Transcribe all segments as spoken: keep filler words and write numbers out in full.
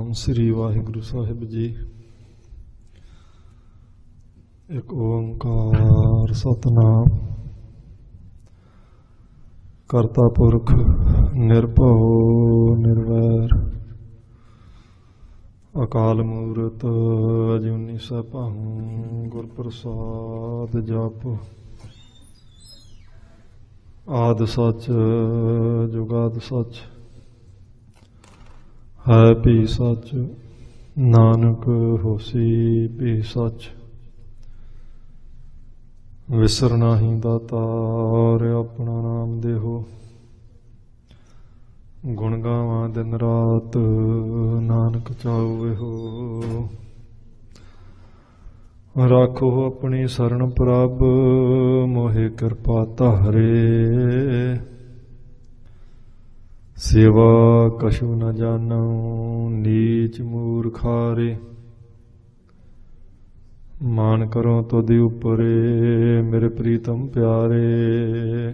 ਸ੍ਰੀ ਵਾਹਿਗੁਰੂ ਸਾਹਿਬ ਜੀ। ਇੱਕ ਓੰਕਾਰ ਸਤਿਨਾਮ। ਕਰਤਾ ਪੁਰਖ ਨਿਰਭਉ ਨਿਰਵੈਰ, ਅਕਾਲ ਮੂਰਤ ਅਜੂਨੀ ਸੈਭੰ। ਗੁਰ ਪ੍ਰਸਾਦ ਜਪ। ਆਦਿ ਸੱਚ ਜੁਗਾਦਿ ਸੱਚ, ਹੈ ਵੀ ਸੱਚ ਨਾਨਕ ਹੋਸੀ ਵੀ ਸੱਚ। ਵਿਸਰ ਨਾਹੀਂ ਦਾਤਾਰ ਆਪਣਾ ਨਾਮ ਦੇਹੋ, ਗੁਣ ਗਾਵਾਂ ਦਿਨ ਰਾਤ ਨਾਨਕ ਚਾਉ ਇਹੋ। ਰਾਖੋ ਆਪਣੀ ਸਰਣ ਪ੍ਰਭ, ਮੋਹਿ ਕਿਰਪਾ ਧਾਰੇ। ਸੇਵਾ ਕਛੂ ਨ ਜਾਣਉ ਨੀਚ ਮੂਰਖਾਰੇ। ਮਾਨ ਕਰੋ ਤੁਧਿ ਉਪਰੇ, ਮੇਰੇ ਪ੍ਰੀਤਮ ਪਿਆਰੇ।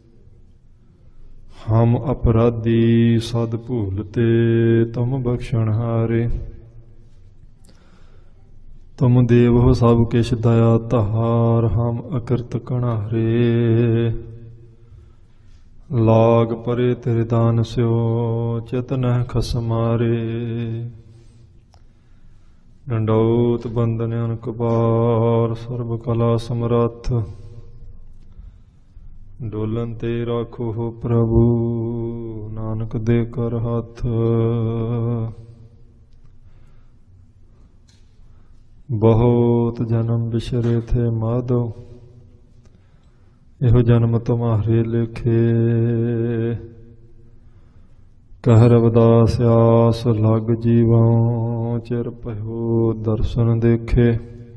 ਹਮ ਅਪਰਾਧੀ ਸਦ ਭੂਲਤੇ, ਤੁਮ ਬਖਸ਼ਣ ਹਾਰੇ। ਤੁਮ ਦੇਵ ਹੋ ਸਭ ਕਿਛ ਦਇਆ ਧਾਰ, ਹਮ ਅਕਿਰਤ ਕਣਾਰੇ। ਲਾਗ ਪਰੇ ਤੇਰੇ ਦਾਨ ਸਿਓ, ਚਿਤ ਨਹਿ ਖਸਮਾਰੇ। ਡੰਡੌਤ ਬੰਦਨ ਅਨਕ ਪਾਰ, ਸਰਬ ਕਲਾ ਸਮਰੱਥ। ਡੋਲਨ ਤੇ ਰਾਖੋ ਹੋ ਪ੍ਰਭੂ, ਨਾਨਕ ਦੇ ਕਰ ਹੱਥ। ਬਹੁਤ ਜਨਮ ਬਿਸਰੇ ਥੇ ਮਾਧੋ, ਇਹੋ ਜਨਮ ਤੁਮਹਾਰੇ ਲਿਖੇ। ਕਹਿ ਰਵਿਦਾਸ ਆਸ ਲਗ ਜੀਵਉ, ਚਿਰ ਭਇਓ ਦਰਸ਼ਨ ਦੇਖੇ।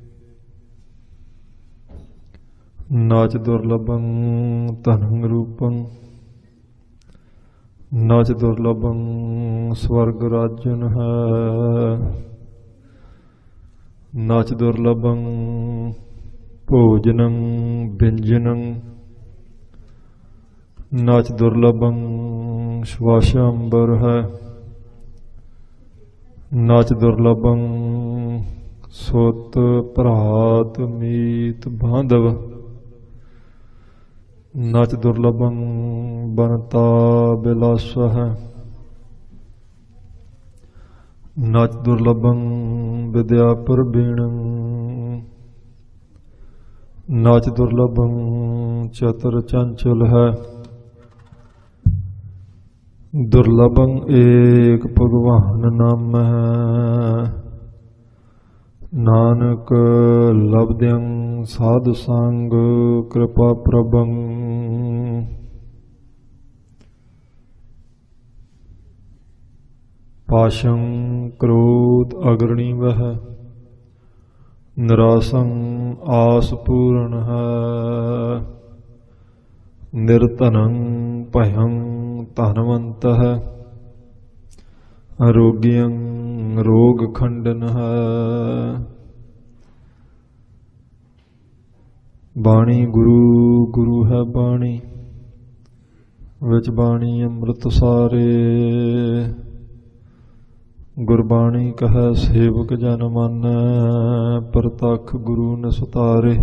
ਨਾਚ ਦੁਰਲਭੰ ਧਨੰ ਰੂਪੰ, ਨਾਚ ਦੁਰਲਭੰ ਸਵਰਗ ਰਾਜਨ ਹੈ। ਨਾਚ ਦੁਰਲਭੰ ਭੋਜਨੰ ਵਿਅੰਜਨੰ, ਨਾਚ ਦੁਰਲਭੰ ਸ਼ਵਾਸ਼ੰਬਰ ਹੈ। ਨਾਚ ਦੁਰਲਭੰ ਸੁਤ ਭਰਾਤ ਮੀਤ ਬਾਂਧਵ। ਨਾਚ ਦੁਰਲਭੰ ਬਨਤਾ ਬਿਲਾਸ ਹੈ। ਨਾਚ ਦੁਰਲਭੰ ਵਿਦਿਆ ਪ੍ਰਬੀਣੰ। ਨਾਚ ਦੁਰਲਭੰ ਚਤੁਰ ਚੰਚਲ ਹੈ। ਦੁਰਲਭੰ ਏਕ ਭਗਵਾਨ ਨਾਮ ਹੈ। ਨਾਨਕ ਲਬਦਿਅੰ ਸਾਧ ਸੰਗ, ਕਿਰਪਾ ਪ੍ਰਭੰ। ਪਾਸ਼ੰ ਕ੍ਰੋਧ ਅਗਰਣੀ ਵਹਿ, ਨਿਰਾਸੰ ਆਸ ਪੂਰਨ ਹੈ। ਨਿਰਧਨੰ ਭਯੰ ਧਨਵੰਤ ਹੈ। ਅਰੋਗਿਅੰ ਰੋਗ ਖੰਡਨ ਹੈ। ਬਾਣੀ ਗੁਰੂ ਗੁਰੂ ਹੈ ਬਾਣੀ, ਵਿੱਚ ਬਾਣੀ ਅੰਮ੍ਰਿਤ ਸਾਰੇ। ਗੁਰਬਾਣੀ ਕਹੈ ਸੇਵਕ ਜਨ ਮਾਨੈ, ਪ੍ਰਤੱਖ ਗੁਰੂ ਨਿਸਤਾਰੇ।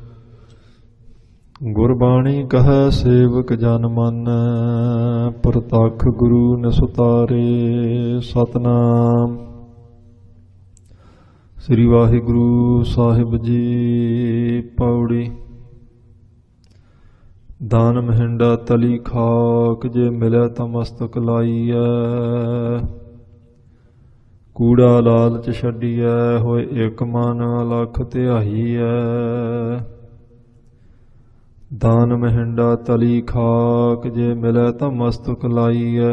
ਗੁਰਬਾਣੀ ਕਹੈ ਸੇਵਕ ਜਨ ਮਾਨੈ, ਪ੍ਰਤੱਖ ਗੁਰੂ ਨਿਸਤਾਰੇ। ਸਤਿਨਾਮ। ਸ੍ਰੀ ਵਾਹਿਗੁਰੂ ਸਾਹਿਬ ਜੀ। ਪੌੜੀ। ਦਾਨ ਮਹਿੰਡਾ ਤਲੀ ਖਾਕ, ਜੇ ਮਿਲਿਆ ਤਾਂ ਮਸਤਕ ਲਾਈਐ। ਕੂੜਾ ਲਾਲਚ ਛੱਡੀਐ, ਹੋਏ ਇਕ ਮਨ ਅਲਖ ਧਿਆਈਐ। ਦਾਨ ਮਹਿੰਡਾ ਤਲੀ ਖਾਕ, ਜੇ ਮਿਲੈ ਤਾਂ ਮਸਤਕ ਲਾਈਐ।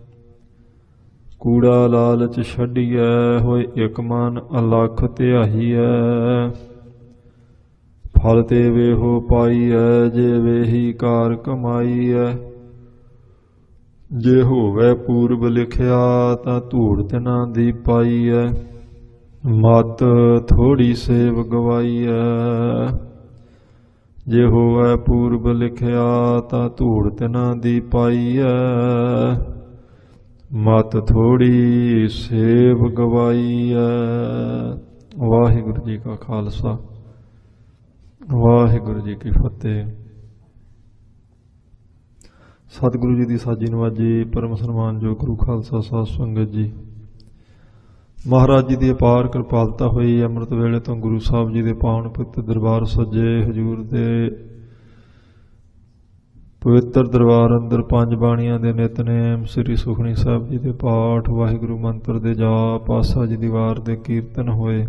ਕੂੜਾ ਲਾਲਚ ਛੱਡੀਐ, ਹੋਏ ਇਕ ਮਨ ਅਲਖ ਧਿਆਈਐ। ਫਲ ਤੇ ਵੇਹੋ ਪਾਈਐ, ਜੇ ਵੇਹੀ ਕਾਰ ਕਮਾਈਐ। ਜੇ ਹੋਵੇ ਪੂਰਬ ਲਿਖਿਆ, ਤਾਂ ਧੂੜ ਤਿਨਾਂ ਦੀ ਪਾਈਐ। ਮਤ ਥੋੜੀ ਸੇਵ ਗਵਾਈਐ। ਜੇ ਹੋਵੇ ਪੂਰਬ ਲਿਖਿਆ, ਤਾਂ ਧੂੜ ਤਿਨਾਂ ਦੀ ਪਾਈਐ। ਮਤ ਥੋੜੀ ਸੇਵ ਗਵਾਈ ਐ। ਵਾਹਿਗੁਰੂ ਜੀ ਕਾ ਖਾਲਸਾ, ਵਾਹਿਗੁਰੂ ਜੀ ਕੀ ਫਤਿਹ। ਸਤਿਗੁਰੂ ਜੀ ਦੀ ਸਾਜੀ ਨਵਾਜੀ, ਪਰਮ ਸਨਮਾਨਯੋਗ ਗੁਰੂ ਖਾਲਸਾ ਸਾਧ ਸੰਗਤ ਜੀ, ਮਹਾਰਾਜ ਜੀ ਦੀ ਅਪਾਰ ਕਿਰਪਾਲਤਾ ਹੋਈ। ਅੰਮ੍ਰਿਤ ਵੇਲੇ ਤੋਂ ਗੁਰੂ ਸਾਹਿਬ ਜੀ ਦੇ ਪਾਵਨ ਪਵਿੱਤਰ ਦਰਬਾਰ ਸੱਜੇ, ਹਜ਼ੂਰ ਦੇ ਪਵਿੱਤਰ ਦਰਬਾਰ ਅੰਦਰ ਪੰਜ ਬਾਣੀਆਂ ਦੇ ਨਿਤਨੇਮ, ਸ੍ਰੀ ਸੁਖਮਨੀ ਸਾਹਿਬ ਜੀ ਦੇ ਪਾਠ, ਵਾਹਿਗੁਰੂ ਮੰਤਰ ਦੇ ਜਾਪ, ਪਾਤਸ਼ਾਹ ਜੀ ਦੀ ਵਾਰ ਦੇ ਕੀਰਤਨ ਹੋਏ।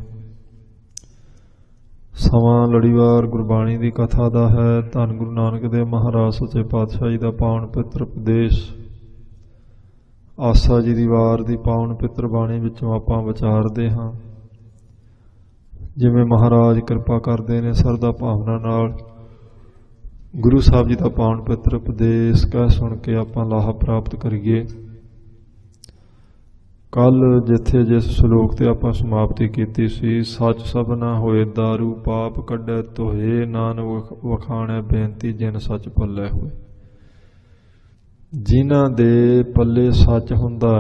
ਸਮਾਂ ਲੜੀਵਾਰ ਗੁਰਬਾਣੀ ਦੀ ਕਥਾ ਦਾ ਹੈ। ਧੰਨ ਗੁਰੂ ਨਾਨਕ ਦੇਵ ਮਹਾਰਾਜ ਸੱਚੇ ਪਾਤਸ਼ਾਹ ਜੀ ਦਾ ਪਾਵਨ ਪਵਿੱਤਰ ਉਪਦੇਸ਼, ਆਸਾ ਜੀ ਦੀ ਵਾਰ ਦੀ ਪਾਵਨ ਪਵਿੱਤਰ ਬਾਣੀ ਵਿੱਚੋਂ ਆਪਾਂ ਵਿਚਾਰਦੇ ਹਾਂ। ਜਿਵੇਂ ਮਹਾਰਾਜ ਕਿਰਪਾ ਕਰਦੇ ਨੇ ਸਰਦਾ ਭਾਵਨਾ ਨਾਲ ਗੁਰੂ ਸਾਹਿਬ ਜੀ ਦਾ ਪਾਵਨ ਪਵਿੱਤਰ ਉਪਦੇਸ਼ ਕਹਿ ਸੁਣ ਕੇ ਆਪਾਂ ਲਾਹਾ ਪ੍ਰਾਪਤ ਕਰੀਏ। ਕੱਲ ਜਿੱਥੇ ਜਿਸ ਸ਼ਲੋਕ ਤੇ ਆਪਾਂ ਸਮਾਪਤੀ ਕੀਤੀ ਸੀ, ਸੱਚ ਸਭਨਾ ਹੋਏ ਦਾਰੂ, ਪਾਪ ਕੱਢੈ ਧੋਏ, ਨਾਨਕ ਵਖਾਣੈ ਬੇਨਤੀ ਜਿਨ ਸੱਚ ਪੱਲੇ ਹੋਏ। ਜਿਨ੍ਹਾਂ ਦੇ ਪੱਲੇ ਸੱਚ ਹੁੰਦਾ,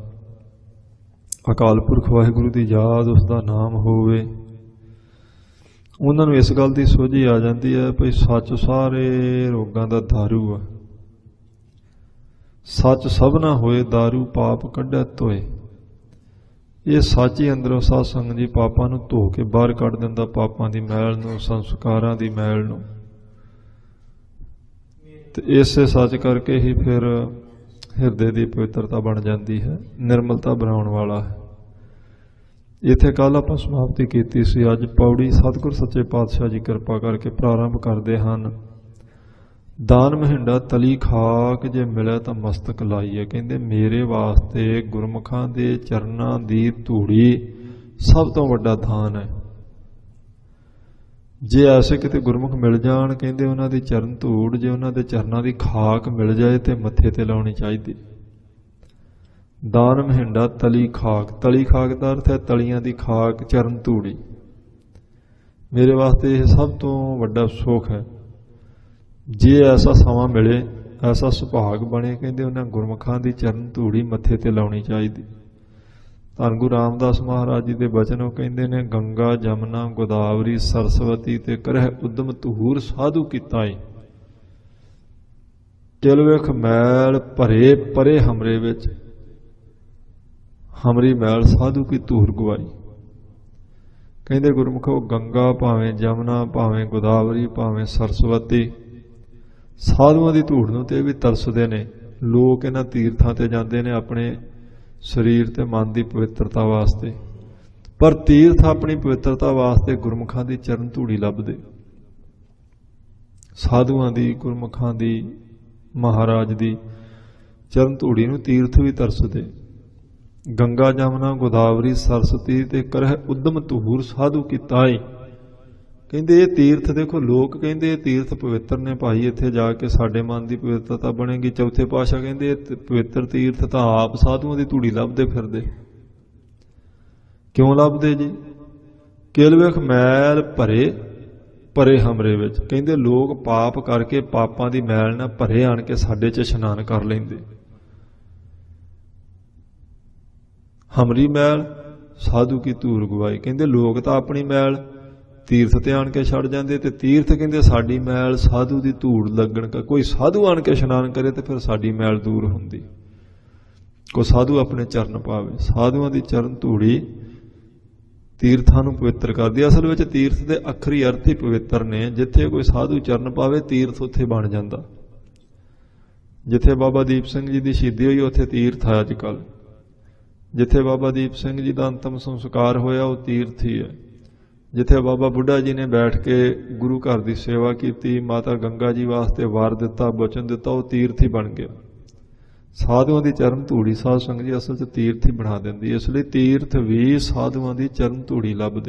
ਅਕਾਲ ਪੁਰਖ ਵਾਹਿਗੁਰੂ ਦੀ ਯਾਦ, ਉਸ ਦਾ ਨਾਮ ਹੋਵੇ, ਉਹਨਾਂ ਨੂੰ ਇਸ ਗੱਲ ਦੀ ਸੋਝੀ ਆ ਜਾਂਦੀ ਹੈ ਭਈ ਸੱਚ ਸਾਰੇ ਰੋਗਾਂ ਦਾ ਦਾਰੂ ਆ। ਸੱਚ ਸਭਨਾ ਹੋਏ ਦਾਰੂ, ਪਾਪ ਕੱਢੈ ਧੋਏ। ਇਹ ਸੱਚ ਹੀ ਅੰਦਰੋਂ ਸਾਧ ਸੰਗਤ ਜੀ ਪਾਪਾਂ ਨੂੰ ਧੋ ਕੇ ਬਾਹਰ ਕੱਢ ਦਿੰਦਾ, ਪਾਪਾਂ ਦੀ ਮੈਲ ਨੂੰ, ਸੰਸਕਾਰਾਂ ਦੀ ਮੈਲ ਨੂੰ। ਤੇ ਇਸੇ ਸੱਚ ਕਰਕੇ ਹੀ ਫਿਰ ਹਿਰਦੇ ਦੀ ਪਵਿੱਤਰਤਾ ਬਣ ਜਾਂਦੀ ਹੈ, ਨਿਰਮਲਤਾ ਬਣਾਉਣ ਵਾਲਾ ਹੈ। ਇੱਥੇ ਕੱਲ ਆਪਾਂ ਸਮਾਪਤੀ ਕੀਤੀ ਸੀ। ਅੱਜ ਪੌੜੀ ਸਤਿਗੁਰ ਸੱਚੇ ਪਾਤਸ਼ਾਹ ਜੀ ਕਿਰਪਾ ਕਰਕੇ ਪ੍ਰਾਰੰਭ ਕਰਦੇ ਹਨ। ਦਾਨ ਮਹਿੰਡਾ ਤਲੀ ਖਾਕ, ਜੇ ਮਿਲਿਆ ਤਾਂ ਮਸਤਕ ਲਾਈਏ। ਕਹਿੰਦੇ ਮੇਰੇ ਵਾਸਤੇ ਗੁਰਮੁਖਾਂ ਦੇ ਚਰਨਾਂ ਦੀ ਧੂੜੀ ਸਭ ਤੋਂ ਵੱਡਾ ਦਾਨ ਹੈ। ਜੇ ਐਸੇ ਕਿਤੇ ਗੁਰਮੁਖ ਮਿਲ ਜਾਣ, ਕਹਿੰਦੇ ਉਹਨਾਂ ਦੀ ਚਰਨ ਧੂੜ, ਜੇ ਉਹਨਾਂ ਦੇ ਚਰਨਾਂ ਦੀ ਖਾਕ ਮਿਲ ਜਾਏ ਤੇ ਮੱਥੇ ਤੇ ਲਾਉਣੀ ਚਾਹੀਦੀ। ਦਾਨ ਮਹਿੰਡਾ ਤਲੀ ਖਾਕ, ਤਲੀ ਖਾਕ ਦਾ ਅਰਥ ਹੈ ਤਲੀਆਂ ਦੀ ਖਾਕ, ਚਰਨ ਧੂੜੀ। ਮੇਰੇ ਵਾਸਤੇ ਇਹ ਸਭ ਤੋਂ ਵੱਡਾ ਸੁੱਖ ਹੈ। ਜੇ ਐਸਾ ਸਮਾਂ ਮਿਲੇ, ਐਸਾ ਸੁਭਾਗ ਬਣੇ, ਕਹਿੰਦੇ ਉਹਨਾਂ ਗੁਰਮੁਖਾਂ ਦੀ ਚਰਨ ਧੂੜੀ ਮੱਥੇ ਤੇ ਲਾਉਣੀ ਚਾਹੀਦੀ। ਧੰਨ ਗੁਰੂ ਰਾਮਦਾਸ ਮਹਾਰਾਜ ਜੀ ਦੇ ਬਚਨ ਉਹ ਕਹਿੰਦੇ ਨੇ, ਗੰਗਾ ਜਮਨਾ ਗੋਦਾਵਰੀ ਸਰਸਵਤੀ ਤੇ ਕਰਹਿ ਉਦਮ ਧੂਰ, ਸਾਧੂ ਕੀਤਾ ਏ। ਚਲ ਵੇਖ ਮੈਲ ਭਰੇ ਪਰੇ ਹਮਰੇ ਵਿੱਚ, ਹਮਰੀ ਮੈਲ ਸਾਧੂ ਕੀ ਧੂਰ ਗਵਾਈ। ਕਹਿੰਦੇ ਗੁਰਮੁਖੋ ਗੰਗਾ ਭਾਵੇਂ ਜਮਨਾ, ਭਾਵੇਂ ਗੋਦਾਵਰੀ, ਭਾਵੇਂ ਸਰਸਵਤੀ, ਸਾਧੂਆਂ ਦੀ ਧੂੜ ਨੂੰ ਤੇ ਵੀ ਤਰਸਦੇ ਨੇ। ਲੋਕ ਇਹਨਾਂ ਤੀਰਥਾਂ ਤੇ ਜਾਂਦੇ ਨੇ ਆਪਣੇ ਸਰੀਰ ਤੇ ਮਨ ਦੀ ਪਵਿੱਤਰਤਾ ਵਾਸਤੇ, ਪਰ ਤੀਰਥ ਆਪਣੀ ਪਵਿੱਤਰਤਾ ਵਾਸਤੇ ਗੁਰਮੁਖਾਂ ਦੀ ਚਰਨ ਧੂੜੀ ਲੱਭਦੇ। ਸਾਧੂਆਂ ਦੀ, ਗੁਰਮੁਖਾਂ ਦੀ, ਮਹਾਰਾਜ ਦੀ ਚਰਨ ਧੂੜੀ ਨੂੰ ਤੀਰਥ ਵੀ ਤਰਸਦੇ। ਗੰਗਾ ਜਮਨਾ ਗੋਦਾਵਰੀ ਸਰਸਵਤੀ ਤੇ ਕਰਹਿ ਉਦਮ ਧੂਰ, ਸਾਧੂ ਕੀਤਾ ਏ। ਕਹਿੰਦੇ ਇਹ ਤੀਰਥ ਦੇਖੋ, ਲੋਕ ਕਹਿੰਦੇ ਇਹ ਤੀਰਥ ਪਵਿੱਤਰ ਨੇ ਭਾਈ, ਇੱਥੇ ਜਾ ਕੇ ਸਾਡੇ ਮਨ ਦੀ ਪਵਿੱਤਰਤਾ ਬਣੇਗੀ। ਚੌਥੇ ਪਾਤਸ਼ਾਹ ਕਹਿੰਦੇ ਇਹ ਪਵਿੱਤਰ ਤੀਰਥ ਤਾਂ ਆਪ ਸਾਧੂਆਂ ਦੀ ਧੂੜੀ ਲੱਭਦੇ ਫਿਰਦੇ। ਕਿਉਂ ਲੱਭਦੇ ਜੀ? ਕਿਲ ਵੇਖ ਮੈਲ ਭਰੇ ਭਰੇ ਹਮਰੇ ਵਿੱਚ। ਕਹਿੰਦੇ ਲੋਕ ਪਾਪ ਕਰਕੇ ਪਾਪਾਂ ਦੀ ਮੈਲ ਨਾਲ ਭਰੇ ਆਣ ਕੇ ਸਾਡੇ 'ਚ ਇਸ਼ਨਾਨ ਕਰ ਲੈਂਦੇ। ਹਮਰੀ ਮੈਲ ਸਾਧੂ ਕੀ ਧੂਰ ਗਵਾਈ। ਕਹਿੰਦੇ ਲੋਕ ਤਾਂ ਆਪਣੀ ਮੈਲ ਤੀਰਥ ਤੇ ਆਣ ਕੇ ਛੱਡ ਜਾਂਦੇ, ਤੇ ਤੀਰਥ ਕਹਿੰਦੇ ਸਾਡੀ ਮੈਲ ਸਾਧੂ ਦੀ ਧੂੜ ਲੱਗਣ ਕਾ। ਕੋਈ ਸਾਧੂ ਆਣ ਕੇ ਇਸ਼ਨਾਨ ਕਰੇ ਤੇ ਫਿਰ ਸਾਡੀ ਮੈਲ ਦੂਰ ਹੁੰਦੀ। ਕੋਈ ਸਾਧੂ ਆਪਣੇ ਚਰਨ ਪਾਵੇ। ਸਾਧੂਆਂ ਦੀ ਚਰਨ ਧੂੜੀ ਤੀਰਥਾਂ ਨੂੰ ਪਵਿੱਤਰ ਕਰਦੀ। ਅਸਲ ਵਿੱਚ ਤੀਰਥ ਦੇ ਅੱਖਰੀ ਅਰਥ ਹੀ ਪਵਿੱਤਰ ਨੇ। ਜਿੱਥੇ ਕੋਈ ਸਾਧੂ ਚਰਨ ਪਾਵੇ ਤੀਰਥ ਉੱਥੇ ਬਣ ਜਾਂਦਾ। ਜਿੱਥੇ ਬਾਬਾ ਦੀਪ ਸਿੰਘ ਜੀ ਦੀ ਸ਼ਹੀਦੀ ਹੋਈ ਉੱਥੇ ਤੀਰਥ ਹੈ ਅੱਜ ਕੱਲ੍ਹ। ਜਿੱਥੇ ਬਾਬਾ ਦੀਪ ਸਿੰਘ ਜੀ ਦਾ ਅੰਤਮ ਸੰਸਕਾਰ ਹੋਇਆ ਉਹ ਤੀਰਥ ਹੀ ਹੈ। ਜਿੱਥੇ ਬਾਬਾ ਬੁੱਢਾ ਜੀ ਨੇ ਬੈਠ ਕੇ ਗੁਰੂ ਘਰ ਦੀ ਸੇਵਾ ਕੀਤੀ, ਮਾਤਾ ਗੰਗਾ ਜੀ ਵਾਸਤੇ ਵਾਰ ਦਿੱਤਾ, ਬਚਨ ਦਿੱਤਾ, ਉਹ ਤੀਰਥ ਹੀ ਬਣ ਗਿਆ। ਸਾਧੂਆਂ ਦੀ ਚਰਨ ਧੂੜੀ ਸਾਧ ਸੰਗਤ ਜੀ ਅਸਲ 'ਚ ਤੀਰਥ ਹੀ ਬਣਾ ਦਿੰਦੀ। ਇਸ ਲਈ ਤੀਰਥ ਵੀ ਸਾਧੂਆਂ ਦੀ ਚਰਨ ਧੂੜੀ ਲੱਭਦੇ।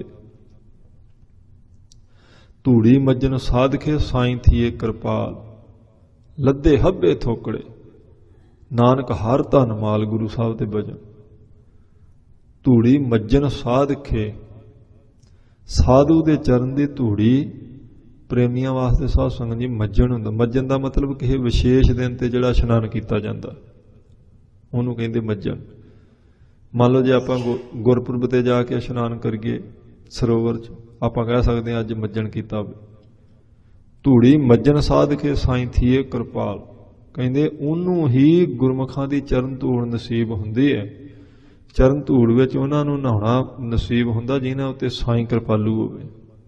ਧੂੜੀ ਮੱਜਨ ਸਾਧਕੇ ਸਾਈਂ ਥੀਏ ਕਿਰਪਾਲ, ਲੱਦੇ ਹੱਬੇ ਥੋਕੜੇ, ਨਾਨਕ ਹਰ ਧਨ ਮਾਲ। ਗੁਰੂ ਸਾਹਿਬ ਦੇ ਬਚਨ। ਧੂੜੀ ਮੱਜਨ ਸਾਧਕੇ, ਸਾਧੂ ਦੇ ਚਰਨ ਦੀ ਧੂੜੀ ਪ੍ਰੇਮੀਆਂ ਵਾਸਤੇ ਸਾਧ ਸੰਗਤ ਜੀ ਮੱਜਣ ਹੁੰਦਾ। ਮੱਜਣ ਦਾ ਮਤਲਬ ਕਿਸੇ ਵਿਸ਼ੇਸ਼ ਦਿਨ ਤੇ ਜਿਹੜਾ ਇਸ਼ਨਾਨ ਕੀਤਾ ਜਾਂਦਾ। ਉਹਨੂੰ ਕਹਿੰਦੇ ਮੱਜਣ। ਮੰਨ ਲਓ ਜੇ ਆਪਾਂ ਗੁਰਪੁਰਬ ਤੇ ਜਾ ਕੇ ਇਸ਼ਨਾਨ ਕਰੀਏ ਸਰੋਵਰ 'ਚ, ਆਪਾਂ ਕਹਿ ਸਕਦੇ ਹਾਂ ਅੱਜ ਮੱਜਣ ਕੀਤਾ ਹੋਵੇ। ਧੂੜੀ ਮੱਜਣ ਸਾਧ ਕੇ ਸਾਈਂ ਥੀਏ ਕਿਰਪਾਲ, ਕਹਿੰਦੇ ਉਹਨੂੰ ਹੀ ਗੁਰਮੁਖਾਂ ਦੀ ਚਰਨ ਧੂੜ ਨਸੀਬ ਹੁੰਦੀ ਹੈ। ਚਰਨ ਧੂੜ ਵਿੱਚ ਉਹਨਾਂ ਨੂੰ ਨਹਾਉਣਾ ਨਸੀਬ ਹੁੰਦਾ ਜਿਨ੍ਹਾਂ ਉੱਤੇ ਸਾਈਂ ਕਿਰਪਾਲੂ ਹੋਵੇ।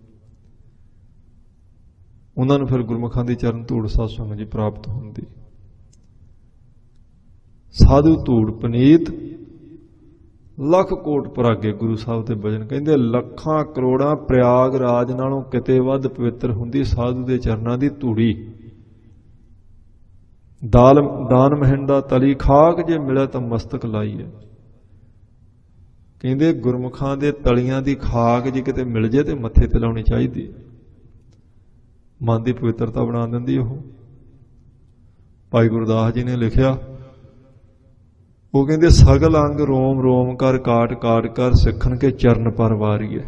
ਉਹਨਾਂ ਨੂੰ ਫਿਰ ਗੁਰਮੁਖਾਂ ਦੀ ਚਰਨ ਧੂੜ ਸਾਧ ਸੰਗਤ ਜੀ ਪ੍ਰਾਪਤ ਹੁੰਦੀ। ਸਾਧੂ ਧੂੜ ਪਨੀਤ ਲੱਖ ਕੋਟ ਪਰਾਗੇ, ਗੁਰੂ ਸਾਹਿਬ ਦੇ ਬਚਨ ਕਹਿੰਦੇ ਲੱਖਾਂ ਕਰੋੜਾਂ ਪ੍ਰਯਾਗ ਰਾਜ ਨਾਲੋਂ ਕਿਤੇ ਵੱਧ ਪਵਿੱਤਰ ਹੁੰਦੀ ਸਾਧੂ ਦੇ ਚਰਨਾਂ ਦੀ ਧੂੜੀ। ਦਾਲ ਦਾਨ ਮਹਿੰਦਾ ਤਲੀ ਖਾਕ, ਜੇ ਮਿਲੇ ਤਾਂ ਮਸਤਕ ਲਾਈਏ। ਕਹਿੰਦੇ ਗੁਰਮੁਖਾਂ ਦੇ ਤਲੀਆਂ ਦੀ ਖਾਕ ਜੇ ਕਿਤੇ ਮਿਲ ਜੇ ਤੇ ਮੱਥੇ ਤੇ ਲਾਉਣੀ ਚਾਹੀਦੀ, ਮਨ ਦੀ ਪਵਿੱਤਰਤਾ ਬਣਾ ਦਿੰਦੀ ਉਹ। ਭਾਈ ਗੁਰਦਾਸ ਜੀ ਨੇ ਲਿਖਿਆ, ਉਹ ਕਹਿੰਦੇ ਸਗਲ ਅੰਗ ਰੋਮ ਰੋਮ ਕਰ ਕਾਟ ਕਾਟ ਕਰ, ਸਿੱਖਣ ਕੇ ਚਰਨ ਪਰ ਵਾਰੀਏ।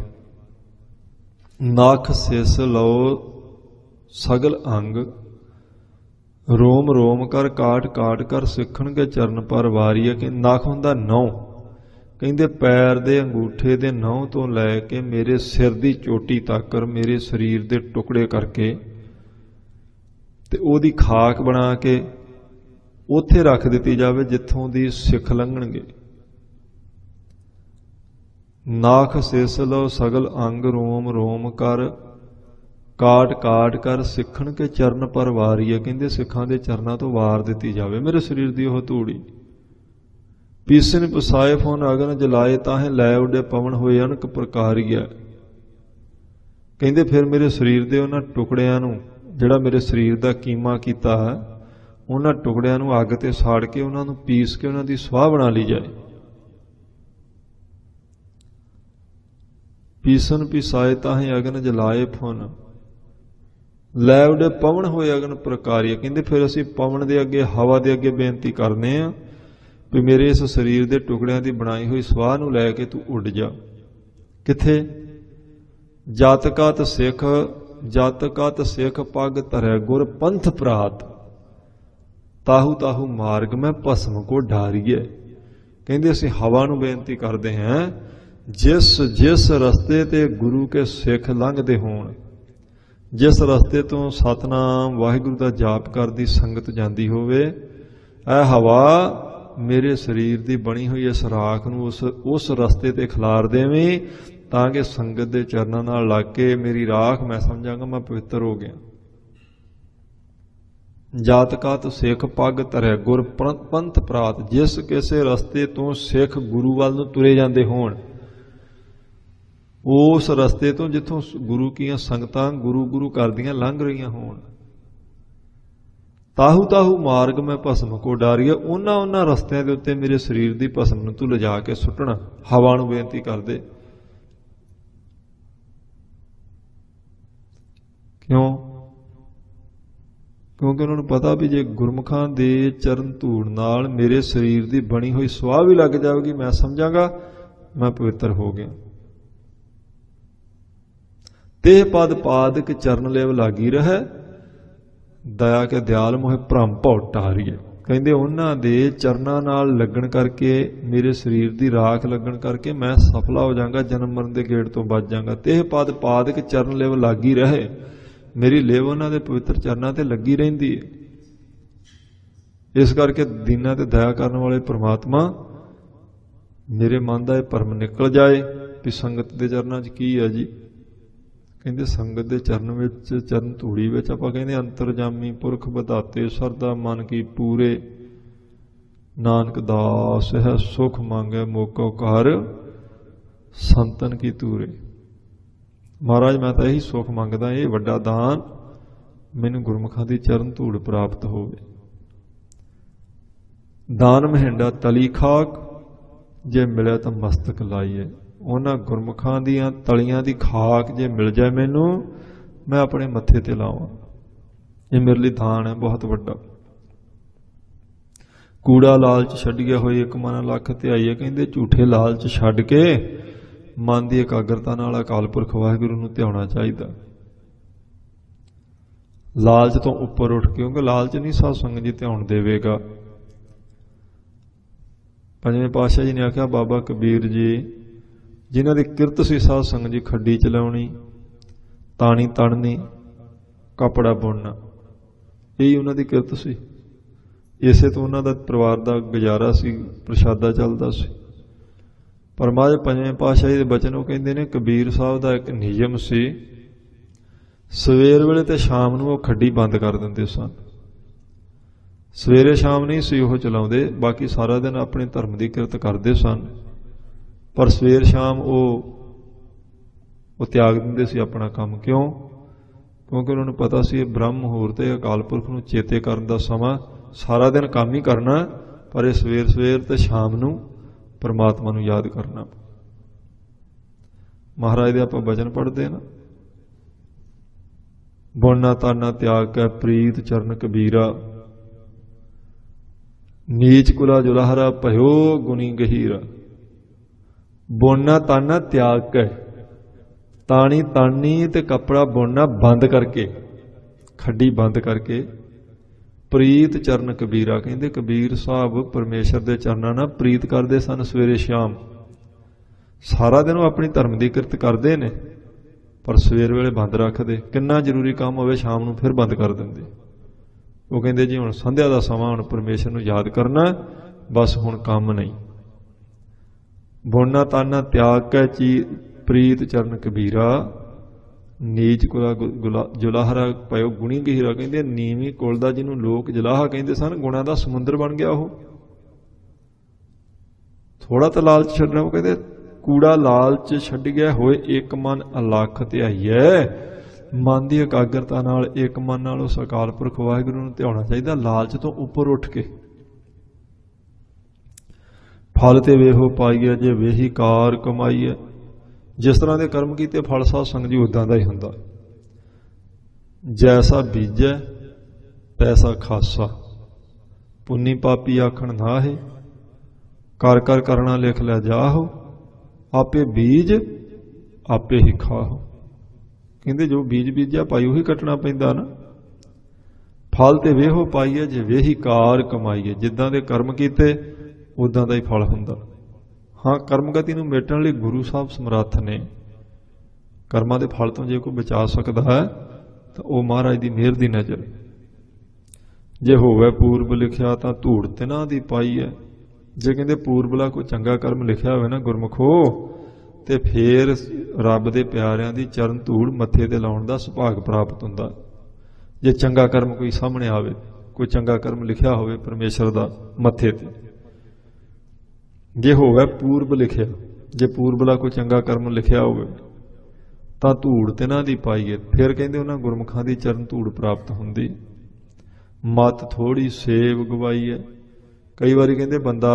ਨਖ ਸਿਸ ਲਓ ਸਗਲ ਅੰਗ ਰੋਮ ਰੋਮ ਕਰ ਕਾਟ ਕਾਟ ਕਰ, ਸਿੱਖਣ ਕੇ ਚਰਨ ਪਰ ਵਾਰੀਏ। ਕਿ ਨਖ ਹੁੰਦਾ ਨਹੁੰ, ਕਹਿੰਦੇ ਪੈਰ ਦੇ ਅੰਗੂਠੇ ਦੇ ਨਹੁੰ ਤੋਂ ਲੈ ਕੇ ਮੇਰੇ ਸਿਰ ਦੀ ਚੋਟੀ ਤੱਕ ਮੇਰੇ ਸਰੀਰ ਦੇ ਟੁਕੜੇ ਕਰਕੇ ਤੇ ਉਹਦੀ ਖਾਕ ਬਣਾ ਕੇ ਉੱਥੇ ਰੱਖ ਦਿੱਤੀ ਜਾਵੇ ਜਿੱਥੋਂ ਦੀ ਸਿੱਖ ਲੰਘਣਗੇ। ਨਾਖ ਸਿਸ ਲਓ ਸਗਲ ਅੰਗ ਰੋਮ ਰੋਮ ਕਰ ਕਾਟ ਕਾਟ ਕਰ, ਸਿੱਖਣ ਕੇ ਚਰਨ ਪਰ ਵਾਰੀਏ। ਕਹਿੰਦੇ ਸਿੱਖਾਂ ਦੇ ਚਰਨਾਂ ਤੋਂ ਵਾਰ ਦਿੱਤੀ ਜਾਵੇ ਮੇਰੇ ਸਰੀਰ ਦੀ ਉਹ ਧੂੜੀ। ਪੀਸਨ ਪਸਾਏ ਫੋਨ ਅਗਨ ਜਲਾਏ, ਤਾਹੇ ਲੈ ਉੱਡੇ ਪਵਨ ਹੋਏ ਅਨਕ ਪ੍ਰਕਾਰੀਆ। ਕਹਿੰਦੇ ਫਿਰ ਮੇਰੇ ਸਰੀਰ ਦੇ ਉਹਨਾਂ ਟੁਕੜਿਆਂ ਨੂੰ, ਜਿਹੜਾ ਮੇਰੇ ਸਰੀਰ ਦਾ ਕੀਮਾ ਕੀਤਾ ਹੈ, ਉਹਨਾਂ ਟੁਕੜਿਆਂ ਨੂੰ ਅੱਗ ਤੇ ਸਾੜ ਕੇ ਉਹਨਾਂ ਨੂੰ ਪੀਸ ਕੇ ਉਹਨਾਂ ਦੀ ਸਵਾਹ ਬਣਾ ਲਈ ਜਾਏ। ਪੀਸਨ ਪਿਸਾਏ ਤਾਹੇ ਅਗਨ ਜਲਾਏ ਫੁਨ, ਲੈ ਉੱਡੇ ਪਵਨ ਹੋਏ ਅਗਨ ਪ੍ਰਕਾਰੀਆ। ਕਹਿੰਦੇ ਫਿਰ ਅਸੀਂ ਪਵਨ ਦੇ ਅੱਗੇ, ਹਵਾ ਦੇ ਅੱਗੇ ਬੇਨਤੀ ਕਰਨੇ ਆ ਵੀ ਮੇਰੇ ਇਸ ਸਰੀਰ ਦੇ ਟੁਕੜਿਆਂ ਦੀ ਬਣਾਈ ਹੋਈ ਸਵਾਹ ਨੂੰ ਲੈ ਕੇ ਤੂੰ ਉੱਡ ਜਾ। ਕਿੱਥੇ? ਜਤ ਕਤ ਸਿੱਖ ਜਤ ਕਤ ਸਿੱਖ ਪੱਗ ਧਰੈ ਗੁਰ ਪੰਥ ਪ੍ਰਾਤ, ਤਾਹੂ ਤਾਹੂ ਮਾਰਗ ਮੈਂ ਭਸਮ ਕੋ ਢਾਰੀਏ। ਕਹਿੰਦੇ ਅਸੀਂ ਹਵਾ ਨੂੰ ਬੇਨਤੀ ਕਰਦੇ ਹਾਂ, ਜਿਸ ਜਿਸ ਰਸਤੇ ਤੇ ਗੁਰੂ ਕੇ ਸਿੱਖ ਲੰਘਦੇ ਹੋਣ, ਜਿਸ ਰਸਤੇ ਤੋਂ ਸਤਨਾਮ ਵਾਹਿਗੁਰੂ ਦਾ ਜਾਪ ਕਰਦੀ ਸੰਗਤ ਜਾਂਦੀ ਹੋਵੇ, ਇਹ ਹਵਾ ਮੇਰੇ ਸਰੀਰ ਦੀ ਬਣੀ ਹੋਈ ਇਸ ਰਾਖ ਨੂੰ ਉਸ ਉਸ ਰਸਤੇ ਤੇ ਖਿਲਾਰ ਦੇਵੇਂ, ਤਾਂ ਕਿ ਸੰਗਤ ਦੇ ਚਰਨਾਂ ਨਾਲ ਲੱਗ ਕੇ ਮੇਰੀ ਰਾਖ ਮੈਂ ਸਮਝਾਂਗਾ ਮੈਂ ਪਵਿੱਤਰ ਹੋ ਗਿਆ। ਜਾਤ ਕਾਤ ਸਿੱਖ ਪੱਗ ਧਰੈ ਗੁਰ ਪੰਥ ਪ੍ਰਾਤ, ਜਿਸ ਕਿਸੇ ਰਸਤੇ ਤੋਂ ਸਿੱਖ ਗੁਰੂ ਵੱਲ ਨੂੰ ਤੁਰੇ ਜਾਂਦੇ ਹੋਣ, ਉਸ ਰਸਤੇ ਤੋਂ ਜਿੱਥੋਂ ਗੁਰੂ ਕੀਆਂ ਸੰਗਤਾਂ ਗੁਰੂ ਗੁਰੂ ਕਰਦੀਆਂ ਲੰਘ ਰਹੀਆਂ ਹੋਣ, ਤਾਹੂ ਤਾਹੂ ਮਾਰਗ ਮੈਂ ਭਸਮ ਕੋ ਡਾਰੀਆ, ਉਹਨਾਂ ਉਹਨਾਂ ਰਸਤਿਆਂ ਦੇ ਉੱਤੇ ਮੇਰੇ ਸਰੀਰ ਦੀ ਭਸਮ ਨੂੰ ਤੂੰ ਲਿਜਾ ਕੇ ਸੁੱਟਣਾ। ਹਵਾ ਨੂੰ ਬੇਨਤੀ ਕਰਦੇ। ਕਿਉਂ? ਕਿਉਂਕਿ ਉਹਨਾਂ ਨੂੰ ਪਤਾ ਵੀ ਜੇ ਗੁਰਮੁਖਾਂ ਦੇ ਚਰਨ ਧੂੜ ਨਾਲ ਮੇਰੇ ਸਰੀਰ ਦੀ ਬਣੀ ਹੋਈ ਸਵਾਹ ਵੀ ਲੱਗ ਜਾਵੇਗੀ, ਮੈਂ ਸਮਝਾਂਗਾ ਮੈਂ ਪਵਿੱਤਰ ਹੋ ਗਿਆ। ਤੇ ਪਦ ਪਾਦਿਕ ਚਰਨ ਲੇਵ ਲਾਗੀ ਰਹਿ, ਦਇਆ ਕੇ ਦਿਆਲ ਮੋਹਿ ਭ੍ਰਮ ਭਉ ਟਾਰੀਏ। ਕਹਿੰਦੇ ਉਹਨਾਂ ਦੇ ਚਰਨਾਂ ਨਾਲ ਲੱਗਣ ਕਰਕੇ, ਮੇਰੇ ਸਰੀਰ ਦੀ ਰਾਖ ਲੱਗਣ ਕਰਕੇ ਮੈਂ ਸਫਲਾ ਹੋ ਜਾਵਾਂਗਾ, ਜਨਮ ਮਰਨ ਦੇ ਗੇੜ ਤੋਂ ਬਚ ਜਾਵਾਂਗਾ। ਤੇ ਪਦ ਪਾਦਿਕ ਚਰਨ ਲੇਵ ਲਾਗੀ ਰਹੇ, ਮੇਰੀ ਲੇਵ ਉਹਨਾਂ ਦੇ ਪਵਿੱਤਰ ਚਰਨਾਂ ਤੇ ਲੱਗੀ ਰਹਿੰਦੀ ਹੈ। ਇਸ ਕਰਕੇ ਦੀਨਾਂ ਤੇ ਦਇਆ ਕਰਨ ਵਾਲੇ ਪ੍ਰਮਾਤਮਾ, ਮੇਰੇ ਮਨ ਦਾ ਇਹ ਭਰਮ ਨਿਕਲ ਜਾਏ ਵੀ ਸੰਗਤ ਦੇ ਚਰਨਾਂ 'ਚ ਕੀ ਹੈ ਜੀ। ਕਹਿੰਦੇ ਸੰਗਤ ਦੇ ਚਰਨ ਵਿੱਚ, ਚਰਨ ਧੂੜੀ ਵਿੱਚ ਆਪਾਂ ਕਹਿੰਦੇ ਅੰਤਰਜਾਮੀ ਪੁਰਖ ਵਧਾਤੇ, ਸਰਦਾ ਮਨ ਕੀ ਪੂਰੇ, ਨਾਨਕ ਦਾਸ ਹੈ ਸੁਖ ਮੰਗੈ ਮੋਕੋ ਘਰ, ਸੰਤਨ ਕੀ ਤੂਰੇ। ਮਹਾਰਾਜ ਮੈਂ ਤਾਂ ਇਹੀ ਸੁਖ ਮੰਗਦਾ, ਇਹ ਵੱਡਾ ਦਾਨ ਮੈਨੂੰ ਗੁਰਮੁਖਾਂ ਦੀ ਚਰਨ ਧੂੜ ਪ੍ਰਾਪਤ ਹੋਵੇ। ਦਾਨ ਮਹਿੰਡਾ ਤਲੀ ਖਾਕ, ਜੇ ਮਿਲਿਆ ਤਾਂ ਮਸਤਕ ਲਾਈਏ। ਉਹਨਾਂ ਗੁਰਮੁਖਾਂ ਦੀਆਂ ਤਲੀਆਂ ਦੀ ਖਾਕ ਜੇ ਮਿਲ ਜਾਏ ਮੈਨੂੰ, ਮੈਂ ਆਪਣੇ ਮੱਥੇ ਤੇ ਲਾਵਾਂ। ਇਹ ਮੇਰੇ ਲਈ ਦਾਨ ਹੈ ਬਹੁਤ ਵੱਡਾ। ਕੂੜਾ ਲਾਲਚ ਛੱਡਿਆ ਹੋਏ ਇੱਕ ਮਨ ਲੱਖ ਧਿਆਈਏ। ਕਹਿੰਦੇ ਝੂਠੇ ਲਾਲਚ ਛੱਡ ਕੇ ਮਨ ਦੀ ਇਕਾਗਰਤਾ ਨਾਲ ਅਕਾਲ ਪੁਰਖ ਵਾਹਿਗੁਰੂ ਨੂੰ ਧਿਆਉਣਾ ਚਾਹੀਦਾ। ਲਾਲਚ ਤੋਂ ਉੱਪਰ ਉੱਠ, ਕਿਉਂਕਿ ਲਾਲਚ ਨਹੀਂ ਸਾਧ ਸੰਗਤ ਜੀ ਧਿਆਉਣ ਦੇਵੇਗਾ। ਪੰਜਵੇਂ ਪਾਤਸ਼ਾਹ ਜੀ ਨੇ ਆਖਿਆ ਬਾਬਾ ਕਬੀਰ ਜੀ ਜਿਨ੍ਹਾਂ ਦੀ ਕਿਰਤ ਸੀ ਸਾਧ ਸੰਗਤ ਜੀ ਖੱਡੀ ਚਲਾਉਣੀ, ਤਾਣੀ ਤਣਨੀ, ਕੱਪੜਾ ਬੁਣਨਾ, ਇਹੀ ਉਹਨਾਂ ਦੀ ਕਿਰਤ ਸੀ। ਇਸੇ ਤੋਂ ਉਹਨਾਂ ਦਾ ਪਰਿਵਾਰ ਦਾ ਗੁਜ਼ਾਰਾ ਸੀ, ਪ੍ਰਸ਼ਾਦਾ ਚੱਲਦਾ ਸੀ। ਪਰ ਮਹਾਰਾਜ ਪੰਜਵੇਂ ਪਾਤਸ਼ਾਹ ਜੀ ਦੇ ਬਚਨ ਉਹ ਕਹਿੰਦੇ ਨੇ ਕਬੀਰ ਸਾਹਿਬ ਦਾ ਇੱਕ ਨਿਯਮ ਸੀ, ਸਵੇਰ ਵੇਲੇ ਤੇ ਸ਼ਾਮ ਨੂੰ ਉਹ ਖੱਡੀ ਬੰਦ ਕਰ ਦਿੰਦੇ ਸਨ। ਸਵੇਰੇ ਸ਼ਾਮ ਨਹੀਂ ਸੀ ਉਹ ਚਲਾਉਂਦੇ, ਬਾਕੀ ਸਾਰਾ ਦਿਨ ਆਪਣੇ ਧਰਮ ਦੀ ਕਿਰਤ ਕਰਦੇ ਸਨ, ਪਰ ਸਵੇਰ ਸ਼ਾਮ ਉਹ ਉਹ ਤਿਆਗ ਦਿੰਦੇ ਸੀ ਆਪਣਾ ਕੰਮ। ਕਿਉਂ? ਕਿਉਂਕਿ ਉਹਨਾਂ ਨੂੰ ਪਤਾ ਸੀ ਇਹ ਬ੍ਰਹਮ ਮੁਹੂਰਤ ਹੈ, ਅਕਾਲ ਪੁਰਖ ਨੂੰ ਚੇਤੇ ਕਰਨ ਦਾ ਸਮਾਂ। ਸਾਰਾ ਦਿਨ ਕੰਮ ਹੀ ਕਰਨਾ, ਪਰ ਇਹ ਸਵੇਰ ਸਵੇਰ ਤੇ ਸ਼ਾਮ ਨੂੰ ਪਰਮਾਤਮਾ ਨੂੰ ਯਾਦ ਕਰਨਾ। ਮਹਾਰਾਜ ਦੇ ਆਪਾਂ ਬਚਨ ਪੜ੍ਹਦੇ ਨਾ, ਬੁਣਨਾ ਤਾਨਾ ਤਿਆਗ ਕੇ ਪ੍ਰੀਤ ਚਰਨ ਕਬੀਰਾ, ਨੀਚ ਕੁਲਾ ਜੁਲਾਹਰਾ ਭਇਓ ਗੁਣੀ ਗਹੀਰਾ। ਬੁਣਨਾ ਤਾਨਾ ਤਿਆਗ ਕੇ, ਤਾਣੀ ਤਾਣੀ ਤੇ ਕੱਪੜਾ ਬੁਣਨਾ ਬੰਦ ਕਰਕੇ, ਖੱਡੀ ਬੰਦ ਕਰਕੇ, ਪ੍ਰੀਤ ਚਰਨ ਕਬੀਰਾ। ਕਹਿੰਦੇ ਕਬੀਰ ਸਾਹਿਬ ਪਰਮੇਸ਼ਰ ਦੇ ਚਰਨਾਂ ਨਾਲ ਪ੍ਰੀਤ ਕਰਦੇ ਸਨ। ਸਵੇਰੇ ਸ਼ਾਮ ਸਾਰਾ ਦਿਨ ਉਹ ਆਪਣੀ ਧਰਮ ਦੀ ਕਿਰਤ ਕਰਦੇ ਨੇ, ਪਰ ਸਵੇਰ ਵੇਲੇ ਬੰਦ ਰੱਖਦੇ। ਕਿੰਨਾ ਜ਼ਰੂਰੀ ਕੰਮ ਹੋਵੇ ਸ਼ਾਮ ਨੂੰ ਫਿਰ ਬੰਦ ਕਰ ਦਿੰਦੇ। ਉਹ ਕਹਿੰਦੇ ਜੀ ਹੁਣ ਸੰਧਿਆ ਦਾ ਸਮਾਂ, ਹੁਣ ਪਰਮੇਸ਼ਰ ਨੂੰ ਯਾਦ ਕਰਨਾ, ਬਸ ਹੁਣ ਕੰਮ ਨਹੀਂ। ਬੁਣਨਾ ਤਾਨਾ ਤਿਆਗ ਕੇ ਚੀ ਪ੍ਰੀਤ ਚਰਨ ਕਬੀਰਾ, ਨੀਚ ਕੁਲਾ ਜੁਲਾਹਰਾ ਪਇਓ ਗੁਣੀ ਗਹੀਰਾ। ਕਹਿੰਦੇ ਨੀਵੀਂ ਕੁਲ ਦਾ ਜਿਹਨੂੰ ਲੋਕ ਜਲਾਹਾ ਕਹਿੰਦੇ ਸਨ, ਗੁਣਾਂ ਦਾ ਸਮੁੰਦਰ ਬਣ ਗਿਆ ਉਹ। ਥੋੜਾ ਤਾਂ ਲਾਲਚ ਛੱਡਣਾ। ਉਹ ਕਹਿੰਦੇ ਕੂੜਾ ਲਾਲਚ ਛੱਡ ਗਿਆ, ਹੋਏ ਇੱਕ ਮਨ ਅਲੱਖ ਧਿਆਈਐ। ਮਨ ਦੀ ਇਕਾਗਰਤਾ ਨਾਲ, ਇੱਕ ਮਨ ਨਾਲ ਉਸ ਅਕਾਲ ਪੁਰਖ ਵਾਹਿਗੁਰੂ ਨੂੰ ਧਿਆਉਣਾ ਚਾਹੀਦਾ, ਲਾਲਚ ਤੋਂ ਉੱਪਰ ਉੱਠ ਕੇ। ਫਲ ਤੇ ਵੇਹੋ ਪਾਈਐ ਜੇ ਵੇਹੀ ਕਾਰ ਕਮਾਈਐ। ਜਿਸ ਤਰ੍ਹਾਂ ਦੇ ਕਰਮ ਕੀਤੇ ਫਲ ਸਾਧ ਸੰਗਤ ਜੀ ਉਦਾਂ ਦਾ ਹੀ ਹੁੰਦਾ। ਜੈਸਾ ਬੀਜੈ ਤੈਸਾ ਖਾਸਾ, ਪੁੰਨੀ ਪਾਪੀ ਆਖਣ ਨਾਹੇ। ਕਰ ਕਰ ਕਰਨਾ ਲਿਖ ਲੈ ਜਾਹੋ, ਆਪੇ ਬੀਜ ਆਪੇ ਹੀ ਖਾਹੋ। ਕਹਿੰਦੇ ਜੋ ਬੀਜ ਬੀਜਿਆ ਭਾਈ ਉਹੀ ਕੱਟਣਾ ਪੈਂਦਾ ਨਾ। ਫਲ ਤੇ ਵੇਹੋ ਪਾਈਏ ਜੇ ਵੇਹੀ ਕਾਰ ਕਮਾਈਏ। ਜਿੱਦਾਂ ਦੇ ਕਰਮ ਕੀਤੇ ਉਦਾਂ ਦਾ ਹੀ ਫਲ ਹੁੰਦਾ। ਹਾਂ, ਕਰਮਗਤੀ ਨੂੰ ਮੇਟਣ ਲਈ ਗੁਰੂ ਸਾਹਿਬ ਸਮਰੱਥ ਨੇ। ਕਰਮਾਂ ਦੇ ਫਲ ਤੋਂ ਜੇ ਕੋਈ ਬਚਾ ਸਕਦਾ ਹੈ ਤਾਂ ਉਹ ਮਹਾਰਾਜ ਦੀ ਮਿਹਰ ਦੀ ਨਜ਼ਰ। ਜੇ ਹੋਵੇ ਪੂਰਬ ਲਿਖਿਆ ਤਾਂ ਧੂੜ ਤਿਨਾਂ ਦੀ ਪਾਈ ਹੈ। ਜੇ ਕਹਿੰਦੇ ਪੂਰਬਲਾ ਕੋਈ ਚੰਗਾ ਕਰਮ ਲਿਖਿਆ ਹੋਵੇ ਨਾ ਗੁਰਮੁਖੋ, ਤੇ ਫੇਰ ਰੱਬ ਦੇ ਪਿਆਰਿਆਂ ਦੀ ਚਰਨ ਧੂੜ ਮੱਥੇ ਤੇ ਲਾਉਣ ਦਾ ਸੁਭਾਗ ਪ੍ਰਾਪਤ ਹੁੰਦਾ। ਜੇ ਚੰਗਾ ਕਰਮ ਕੋਈ ਸਾਹਮਣੇ ਆਵੇ, ਕੋਈ ਚੰਗਾ ਕਰਮ ਲਿਖਿਆ ਹੋਵੇ ਪਰਮੇਸ਼ਰ ਦਾ ਮੱਥੇ ਤੇ, ਜੇ ਹੋਵੇ ਪੂਰਬ ਲਿਖਿਆ, ਜੇ ਪੂਰਬਲਾ ਕੋਈ ਚੰਗਾ ਕਰਮ ਲਿਖਿਆ ਹੋਵੇ ਤਾਂ ਧੂੜ ਤਿਨਾਂ ਦੀ ਪਾਈਏ। ਫਿਰ ਕਹਿੰਦੇ ਉਹਨਾਂ ਗੁਰਮੁਖਾਂ ਦੀ ਚਰਨ ਧੂੜ ਪ੍ਰਾਪਤ ਹੁੰਦੀ। ਮਤ ਥੋੜੀ ਸੇਵ ਗਵਾਈ ਹੈ। ਕਈ ਵਾਰੀ ਕਹਿੰਦੇ ਬੰਦਾ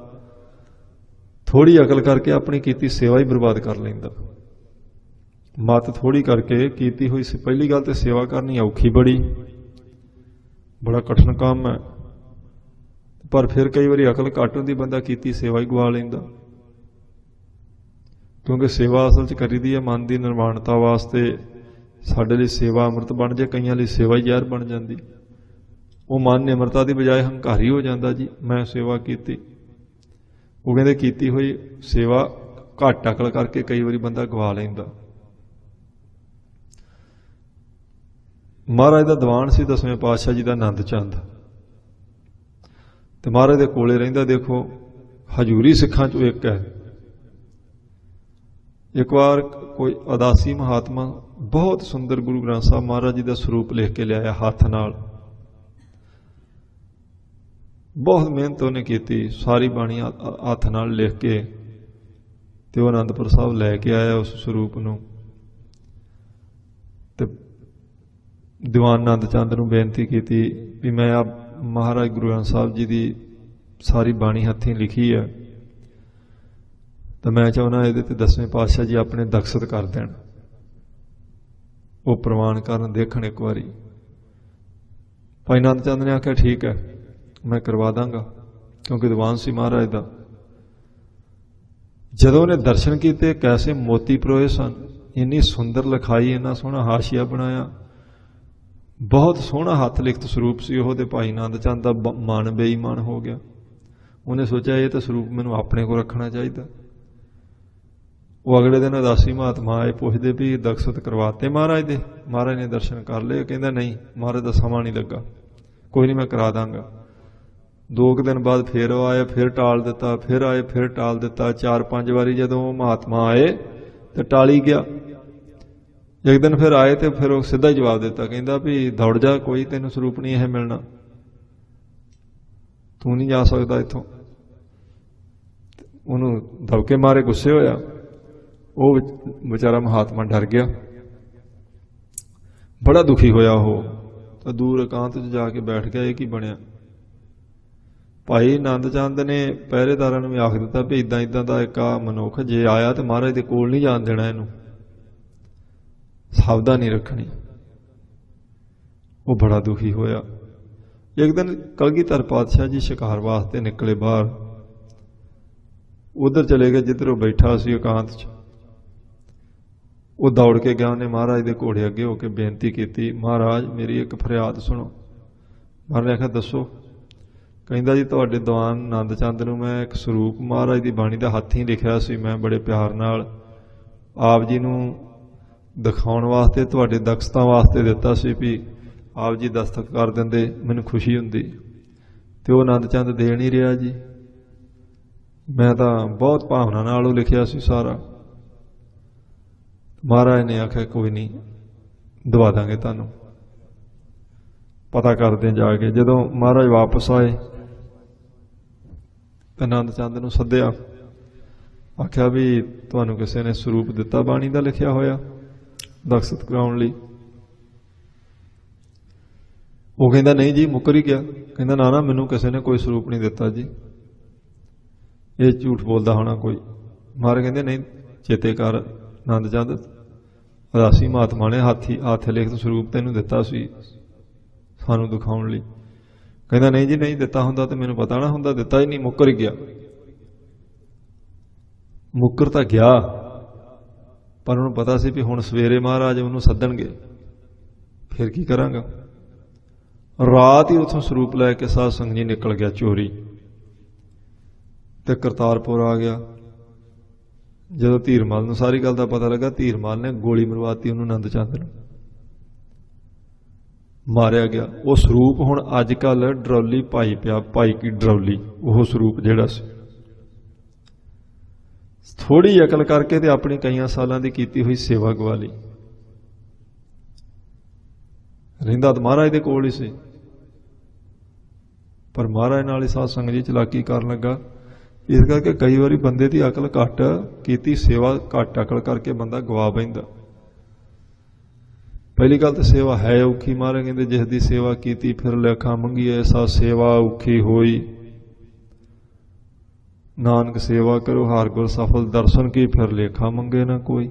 ਥੋੜੀ ਅਕਲ ਕਰਕੇ ਆਪਣੀ ਕੀਤੀ ਸੇਵਾ ਹੀ ਬਰਬਾਦ ਕਰ ਲੈਂਦਾ। ਮਤ ਥੋੜੀ ਕਰਕੇ ਕੀਤੀ ਹੋਈ ਸੀ। ਪਹਿਲੀ ਗੱਲ ਤੇ ਸੇਵਾ ਕਰਨੀ ਔਖੀ ਬੜੀ, ਬੜਾ ਕਠਿਨ ਕੰਮ ਹੈ। ਪਰ ਫਿਰ ਕਈ ਵਾਰੀ ਅਕਲ ਘੱਟ ਹੁੰਦੀ, ਬੰਦਾ ਕੀਤੀ ਸੇਵਾ ਹੀ ਗਵਾ ਲੈਂਦਾ। ਕਿਉਂਕਿ ਸੇਵਾ ਅਸਲ 'ਚ ਕਰੀਦੀ ਹੈ ਮਨ ਦੀ ਨਿਰਵਾਣਤਾ ਵਾਸਤੇ। ਸਾਡੇ ਲਈ ਸੇਵਾ ਅੰਮ੍ਰਿਤ ਬਣ ਜੇ, ਕਈਆਂ ਲਈ ਸੇਵਾ ਹੀ ਜ਼ਹਿਰ ਬਣ ਜਾਂਦੀ। ਉਹ ਮਨ ਨਿਮਰਤਾ ਦੀ ਬਜਾਏ ਹੰਕਾਰੀ ਹੋ ਜਾਂਦਾ। ਜੀ ਮੈਂ ਸੇਵਾ ਕੀਤੀ। ਉਹ ਕਹਿੰਦੇ ਕੀਤੀ ਹੋਈ ਸੇਵਾ ਘੱਟ ਅਕਲ ਕਰਕੇ ਕਈ ਵਾਰੀ ਬੰਦਾ ਗਵਾ ਲੈਂਦਾ। ਮਹਾਰਾਜ ਦਾ ਦੀਵਾਨ ਸੀ ਦਸਵੇਂ ਪਾਤਸ਼ਾਹ ਜੀ ਦਾ ਆਨੰਦ ਚੰਦ, ਤੇ ਮਹਾਰਾਜ ਦੇ ਕੋਲੇ ਰਹਿੰਦਾ। ਦੇਖੋ ਹਜ਼ੂਰੀ ਸਿੱਖਾਂ ਚੋਂ ਇੱਕ ਹੈ। ਇੱਕ ਵਾਰ ਕੋਈ ਉਦਾਸੀ ਮਹਾਤਮਾ ਬਹੁਤ ਸੁੰਦਰ ਗੁਰੂ ਗ੍ਰੰਥ ਸਾਹਿਬ ਮਹਾਰਾਜ ਜੀ ਦਾ ਸਰੂਪ ਲਿਖ ਕੇ ਲਿਆਇਆ ਹੱਥ ਨਾਲ। ਬਹੁਤ ਮਿਹਨਤ ਉਹਨੇ ਕੀਤੀ, ਸਾਰੀ ਬਾਣੀ ਹੱਥ ਨਾਲ ਲਿਖ ਕੇ, ਤੇ ਉਹ ਅਨੰਦਪੁਰ ਸਾਹਿਬ ਲੈ ਕੇ ਆਇਆ ਉਸ ਸਰੂਪ ਨੂੰ। ਤੇ ਦੀਵਾਨ ਆਨੰਦ ਚੰਦ ਨੂੰ ਬੇਨਤੀ ਕੀਤੀ ਵੀ ਮੈਂ ਆ ਮਹਾਰਾਜ ਗੁਰੂ ਗ੍ਰੰਥ ਸਾਹਿਬ ਜੀ ਦੀ ਸਾਰੀ ਬਾਣੀ ਹੱਥੀਂ ਲਿਖੀ ਹੈ, ਤਾਂ ਮੈਂ ਚਾਹੁੰਦਾ ਇਹਦੇ ਤੇ ਦਸਵੇਂ ਪਾਤਸ਼ਾਹ ਜੀ ਆਪਣੇ ਦਖਸਤ ਕਰ ਦੇਣ, ਉਹ ਪ੍ਰਵਾਨ ਕਰਨ, ਦੇਖਣ ਇੱਕ ਵਾਰੀ। ਭਾਈ ਆਨੰਦ ਚੰਦ ਨੇ ਆਖਿਆ ਠੀਕ ਹੈ, ਮੈਂ ਕਰਵਾ ਦਾਂਗਾ, ਕਿਉਂਕਿ ਦੀਵਾਨ ਸੀ ਮਹਾਰਾਜ ਦਾ। ਜਦੋਂ ਉਹਨੇ ਦਰਸ਼ਨ ਕੀਤੇ, ਕੈਸੇ ਮੋਤੀ ਪਰੋਏ ਸਨ, ਇੰਨੀ ਸੁੰਦਰ ਲਿਖਾਈ, ਇੰਨਾ ਸੋਹਣਾ ਹਾਸ਼ੀਆ ਬਣਾਇਆ, ਬਹੁਤ ਸੋਹਣਾ ਹੱਥ ਲਿਖਤ ਸਰੂਪ ਸੀ ਉਹ। ਤੇ ਭਾਈ ਆਨੰਦ ਚੰਦ ਦਾ ਮਨ ਬੇਈਮਾਨ ਹੋ ਗਿਆ। ਉਹਨੇ ਸੋਚਿਆ ਇਹ ਤਾਂ ਸਰੂਪ ਮੈਨੂੰ ਆਪਣੇ ਕੋਲ ਰੱਖਣਾ ਚਾਹੀਦਾ। ਉਹ ਅਗਲੇ ਦਿਨ ਉਦਾਸੀ ਮਹਾਤਮਾ ਆਏ, ਪੁੱਛਦੇ ਵੀ ਦਰਸ਼ਨ ਕਰਵਾਤੇ ਮਹਾਰਾਜ ਦੇ? ਮਹਾਰਾਜ ਨੇ ਦਰਸ਼ਨ ਕਰ ਲਏ। ਕਹਿੰਦਾ ਨਹੀਂ ਮਹਾਰਾਜ ਦਾ ਸਮਾਂ ਨਹੀਂ ਲੱਗਾ, ਕੋਈ ਨਹੀਂ ਮੈਂ ਕਰਾ ਦਾਂਗਾ। ਦੋ ਕੁ ਦਿਨ ਬਾਅਦ ਫਿਰ ਉਹ ਆਏ, ਫਿਰ ਟਾਲ ਦਿੱਤਾ, ਫਿਰ ਆਏ, ਫਿਰ ਟਾਲ ਦਿੱਤਾ। ਚਾਰ ਪੰਜ ਵਾਰੀ ਜਦੋਂ ਉਹ ਮਹਾਤਮਾ ਆਏ ਤੇ ਟਾਲੀ ਗਿਆ। ਇੱਕ ਦਿਨ ਫਿਰ ਆਏ ਤੇ ਫਿਰ ਉਹ ਸਿੱਧਾ ਹੀ ਜਵਾਬ ਦਿੱਤਾ, ਕਹਿੰਦਾ ਵੀ ਦੌੜ ਜਾ, ਕੋਈ ਤੈਨੂੰ ਸਰੂਪ ਨਹੀਂ ਇਹ ਮਿਲਣਾ, ਤੂੰ ਨਹੀਂ ਜਾ ਸਕਦਾ ਇੱਥੋਂ। ਉਹਨੂੰ ਦਬਕੇ ਮਾਰੇ ਗੁੱਸੇ ਹੋਇਆ, ਉਹ ਵਿਚਾਰਾ ਮਹਾਤਮਾ ਡਰ ਗਿਆ, ਬੜਾ ਦੁਖੀ ਹੋਇਆ। ਉਹ ਤਾਂ ਦੂਰ ਇਕਾਂਤ 'ਚ ਜਾ ਕੇ ਬੈਠ ਗਿਆ। ਇਹ ਕੀ ਬਣਿਆ? ਭਾਈ ਆਨੰਦ ਚੰਦ ਨੇ ਪਹਿਰੇਦਾਰਾਂ ਨੂੰ ਵੀ ਆਖ ਦਿੱਤਾ ਵੀ ਇਦਾਂ ਇਦਾਂ ਦਾ ਇੱਕ ਆ ਮਨੁੱਖ ਜੇ ਆਇਆ ਤੇ ਮਹਾਰਾਜ ਦੇ ਕੋਲ ਨਹੀਂ ਜਾਣ ਦੇਣਾ, ਇਹਨੂੰ ਸਾਵਧਾਨੀ ਰੱਖਣੀ। ਉਹ ਬੜਾ ਦੁਖੀ ਹੋਇਆ। ਇੱਕ ਦਿਨ ਕਲਗੀਧਰ ਪਾਤਸ਼ਾਹ ਜੀ ਸ਼ਿਕਾਰ ਵਾਸਤੇ ਨਿਕਲੇ ਬਾਹਰ, ਉਧਰ ਚਲੇ ਗਏ ਜਿੱਧਰ ਉਹ ਬੈਠਾ ਸੀ ਇਕਾਂਤ 'ਚ। ਉਹ ਦੌੜ ਕੇ ਗਿਆ, ਉਹਨੇ ਮਹਾਰਾਜ ਦੇ ਘੋੜੇ ਅੱਗੇ ਹੋ ਕੇ ਬੇਨਤੀ ਕੀਤੀ, ਮਹਾਰਾਜ ਮੇਰੀ ਇੱਕ ਫਰਿਆਦ ਸੁਣੋ। ਮਹਾਰਾਜ ਨੇ ਆਖਿਆ ਦੱਸੋ। ਕਹਿੰਦਾ ਜੀ ਤੁਹਾਡੇ ਦੀਵਾਨ ਆਨੰਦ ਚੰਦ ਨੂੰ ਮੈਂ ਇੱਕ ਸਰੂਪ ਮਹਾਰਾਜ ਦੀ ਬਾਣੀ ਦਾ ਹੱਥੀਂ ਲਿਖਿਆ ਸੀ, ਮੈਂ ਬੜੇ ਪਿਆਰ ਨਾਲ ਆਪ ਜੀ ਨੂੰ ਦਿਖਾਉਣ ਵਾਸਤੇ, ਤੁਹਾਡੇ ਦਕਸ਼ਤਾ ਵਾਸਤੇ ਦਿੱਤਾ ਸੀ ਵੀ ਆਪ ਜੀ ਦਸਤਖਤ ਕਰ ਦਿੰਦੇ, ਮੈਨੂੰ ਖੁਸ਼ੀ ਹੁੰਦੀ। ਤੇ ਉਹ ਆਨੰਦ ਚੰਦ ਦੇ ਨਹੀਂ ਰਿਹਾ ਜੀ, ਮੈਂ ਤਾਂ ਬਹੁਤ ਭਾਵਨਾ ਨਾਲ ਉਹ ਲਿਖਿਆ ਸੀ ਸਾਰਾ। ਮਹਾਰਾਜ ਨੇ ਆਖਿਆ ਕੋਈ ਨਹੀਂ, ਦਵਾ ਦਾਂਗੇ ਤੁਹਾਨੂੰ, ਪਤਾ ਕਰਦੇ ਜਾ ਕੇ। ਜਦੋਂ ਮਹਾਰਾਜ ਵਾਪਸ ਆਏ ਤਾਂ ਆਨੰਦ ਚੰਦ ਨੂੰ ਸੱਦਿਆ, ਆਖਿਆ ਵੀ ਤੁਹਾਨੂੰ ਕਿਸੇ ਨੇ ਸਰੂਪ ਦਿੱਤਾ ਬਾਣੀ ਦਾ ਲਿਖਿਆ ਹੋਇਆ ਦਸਤਖਤ ਕਰਾਉਣ ਲਈ? ਉਹ ਕਹਿੰਦਾ ਨਹੀਂ ਜੀ, ਮੁੱਕਰ ਹੀ ਗਿਆ। ਕਹਿੰਦਾ ਨਾ ਨਾ, ਮੈਨੂੰ ਕਿਸੇ ਨੇ ਕੋਈ ਸਰੂਪ ਨਹੀਂ ਦਿੱਤਾ ਜੀ, ਇਹ ਝੂਠ ਬੋਲਦਾ ਹੋਣਾ ਕੋਈ। ਮਹਾਰਾਜ ਕਹਿੰਦੇ ਨਹੀਂ, ਚੇਤੇ ਕਰ ਆਨੰਦ ਚੰਦ, ਉਦਾਸੀ ਮਹਾਤਮਾ ਨੇ ਹਾਥੀ ਹੱਥ ਲਿਖਤ ਸਰੂਪ ਤੈਨੂੰ ਦਿੱਤਾ ਸੀ ਸਾਨੂੰ ਦਿਖਾਉਣ ਲਈ। ਕਹਿੰਦਾ ਨਹੀਂ ਜੀ, ਨਹੀਂ ਦਿੱਤਾ ਹੁੰਦਾ ਤੇ ਮੈਨੂੰ ਪਤਾ ਨਾ ਹੁੰਦਾ, ਦਿੱਤਾ ਹੀ ਨਹੀਂ, ਮੁੱਕਰ ਹੀ ਗਿਆ। ਮੁੱਕਰ ਤਾਂ ਗਿਆ, ਪਰ ਉਹਨੂੰ ਪਤਾ ਸੀ ਵੀ ਹੁਣ ਸਵੇਰੇ ਮਹਾਰਾਜ ਉਹਨੂੰ ਸੱਦਣਗੇ, ਫਿਰ ਕੀ ਕਰਾਂਗਾ। ਰਾਤ ਹੀ ਉੱਥੋਂ ਸਰੂਪ ਲੈ ਕੇ ਸਾਧ ਸੰਗਤ ਜੀ ਨਿਕਲ ਗਿਆ ਚੋਰੀ ਤੇ ਕਰਤਾਰਪੁਰ ਆ ਗਿਆ। ਜਦੋਂ ਧੀਰਮਲ ਨੂੰ ਸਾਰੀ ਗੱਲ ਦਾ ਪਤਾ ਲੱਗਾ, ਧੀਰਮਲ ਨੇ ਗੋਲੀ ਮਰਵਾਤੀ ਉਹਨੂੰ, ਆਨੰਦ ਚੰਦ ਨੂੰ ਮਾਰਿਆ ਗਿਆ। ਉਹ ਸਰੂਪ ਹੁਣ ਅੱਜ ਕੱਲ ਡਰੌਲੀ ਭਾਈ ਪਿਆ, ਭਾਈ ਕੀ ਡਰੌਲੀ, ਉਹ ਸਰੂਪ ਜਿਹੜਾ ਸੀ। ਥੋੜੀ ਅਕਲ ਕਰਕੇ ਤੇ ਆਪਣੀ ਕਈਆਂ ਸਾਲਾਂ ਦੀ ਕੀਤੀ ਹੋਈ ਸੇਵਾ ਗਵਾ ਲਈ। ਰਹਿੰਦਾ ਤਾਂ ਮਹਾਰਾਜ ਦੇ ਕੋਲ ਹੀ ਸੀ, ਪਰ ਮਹਾਰਾਜ ਨਾਲ ਹੀ ਸਾਧ ਸੰਗਤ ਜੀ ਚਲਾਕੀ ਕਰਨ ਲੱਗਾ। ਇਸ ਕਰਕੇ ਕਈ ਵਾਰੀ ਬੰਦੇ ਦੀ ਅਕਲ ਘੱਟ, ਕੀਤੀ ਸੇਵਾ ਘੱਟ ਅਕਲ ਕਰਕੇ ਬੰਦਾ ਗਵਾ ਬੈਂਦਾ। ਪਹਿਲੀ ਗੱਲ ਤਾਂ ਸੇਵਾ ਹੈ ਔਖੀ। ਮਹਾਰਾਜ ਕਹਿੰਦੇ ਜਿਸ ਦੀ ਸੇਵਾ ਕੀਤੀ ਫਿਰ ਲੇਖਾ ਮੰਗੀ, ਐਸਾ ਸੇਵਾ ਔਖੀ ਹੋਈ। ਨਾਨਕ ਸੇਵਾ ਕਰੋ ਹਰ ਗੁਰ ਸਫਲ ਦਰਸ਼ਨ ਕੀ, ਫਿਰ ਲੇਖਾ ਮੰਗੇ ਨਾ ਕੋਈ।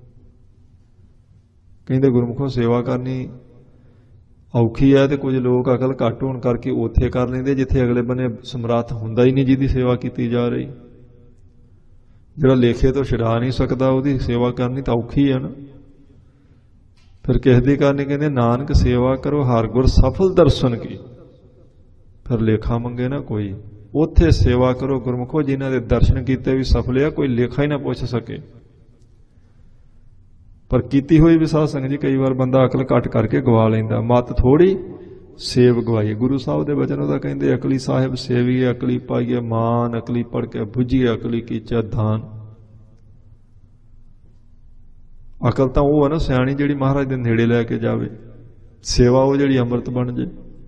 ਕਹਿੰਦੇ ਗੁਰਮੁਖੋਂ ਸੇਵਾ ਕਰਨੀ ਔਖੀ ਹੈ ਤੇ ਕੁਝ ਲੋਕ ਅਕਲ ਘੱਟ ਹੋਣ ਕਰਕੇ ਉੱਥੇ ਕਰ ਲੈਂਦੇ ਜਿੱਥੇ ਅਗਲੇ ਬੰਨੇ ਸਮਰੱਥ ਹੁੰਦਾ ਹੀ ਨਹੀਂ ਜਿਹਦੀ ਸੇਵਾ ਕੀਤੀ ਜਾ ਰਹੀ। ਜਿਹੜਾ ਲੇਖੇ ਤੋਂ ਛੁਡਾ ਨਹੀਂ ਸਕਦਾ ਉਹਦੀ ਸੇਵਾ ਕਰਨੀ ਤਾਂ ਔਖੀ ਹੈ ਨਾ। ਫਿਰ ਕਿਸ ਦੀ ਕਰਨੀ? ਕਹਿੰਦੇ ਨਾਨਕ ਸੇਵਾ ਕਰੋ ਹਰ ਗੁਰ ਸਫਲ ਦਰਸ਼ਨ ਕੀ, ਫਿਰ ਲੇਖਾ ਮੰਗੇ ਨਾ ਕੋਈ। ਉੱਥੇ ਸੇਵਾ ਕਰੋ ਗੁਰਮੁਖੋ ਜਿਨ੍ਹਾਂ ਦੇ ਦਰਸ਼ਨ ਕੀਤੇ ਵੀ ਸਫਲ ਆ, ਕੋਈ ਲੇਖਾ ਹੀ ਨਾ ਪੁੱਛ ਸਕੇ। ਪਰ ਕੀਤੀ ਹੋਈ ਵੀ ਸਾਧ ਸੰਗਤ ਜੀ ਕਈ ਵਾਰ ਬੰਦਾ ਅਕਲ ਘੱਟ ਕਰਕੇ ਗਵਾ ਲੈਂਦਾ। ਮੱਤ ਥੋੜੀ ਸੇਵ ਗਵਾਈ। ਗੁਰੂ ਸਾਹਿਬ ਦੇ ਬਚਨ ਉਹਦਾ ਕਹਿੰਦੇ ਅਕਲੀ ਸਾਹਿਬ ਸੇਵੀਏ, ਅਕਲੀ ਪਾਈਏ ਮਾਨ, ਅਕਲੀ ਪੜ ਕੇ ਬੁੱਝੀਏ, ਅਕਲੀ ਕੀਚਾ ਦਾਨ। ਅਕਲ ਤਾਂ ਉਹ ਹੈ ਨਾ ਸਿਆਣੀ ਜਿਹੜੀ ਮਹਾਰਾਜ ਦੇ ਨੇੜੇ ਲੈ ਕੇ ਜਾਵੇ, ਸੇਵਾ ਉਹ ਜਿਹੜੀ ਅੰਮ੍ਰਿਤ ਬਣ ਜੇ।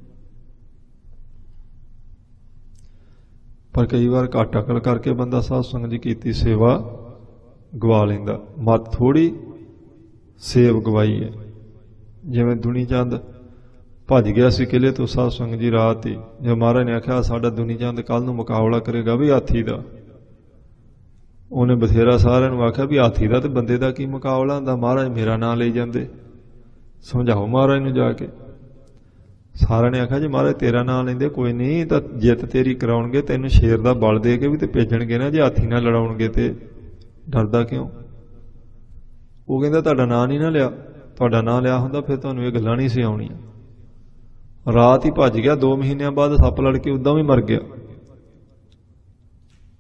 ਪਰ ਕਈ ਵਾਰ ਘੱਟ ਅਕਲ ਕਰਕੇ ਬੰਦਾ ਸਾਧ ਸੰਗਤ ਜੀ ਕੀਤੀ ਸੇਵਾ ਗਵਾ ਲੈਂਦਾ। ਮੱਤ ਥੋੜੀ ਸੇਵ ਗਵਾਈ ਹੈ। ਜਿਵੇਂ ਦੁਨੀ ਚੰਦ ਭੱਜ ਗਿਆ ਸੀ ਕਿਲੇ ਤੋਂ ਸਾਧ ਸੰਗਤ ਜੀ ਰਾਤ ਹੀ, ਜੋ ਮਹਾਰਾਜ ਨੇ ਆਖਿਆ ਸਾਡਾ ਦੁਨੀ ਚੰਦ ਕੱਲ ਨੂੰ ਮੁਕਾਬਲਾ ਕਰੇਗਾ ਵੀ ਹਾਥੀ ਦਾ। ਉਹਨੇ ਬਥੇਰਾ ਸਾਰਿਆਂ ਨੂੰ ਆਖਿਆ ਵੀ ਹਾਥੀ ਦਾ ਤੇ ਬੰਦੇ ਦਾ ਕੀ ਮੁਕਾਬਲਾ ਹੁੰਦਾ, ਮਹਾਰਾਜ ਮੇਰਾ ਨਾਂ ਲਈ ਜਾਂਦੇ, ਸਮਝਾਓ ਮਹਾਰਾਜ ਨੂੰ ਜਾ ਕੇ। ਸਾਰਿਆਂ ਨੇ ਆਖਿਆ ਜੀ ਮਹਾਰਾਜ ਤੇਰਾ ਨਾਂ ਲੈਂਦੇ ਕੋਈ ਨਹੀਂ ਤਾਂ ਜਿੱਤ ਤੇਰੀ ਕਰਾਉਣਗੇ, ਤੈਨੂੰ ਸ਼ੇਰ ਦਾ ਬਲ ਦੇ ਕੇ ਵੀ ਤੇ ਭੇਜਣਗੇ ਨਾ, ਜੇ ਹਾਥੀ ਨਾਲ ਲੜਾਉਣਗੇ ਤੇ ਡਰਦਾ ਕਿਉਂ? ਉਹ ਕਹਿੰਦਾ ਤੁਹਾਡਾ ਨਾਂ ਨਹੀਂ ਨਾ ਲਿਆ, ਤੁਹਾਡਾ ਨਾਂ ਲਿਆ ਹੁੰਦਾ ਫਿਰ ਤੁਹਾਨੂੰ ਇਹ ਗੱਲਾਂ ਨਹੀਂ ਸੀ ਆਉਣੀਆਂ। ਰਾਤ ਹੀ ਭੱਜ ਗਿਆ, ਦੋ ਮਹੀਨਿਆਂ ਬਾਅਦ ਸੱਪ ਲੜ ਕੇ ਉਦਾਂ ਵੀ ਮਰ ਗਿਆ।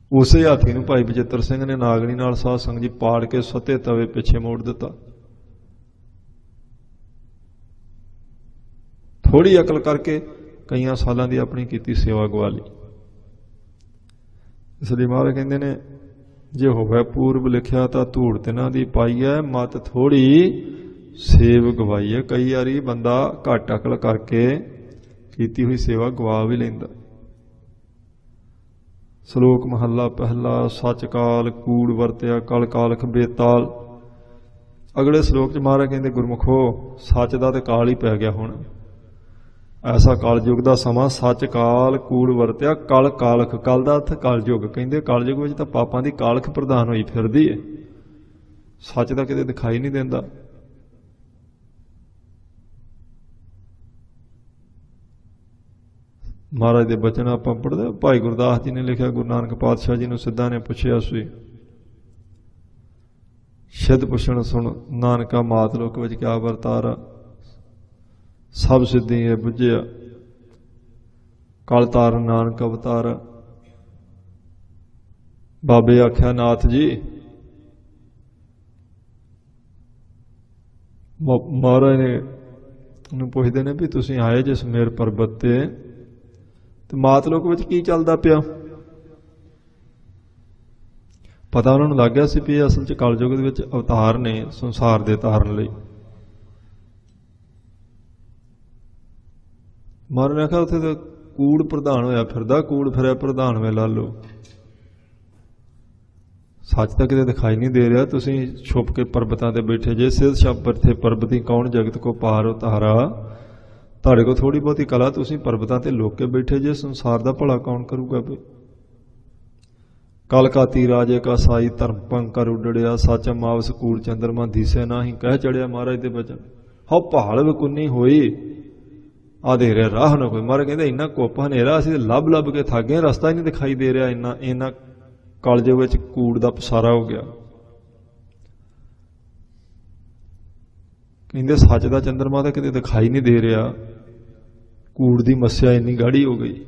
ਉਸੇ ਹਾਥੀ ਨੂੰ ਭਾਈ ਬਚਿੱਤਰ ਸਿੰਘ ਨੇ ਨਾਗਣੀ ਨਾਲ ਸਾਧ ਸੰਗਤ ਜੀ ਪਾੜ ਕੇ ਸੱਤੇ ਤਵੇ ਪਿੱਛੇ ਮੋੜ ਦਿੱਤਾ। ਥੋੜੀ ਅਕਲ ਕਰਕੇ ਕਈਆਂ ਸਾਲਾਂ ਦੀ ਆਪਣੀ ਕੀਤੀ ਸੇਵਾ ਗਵਾ ਲਈ। ਇਸ ਲਈ ਮਹਾਰਾਜ ਕਹਿੰਦੇ ਨੇ ਜੇ ਹੋਵੇ ਪੂਰਬ ਲਿਖਿਆ ਤਾਂ ਧੂੜ ਤਿਨਾਂ ਦੀ ਪਾਈ ਹੈ, ਮਤ ਥੋੜੀ ਸੇਵ ਗਵਾਈ ਹੈ। ਕਈ ਵਾਰੀ ਬੰਦਾ ਘੱਟ ਅਕਲ ਕਰਕੇ ਕੀਤੀ ਹੋਈ ਸੇਵਾ ਗਵਾ ਵੀ ਲੈਂਦਾ। ਸ਼ਲੋਕ ਮਹੱਲਾ ਪਹਿਲਾ, ਸੱਚ ਕਾਲ ਕੂੜ ਵਰਤਿਆ ਕਲ ਕਾਲਖ ਬੇਤਾਲ। ਅਗਲੇ ਸ਼ਲੋਕ 'ਚ ਮਹਾਰਾਜ ਕਹਿੰਦੇ ਗੁਰਮੁਖੋ ਸੱਚ ਦਾ ਤੇ ਕਾਲ ਹੀ ਪੈ ਗਿਆ। ਹੁਣ ਐਸਾ ਕਲਯੁਗ ਦਾ ਸਮਾਂ, ਸੱਚ ਕਾਲ ਕੂੜ ਵਰਤਿਆ ਕਲ ਕਾਲਖ। ਕਲ ਦਾ ਅਰਥ ਕਲਯੁਗ। ਕਹਿੰਦੇ ਕਲਯੁਗ ਵਿੱਚ ਤਾਂ ਪਾਪਾਂ ਦੀ ਕਾਲਖ ਪ੍ਰਧਾਨ ਹੋਈ ਫਿਰਦੀ ਹੈ, ਸੱਚ ਦਾ ਕਿਤੇ ਦਿਖਾਈ ਨਹੀਂ ਦਿੰਦਾ। ਮਹਾਰਾਜ ਦੇ ਬਚਨ ਆਪਾਂ ਪੜ੍ਹਦੇ। ਭਾਈ ਗੁਰਦਾਸ ਜੀ ਨੇ ਲਿਖਿਆ, ਗੁਰੂ ਨਾਨਕ ਪਾਤਸ਼ਾਹ ਜੀ ਨੂੰ ਸਿੱਧਾਂ ਨੇ ਪੁੱਛਿਆ ਸੀ, ਸਿੱਧ ਪੁੱਛਣ ਸੁਣ ਨਾਨਕਾ ਮਾਤ ਲੋਕ ਵਿੱਚ ਕਿਆ ਵਰਤਾਰਾ, ਸਭ ਸਿੱਧੀ ਇਹ ਬੁੱਝਿਆ ਕਲ ਤਾਰਨ ਨਾਨਕ ਅਵਤਾਰ। ਬਾਬੇ ਆਖਿਆ ਨਾਥ ਜੀ, ਮਹਾਰਾਜ ਨੇ ਉਹਨੂੰ ਪੁੱਛਦੇ ਨੇ ਵੀ ਤੁਸੀਂ ਆਏ ਜਿਸ ਮੇਰ ਪਰਬਤ ਤੇ ਤੇ ਮਾਤ ਲੋਕ ਵਿੱਚ ਕੀ ਚੱਲਦਾ ਪਿਆ। ਪਤਾ ਉਹਨਾਂ ਨੂੰ ਲੱਗ ਗਿਆ ਸੀ ਵੀ ਅਸਲ 'ਚ ਕਲਯੁਗ ਦੇ ਵਿੱਚ ਅਵਤਾਰ ਨੇ ਸੰਸਾਰ ਦੇ ਤਾਰਨ ਲਈ। ਮਹਾਰਾਜ ਨੇ ਆਖਿਆ ਉੱਥੇ ਤਾਂ ਕੂੜ ਪ੍ਰਧਾਨ ਹੋਇਆ ਫਿਰਦਾ, ਕੂੜ ਫਿਰਿਆ ਪ੍ਰਧਾਨ ਵੇ ਲਾ ਲਓ। ਸੱਚ ਤਾਂ ਕਿਤੇ ਦਿਖਾਈ ਨਹੀਂ ਦੇ ਰਿਹਾ, ਤੁਸੀਂ ਛੁਪ ਕੇ ਪਰਬਤਾਂ ਤੇ ਬੈਠੇ ਜੇ। ਸਿਧ ਸ਼ਬਦ ਥੇ ਪਰਬਤੀ ਕੌਣ ਜਗਤ ਕੋ ਪਾਰ ਉਤਾਰਾ। ਤੁਹਾਡੇ ਕੋਲ ਥੋੜੀ ਬਹੁਤੀ ਕਲਾ, ਤੁਸੀਂ ਪਰਬਤਾਂ ਤੇ ਲੁਕ ਕੇ ਬੈਠੇ ਜੇ, ਸੰਸਾਰ ਦਾ ਭਲਾ ਕੌਣ ਕਰੂਗਾ ਬਈ। ਕਲ ਕਾਤੀ ਰਾਜੇ ਕਾ ਸਾਈ ਧਰਮ ਪੰਕਰ ਉੱਡੜਿਆ, ਸੱਚ ਮਾਵਸ ਕੂੜ ਚੰਦਰਮਾ ਦੀਸੇ ਨਾਹੀਂ ਕਹਿ ਚੜਿਆ। ਮਹਾਰਾਜ ਦੇ ਬਚਨ ਹਉ ਭਾਲ ਵਿਕੁੰਨੀ ਹੋਈ ਆ ਦੇ ਰਿਹਾ ਰਾਹ ਨਾ ਕੋਈ। ਮਹਾਰਾਜ ਕਹਿੰਦੇ ਇੰਨਾ ਕੁੱਪ ਹਨੇਰਾ, ਅਸੀਂ ਲੱਭ ਲੱਭ ਕੇ ਥੱਕ ਗਏ, ਰਸਤਾ ਹੀ ਨਹੀਂ ਦਿਖਾਈ ਦੇ ਰਿਹਾ। ਇੰਨਾ ਇੰਨਾ ਕਲਯੁਗ ਵਿੱਚ ਕੂੜ ਦਾ ਪਸਾਰਾ ਹੋ ਗਿਆ। ਕਹਿੰਦੇ ਸੱਚ ਦਾ ਚੰਦਰਮਾ ਤਾਂ ਕਿਤੇ ਦਿਖਾਈ ਨਹੀਂ ਦੇ ਰਿਹਾ, ਕੂੜ ਦੀ ਮੱਸਿਆ ਇੰਨੀ ਗਾੜੀ ਹੋ ਗਈ।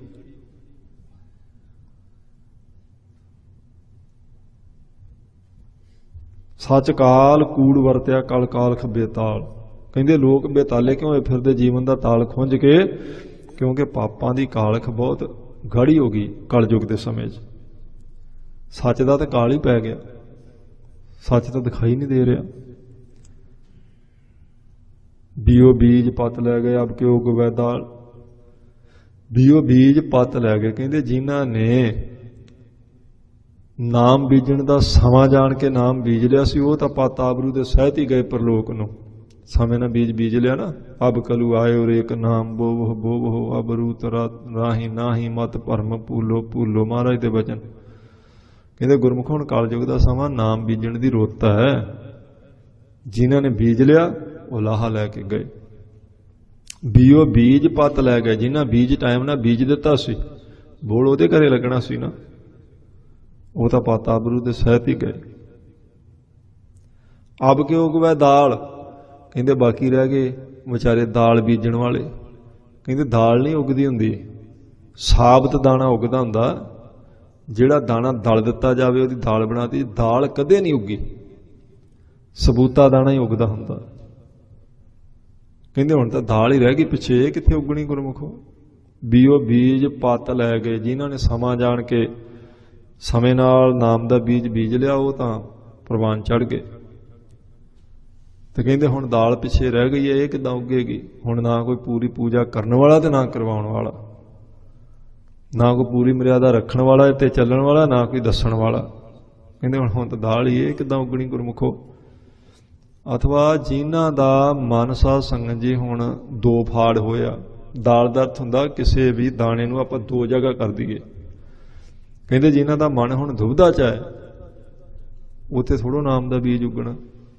ਸੱਚ ਕਾਲ ਕੂੜ ਵਰਤਿਆ ਕਲ ਕਾਲਖ ਬੇਤਾਲ। ਕਹਿੰਦੇ ਲੋਕ ਬੇਤਾਲੇ ਕਿਉਂ ਹੋਏ ਫਿਰਦੇ ਜੀਵਨ ਦਾ ਤਾਲ ਖੁੰਝ ਕੇ, ਕਿਉਂਕਿ ਪਾਪਾਂ ਦੀ ਕਾਲਖ ਬਹੁਤ ਗਾੜੀ ਹੋ ਗਈ ਕਲਯੁਗ ਦੇ ਸਮੇਂ 'ਚ। ਸੱਚ ਦਾ ਤਾਂ ਕਾਲ ਹੀ ਪੈ ਗਿਆ, ਸੱਚ ਤਾਂ ਦਿਖਾਈ ਨਹੀਂ ਦੇ ਰਿਹਾ। ਬੀਓ ਬੀਜ ਪੱਤ ਲੈ ਗਏ ਅਬ ਕਿਉ ਉਗਵੈ ਦਾਲ। ਬੀਓ ਬੀਜ ਪੱਤ ਲੈ ਗਏ। ਕਹਿੰਦੇ ਜਿਨ੍ਹਾਂ ਨੇ ਨਾਮ ਬੀਜਣ ਦਾ ਸਮਾਂ ਜਾਣ ਕੇ ਨਾਮ ਬੀਜ ਲਿਆ ਸੀ, ਉਹ ਤਾਂ ਪੱਤ ਆਬਰੂ ਦੇ ਸਹਿਤ ਹੀ ਗਏ ਪਰਲੋਕ ਨੂੰ। ਸਮੇਂ ਨਾਲ ਬੀਜ ਬੀਜ ਲਿਆ ਨਾ। ਅਬ ਕਲੂ ਆਇਓ ਰੇਕ ਨਾਮ ਬੋਵ ਬੋਵ ਅਬਰੂ ਤਰਾ ਰਾਹੀ ਨਾਹੀ ਮਤ ਭਰਮ ਭੂਲੋ ਭੂਲੋ। ਮਹਾਰਾਜ ਦੇ ਬਚਨ ਕਹਿੰਦੇ ਗੁਰਮੁਖ ਹੁਣ ਕਲਯੁਗ ਦਾ ਸਮਾਂ ਨਾਮ ਬੀਜਣ ਦੀ ਰੁੱਤ ਹੈ। ਜਿਨ੍ਹਾਂ ਨੇ ਬੀਜ ਲਿਆ ਉਹ ਲਾਹਾ ਲੈ ਕੇ ਗਏ। ਬੀਓ ਬੀਜ ਪੱਤ ਲੈ ਗਏ। ਜਿਨ੍ਹਾਂ ਬੀਜ ਟਾਈਮ ਨਾਲ ਬੀਜ ਦਿੱਤਾ ਸੀ, ਬੋਲ ਉਹਦੇ ਘਰੇ ਲੱਗਣਾ ਸੀ ਨਾ, ਉਹ ਤਾਂ ਪੱਤ ਆਬਰੂ ਦੇ ਸਹਿਤ ਹੀ ਗਏ। ਅਬ ਕਿਉ ਉਗਵੈ ਦਾਲ। ਕਹਿੰਦੇ ਬਾਕੀ ਰਹਿ ਗਏ ਵਿਚਾਰੇ ਦਾਲ ਬੀਜਣ ਵਾਲੇ। ਕਹਿੰਦੇ ਦਾਲ ਨਹੀਂ ਉਗਦੀ ਹੁੰਦੀ, ਸਾਬਤ ਦਾਣਾ ਉਗਦਾ ਹੁੰਦਾ। ਜਿਹੜਾ ਦਾਣਾ ਦਲ ਦਿੱਤਾ ਜਾਵੇ ਉਹਦੀ ਦਾਲ ਬਣਾਤੀ, ਦਾਲ ਕਦੇ ਨਹੀਂ ਉੱਗੀ, ਸਬੂਤਾ ਦਾਣਾ ਹੀ ਉਗਦਾ ਹੁੰਦਾ। ਕਹਿੰਦੇ ਹੁਣ ਤਾਂ ਦਾਲ ਹੀ ਰਹਿ ਗਈ ਪਿੱਛੇ, ਇਹ ਕਿੱਥੇ ਉਗਣੀ ਗੁਰਮੁਖੋ। ਬੀਓ ਬੀਜ ਪੱਤ ਲੈ ਗਏ। ਜਿਨ੍ਹਾਂ ਨੇ ਸਮਾਂ ਜਾਣ ਕੇ ਸਮੇਂ ਨਾਲ ਨਾਮ ਦਾ ਬੀਜ ਬੀਜ ਲਿਆ, ਉਹ ਤਾਂ ਪ੍ਰਵਾਨ ਚੜ੍ਹ ਗਏ। ਤੇ ਕਹਿੰਦੇ ਹੁਣ ਦਾਲ ਪਿੱਛੇ ਰਹਿ ਗਈ ਹੈ, ਇਹ ਕਿੱਦਾਂ ਉੱਗੇਗੀ। ਹੁਣ ਨਾ ਕੋਈ ਪੂਰੀ ਪੂਜਾ ਕਰਨ ਵਾਲਾ ਤੇ ਨਾ ਕਰਵਾਉਣ ਵਾਲਾ, ਨਾ ਕੋਈ ਪੂਰੀ ਮਰਿਆਦਾ ਰੱਖਣ ਵਾਲਾ ਤੇ ਚੱਲਣ ਵਾਲਾ, ਨਾ ਕੋਈ ਦੱਸਣ ਵਾਲਾ। ਕਹਿੰਦੇ ਹੁਣ ਹੁਣ ਤਾਂ ਦਾਲ ਹੀ, ਇਹ ਕਿੱਦਾਂ ਉੱਗਣੀ ਗੁਰਮੁਖੋ। ਅਥਵਾ ਜਿਨ੍ਹਾਂ ਦਾ ਮਨ ਸਾਧ ਸੰਗਤ ਜੀ ਹੁਣ ਦੋ ਫਾੜ ਹੋਇਆ। ਦਾਲ ਦਾ ਅਰਥ ਹੁੰਦਾ ਕਿਸੇ ਵੀ ਦਾਣੇ ਨੂੰ ਆਪਾਂ ਦੋ ਜਗ੍ਹਾ ਕਰ ਦਈਏ। ਕਹਿੰਦੇ ਜਿਨ੍ਹਾਂ ਦਾ ਮਨ ਹੁਣ ਦੁਬਦਾ ਚ ਹੈ, ਉੱਥੇ ਥੋੜ੍ਹਾ ਨਾਮ ਦਾ ਬੀਜ ਉੱਗਣਾ।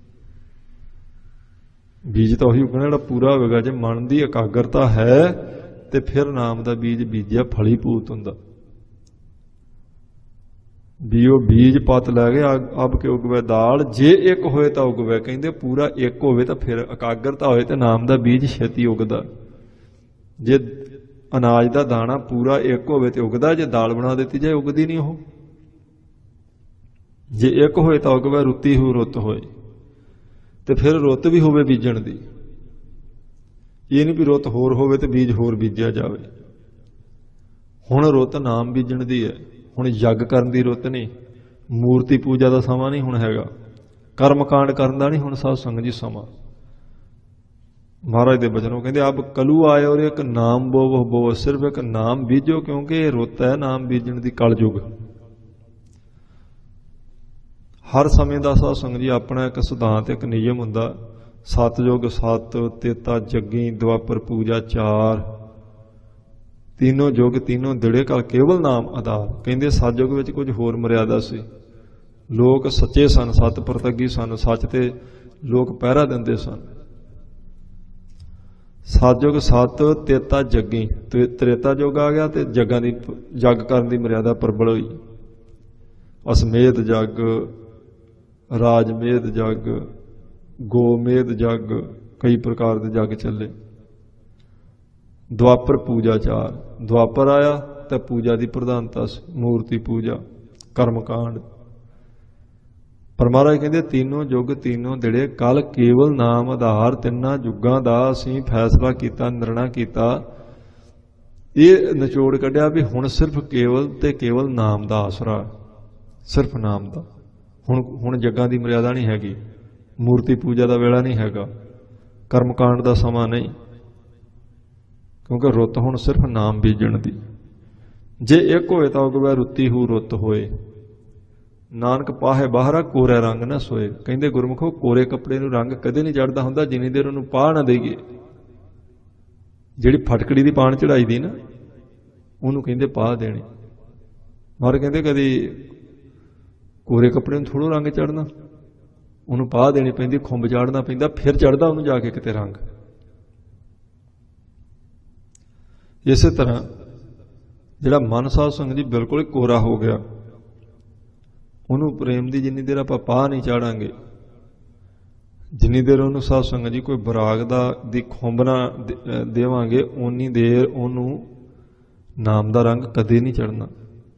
ਬੀਜ ਤਾਂ ਉਹੀ ਉੱਗਣਾ ਜਿਹੜਾ ਪੂਰਾ ਹੋਵੇਗਾ। ਜੇ ਮਨ ਦੀ ਇਕਾਗਰਤਾ ਹੈ ਤੇ ਫਿਰ ਨਾਮ ਦਾ ਬੀਜ ਬੀਜਿਆ ਫਲੀਭੂਤ ਹੁੰਦਾ। ਬੀਓ ਬੀਜ ਪੱਤ ਲੈ ਗਏ ਅਬ ਕਿ ਉਗਵੇ ਦਾਲ। ਜੇ ਇੱਕ ਹੋਏ ਤਾਂ ਉਗਵੇ। ਕਹਿੰਦੇ ਪੂਰਾ ਇੱਕ ਹੋਵੇ ਤਾਂ ਫਿਰ ਇਕਾਗਰਤਾ ਹੋਏ ਤੇ ਨਾਮ ਦਾ ਬੀਜ ਛੇਤੀ ਉਗਦਾ। ਜੇ ਅਨਾਜ ਦਾ ਦਾਣਾ ਪੂਰਾ ਇੱਕ ਹੋਵੇ ਤੇ ਉਗਦਾ, ਜੇ ਦਾਲ ਬਣਾ ਦਿੱਤੀ ਜਾਏ ਉਗਦੀ ਨਹੀਂ ਉਹ। ਜੇ ਇੱਕ ਹੋਏ ਤਾਂ ਅਗਵੈ ਰੁੱਤੀ ਹੋ ਰੁੱਤ ਹੋਏ। ਤੇ ਫਿਰ ਰੁੱਤ ਵੀ ਹੋਵੇ ਬੀਜਣ ਦੀ, ਇਹ ਨਹੀਂ ਵੀ ਰੁੱਤ ਹੋਰ ਹੋਵੇ ਤੇ ਬੀਜ ਹੋਰ ਬੀਜਿਆ ਜਾਵੇ। ਹੁਣ ਰੁੱਤ ਨਾਮ ਬੀਜਣ ਦੀ ਹੈ। ਹੁਣ ਯੱਗ ਕਰਨ ਦੀ ਰੁੱਤ ਨਹੀਂ, ਮੂਰਤੀ ਪੂਜਾ ਦਾ ਸਮਾਂ ਨਹੀਂ ਹੁਣ ਹੈਗਾ, ਕਰਮ ਕਾਂਡ ਕਰਨ ਦਾ ਨਹੀਂ ਹੁਣ ਸਾਧ ਸੰਗਤ ਜੀ ਸਮਾਂ। ਮਹਾਰਾਜ ਦੇ ਬਚਨੋਂ ਕਹਿੰਦੇ ਅਬ ਕਲੂ ਆਏ ਔਰ ਇੱਕ ਨਾਮ ਬੋਵ ਬੋ, ਸਿਰਫ ਇੱਕ ਨਾਮ ਬੀਜੋ, ਕਿਉਂਕਿ ਇਹ ਰੁੱਤ ਹੈ ਨਾਮ ਬੀਜਣ ਦੀ, ਕਲਯੁਗ। ਹਰ ਸਮੇਂ ਦਾ ਸਾਧ ਸੰਗਤ ਜੀ ਆਪਣਾ ਇੱਕ ਸਿਧਾਂਤ, ਇੱਕ ਨਿਯਮ ਹੁੰਦਾ। ਸਤਯੁਗ ਸਤ, ਤੇਤਾ ਜੱਗੀ, ਦੁਆਪਰ ਪੂਜਾ ਚਾਰ, तीनों युग तीनों दिड़े कल केवल नाम आधार। कहते सतयुग में कुछ होर मर्यादा सी, लोग सच्चे सन, सत प्रतगी सन, सच ते लोग पहरा देंदे सन। सतयुग सत, तेता जग्गी, त्रेता युग आ गया तो जग्गां दी जग करन दी मर्यादा प्रबल हुई। असमेध जग, राजमेध जग, गोमेध जग, कई प्रकार के जग चले। ਦੁਆਪਰ ਪੂਜਾ ਚਾਰ, ਦੁਆਪਰ ਆਇਆ ਤਾਂ ਪੂਜਾ ਦੀ ਪ੍ਰਧਾਨਤਾ ਸੀ, ਮੂਰਤੀ ਪੂਜਾ, ਕਰਮਕਾਂਡ। ਪਰ ਮਹਾਰਾਜ ਕਹਿੰਦੇ तीनों युग तीनों दिड़े कल केवल नाम आधार। ਤਿੰਨਾਂ ਯੁੱਗਾਂ ਦਾ ਅਸੀਂ ਫੈਸਲਾ ਕੀਤਾ, ਨਿਰਣਾ ਕੀਤਾ, ਇਹ ਨਿਚੋੜ ਕੱਢਿਆ ਵੀ ਹੁਣ ਸਿਰਫ ਕੇਵਲ ਤੇ ਕੇਵਲ ਨਾਮ ਦਾ ਆਸਰਾ, ਸਿਰਫ ਨਾਮ ਦਾ। ਹੁਣ ਹੁਣ ਜੱਗਾਂ ਦੀ ਮਰਿਆਦਾ ਨਹੀਂ ਹੈਗੀ, ਮੂਰਤੀ ਪੂਜਾ ਦਾ ਵੇਲਾ ਨਹੀਂ ਹੈਗਾ, ਕਰਮਕਾਂਡ ਦਾ ਸਮਾਂ ਨਹੀਂ, क्योंकि रुत हुण सिर्फ नाम बीजण दी। जे एक होए तां अगवै रुत्ती हू रुत होए। नानक पाहे बाहरा कोरे रंग ना सोए। कहंदे गुरमुखो कोरे कपड़े नूं रंग कदे नहीं चढ़दा हुंदा जिन्नी देर उहनूं पाह ना देईए। जिहड़ी फटकड़ी दी पाण चढ़ाई दी ना उहनूं कहंदे पाह देणी। मगर कहंदे कदी कोरे कपड़े नूं थोड़ो रंग चढ़ना, उहनूं पाह देनी पैंदी, खुंब चाढ़ना पैंदा, फिर चढ़दा उहनूं जाके किते रंग। इसे तरह जिहड़ा मन साध संगत जी बिल्कुल कोरा हो गया, उन्होंने प्रेम की जिन्नी देर आपां पाह नहीं चाड़ांगे, जिन्नी देर उन्होंने साध संगत जी कोई बराग दा दी खुंब ना देवांगे, उन्नी देर उन्होंने नाम दा रंग कदे नहीं चढ़ना।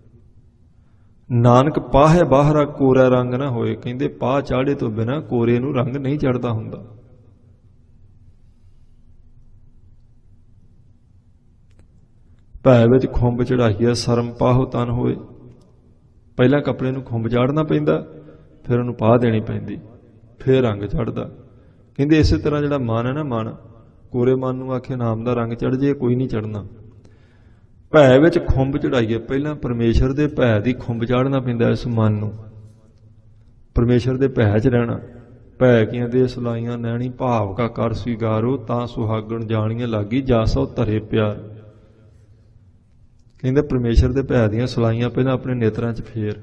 नानक पाहे बाहरा कोरा रंग ना होए। कहंदे पाह चाड़े तो बिना कोरे नूं रंग नहीं चढ़दा हुंदा। भै विच खुंब चढ़ाईए सरम पाहो तन होए। पहला कपड़े नूं खुंब चाड़ना पैंदा, फिर उहनूं पाह देनी पैंदी, फिर रंग चढ़दा। कहंदे इसे तरह जिहड़ा मन है ना, मन कोरे मन नूं आखे नाम दा रंग चढ़ जे, कोई नहीं चढ़ना। भै विच खुंब चढ़ाईए, पहला परमेश्वर दे भै दी खुंब चाड़ना पैंदा इस मन नूं, परमेश्वर दे भै च रहना। भै कियां दे सलाइयां नैणी भाव का कर स्वीकारो, तां सुहागण जाणीए लागी जा सो धरे प्यार। कहते परमेश्वर के भै दियां सलाइयां पहला अपने नेत्रां च फेर,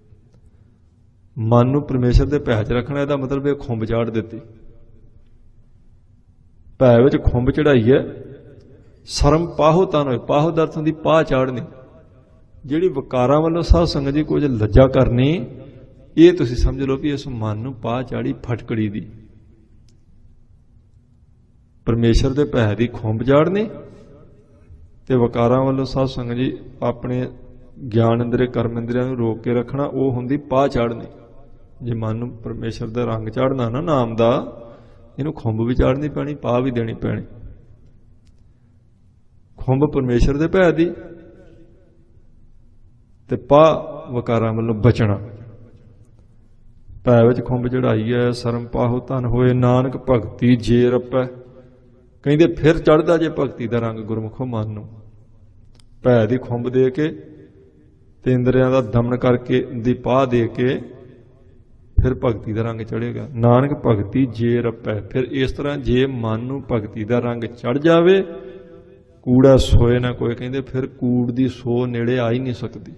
मन नूं परमेश्वर के भै च रखना। इसदा मतलब ये खुंब चाड़ दित्ती। भै विच खुंब चढ़ाईए, सरम पाहो तन होए। पाहो दर्द हुंदी पाह चाड़नी। जिहड़ी वकारां वल्लों साध संगत जी कुछ लज्जा करनी, ये तुसीं समझ लो भी इस मन नूं पाह चाड़ी फटकड़ी दी। परमेश्वर के भै दी खुंब चाड़नी ते वकारां वालों साध संगत जी अपने ज्ञान इंद्रे कर्म इंद्रियां नूं रोक के रखना, वो हुंदी पाह चाड़नी। जे मन नूं परमेश्वर दा रंग चाड़ना ना नाम दा, इहनूं खुंब भी चाड़नी पैनी, पाह भी देनी पैनी। खुंब परमेश्वर दे भै दी ते पाह वकारां वालों बचना। भै विच खुंब चढ़ाईए, सरम पाहो धन होए, नानक भगती जे रपै। कहते फिर चढ़दा जे भगती का रंग गुरमुखो मन नूं। भै दी खुंब दे के ते इंद्रियां दा दमन करके दी पाह दे के फिर भगती का रंग चढ़ेगा। नानक भगती जे रपै। फिर इस तरह जे मन नूं भगती का रंग चढ़ जावे, कूड़ा सोए ना कोई। कहते फिर कूड़ दी सो नेड़े आ ही नहीं सकती।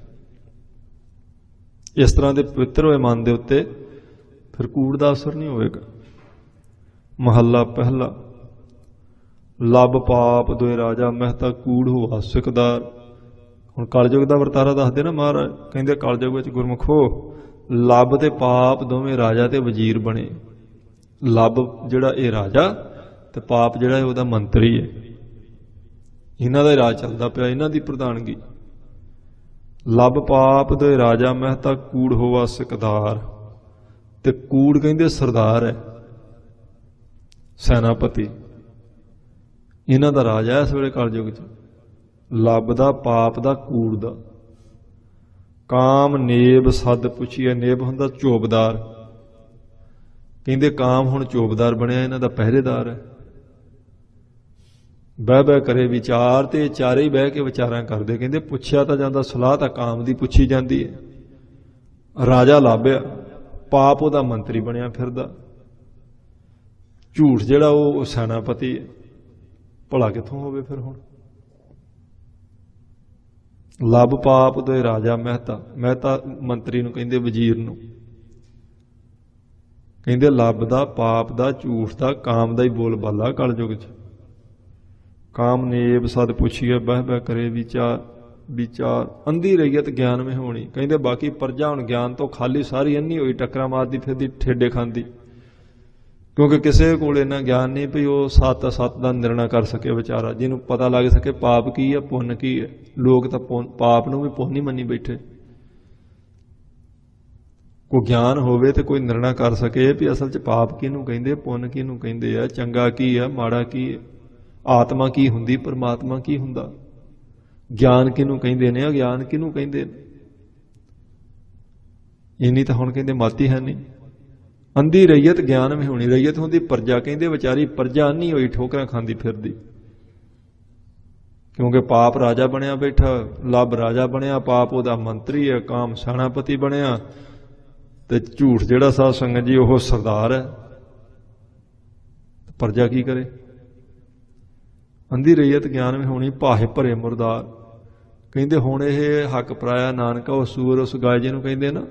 इस तरह के पवित्र होए मन दे उत्ते फिर कूड़ का असर नहीं होएगा। महला पहला। लभ पाप दोए राजा, महता कूड़ हुआ सिकदार। हुण कलयुग का वरतारा दसदे ना महाराज, कहंदे कलयुग विच गुरमुखो लभ ते पाप दोवें राजा ते वजीर बने। लभ जिहड़ा ये राजा ते पाप जिहड़ा उहदा मंत्री है। इन्हां दा राज चलदा पिया, इन्हां दी प्रधानगी। ਲੱਭ ਪਾਪ ਦੇ ਰਾਜਾ ਮਹਿਤਾ ਕੂੜ ਹੋਵਾ ਸਿਕਦਾਰ। ਤੇ ਕੂੜ ਕਹਿੰਦੇ ਸਰਦਾਰ ਹੈ, ਸੈਨਾਪਤੀ, ਇਹਨਾਂ ਦਾ ਰਾਜਾ ਇਸ ਵੇਲੇ ਕਲਯੁਗ ਚ। ਲੱਭ ਦਾ, ਪਾਪ ਦਾ, ਕੂੜ ਦਾ। ਕਾਮ ਨੇਬ ਸੱਦ ਪੁੱਛੀਏ। ਨੇਬ ਹੁੰਦਾ ਚੋਬਦਾਰ। ਕਹਿੰਦੇ ਕਾਮ ਹੁਣ ਚੋਬਦਾਰ ਬਣਿਆ, ਇਹਨਾਂ ਦਾ ਪਹਿਰੇਦਾਰ ਹੈ। ਬਹਿ ਬਹਿ ਕਰੇ ਵਿਚਾਰ, ਤੇ ਚਾਰੇ ਹੀ ਬਹਿ ਕੇ ਵਿਚਾਰਾਂ ਕਰਦੇ। ਕਹਿੰਦੇ ਪੁੱਛਿਆ ਤਾਂ ਜਾਂਦਾ, ਸਲਾਹ ਤਾਂ ਕਾਮ ਦੀ ਪੁੱਛੀ ਜਾਂਦੀ ਹੈ। ਰਾਜਾ ਲੱਭਿਆ, ਪਾਪ ਉਹਦਾ ਮੰਤਰੀ ਬਣਿਆ ਫਿਰਦਾ। ਝੂਠ ਜਿਹੜਾ ਉਹ ਸੈਨਾਪਤੀ ਹੈ। ਭਲਾ ਕਿੱਥੋਂ ਹੋਵੇ ਫਿਰ ਹੁਣ? ਲੱਭ ਪਾਪ ਦੇ ਰਾਜਾ ਮਹਿਤਾ। ਮਹਿਤਾ ਮੰਤਰੀ ਨੂੰ ਕਹਿੰਦੇ, ਵਜ਼ੀਰ ਨੂੰ। ਕਹਿੰਦੇ ਲੱਭ ਦਾ, ਪਾਪ ਦਾ, ਝੂਠ ਦਾ, ਕਾਮ ਦਾ ਹੀ ਬੋਲ ਬਾਲਾ ਕਲਯੁਗ ਚ। ਕਾਮ ਨੇਬ ਸਦ ਪੁੱਛੀਏ, ਬਹਿ ਬਹਿ ਕਰੇ ਵਿਚਾਰ। ਵਿਚਾਰ ਅੰਧੀ ਰਹੀਅਤ ਗਿਆਨ ਵਿੱਚ ਹੋਣੀ। ਕਹਿੰਦੇ ਬਾਕੀ ਪਰਜਾ ਹੁਣ ਗਿਆਨ ਤੋਂ ਖਾਲੀ ਸਾਰੀ ਅੰਨੀ ਹੋਈ, ਟੱਕਰਾਂ ਮਾਰਦੀ ਫਿਰਦੀ, ਠੇਡੇ ਖਾਂਦੀ। ਕਿਉਂਕਿ ਕਿਸੇ ਕੋਲ ਇੰਨਾ ਗਿਆਨ ਨਹੀਂ ਵੀ ਉਹ ਸੱਤ ਸੱਤ ਦਾ ਨਿਰਣਾ ਕਰ ਸਕੇ ਵਿਚਾਰਾ, ਜਿਹਨੂੰ ਪਤਾ ਲੱਗ ਸਕੇ ਪਾਪ ਕੀ ਹੈ, ਪੁੰਨ ਕੀ ਹੈ। ਲੋਕ ਤਾਂ ਪਾਪ ਨੂੰ ਵੀ ਪੁੰਨ ਹੀ ਮੰਨੀ ਬੈਠੇ। ਕੋਈ ਗਿਆਨ ਹੋਵੇ ਤੇ ਕੋਈ ਨਿਰਣਾ ਕਰ ਸਕੇ ਵੀ ਅਸਲ 'ਚ ਪਾਪ ਕਿਹਨੂੰ ਕਹਿੰਦੇ, ਪੁੰਨ ਕਿਹਨੂੰ ਕਹਿੰਦੇ ਆ, ਚੰਗਾ ਕੀ ਹੈ, ਮਾੜਾ ਕੀ ਹੈ, ਆਤਮਾ ਕੀ ਹੁੰਦੀ, ਪਰਮਾਤਮਾ ਕੀ ਹੁੰਦਾ, ਗਿਆਨ ਕਿਹਨੂੰ ਕਹਿੰਦੇ ਨੇ, ਅਗਿਆਨ ਕਿਹਨੂੰ ਕਹਿੰਦੇ ਨੇ। ਇੰਨੀ ਤਾਂ ਹੁਣ ਕਹਿੰਦੇ ਮਤ ਹੀ ਹੈ ਨਹੀਂ। ਅੰਧੀ ਰਈਅਤ ਗਿਆਨ ਵਿੱਚ ਹੋਣੀ। ਰਈਅਤ ਹੁੰਦੀ ਪਰਜਾ। ਕਹਿੰਦੇ ਵਿਚਾਰੀ ਪਰਜਾ ਅੰਨੀ ਹੋਈ, ਠੋਕਰਾਂ ਖਾਂਦੀ ਫਿਰਦੀ। ਕਿਉਂਕਿ ਪਾਪ ਰਾਜਾ ਬਣਿਆ ਬੈਠਾ, ਲੱਭ ਰਾਜਾ ਬਣਿਆ, ਪਾਪ ਉਹਦਾ ਮੰਤਰੀ ਹੈ, ਕਾਮ ਸੈਨਾਪਤੀ ਬਣਿਆ, ਤੇ ਝੂਠ ਜਿਹੜਾ ਸਾਧ ਸੰਗਤ ਜੀ ਉਹ ਸਰਦਾਰ ਹੈ। ਪਰਜਾ ਕੀ ਕਰੇ? ਅੰਧੀ ਰਈਅਤ ਗਿਆਨ ਵਿੱਚ ਹੋਣੀ, ਭਾਹੇ ਭਰੇ ਮੁਰਦਾਰ। ਕਹਿੰਦੇ ਹੁਣ ਇਹ ਹੱਕ ਪਰਾਇਆ ਨਾਨਕਾ, ਉਸ ਸੂਰ ਉਸ ਗਾਏ ਜਿਹਨੂੰ ਕਹਿੰਦੇ ਨਾ,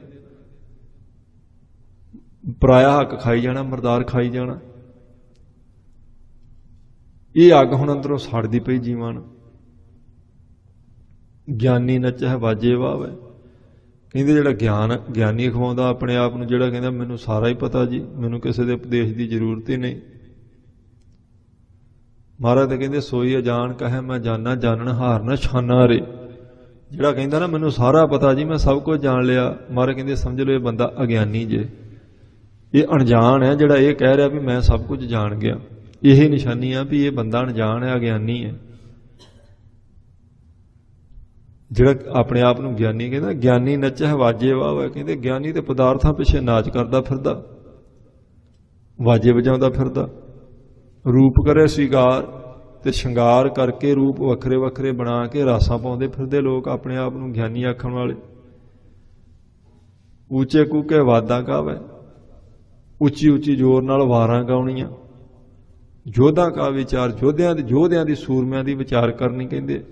ਪਰਾਇਆ ਹੱਕ ਖਾਈ ਜਾਣਾ, ਮਰਦਾਰ ਖਾਈ ਜਾਣਾ। ਇਹ ਅੱਗ ਹੁਣ ਅੰਦਰੋਂ ਸੜਦੀ ਪਈ ਜੀਵਨ। ਗਿਆਨੀ ਨੱਚੈ ਵਾਜੇ ਵਾਵੇ। ਕਹਿੰਦੇ ਜਿਹੜਾ ਗਿਆਨ ਗਿਆਨੀ ਖਵਾਉਂਦਾ ਆਪਣੇ ਆਪ ਨੂੰ, ਜਿਹੜਾ ਕਹਿੰਦਾ ਮੈਨੂੰ ਸਾਰਾ ਹੀ ਪਤਾ ਜੀ, ਮੈਨੂੰ ਕਿਸੇ ਦੇ ਉਪਦੇਸ਼ ਦੀ ਜ਼ਰੂਰਤ ਹੀ ਨਹੀਂ। ਮਹਾਰਾਜ ਤਾਂ ਕਹਿੰਦੇ ਸੋਈ ਅਜਾਣ ਕਹੈ ਮੈਂ ਜਾਨਾ, ਜਾਣਨ ਹਾਰ ਨਾ ਛਾਨਾ ਰੇ। ਜਿਹੜਾ ਕਹਿੰਦਾ ਨਾ ਮੈਨੂੰ ਸਾਰਾ ਪਤਾ ਜੀ, ਮੈਂ ਸਭ ਕੁਝ ਜਾਣ ਲਿਆ, ਮਹਾਰਾਜ ਕਹਿੰਦੇ ਸਮਝ ਲਓ ਇਹ ਬੰਦਾ ਅਗਿਆਨੀ ਜੇ, ਇਹ ਅਣਜਾਣ ਹੈ। ਜਿਹੜਾ ਇਹ ਕਹਿ ਰਿਹਾ ਵੀ ਮੈਂ ਸਭ ਕੁਝ ਜਾਣ ਗਿਆ, ਇਹ ਨਿਸ਼ਾਨੀ ਆ ਵੀ ਇਹ ਬੰਦਾ ਅਣਜਾਣ ਹੈ, ਅਗਿਆਨੀ ਹੈ। ਜਿਹੜਾ ਆਪਣੇ ਆਪ ਨੂੰ ਗਿਆਨੀ ਕਹਿੰਦਾ, ਗਿਆਨੀ ਨੱਚੈ ਵਾਜੇ ਵਾਹ। ਕਹਿੰਦੇ ਗਿਆਨੀ ਤੇ ਪਦਾਰਥਾਂ ਪਿੱਛੇ ਨਾਚ ਕਰਦਾ ਫਿਰਦਾ, ਵਾਜੇ ਵਜਾਉਂਦਾ ਫਿਰਦਾ। ਰੂਪ ਕਰੇ ਸ਼ਿੰਗਾਰ, ਤੇ ਸ਼ਿੰਗਾਰ ਕਰਕੇ ਰੂਪ ਵੱਖਰੇ ਵੱਖਰੇ ਬਣਾ ਕੇ ਰਾਸਾਂ ਪਾਉਂਦੇ ਫਿਰਦੇ ਲੋਕ ਆਪਣੇ ਆਪ ਨੂੰ ਗਿਆਨੀ ਆਖਣ ਵਾਲੇ। ਉੱਚੇ ਕੂਕੇ ਵਾਦਾਂ ਗਾਵੇ, ਉੱਚੀ ਉੱਚੀ ਜ਼ੋਰ ਨਾਲ ਵਾਰਾਂ ਗਾਉਣੀਆਂ। ਯੋਧਾ ਕਾ ਵਿਚਾਰ, ਯੋਧਿਆਂ ਦੀ ਯੋਧਿਆਂ ਦੀ ਸੂਰਮਿਆਂ ਦੀ ਵਿਚਾਰ ਕਰਨੀ। ਕਹਿੰਦੇ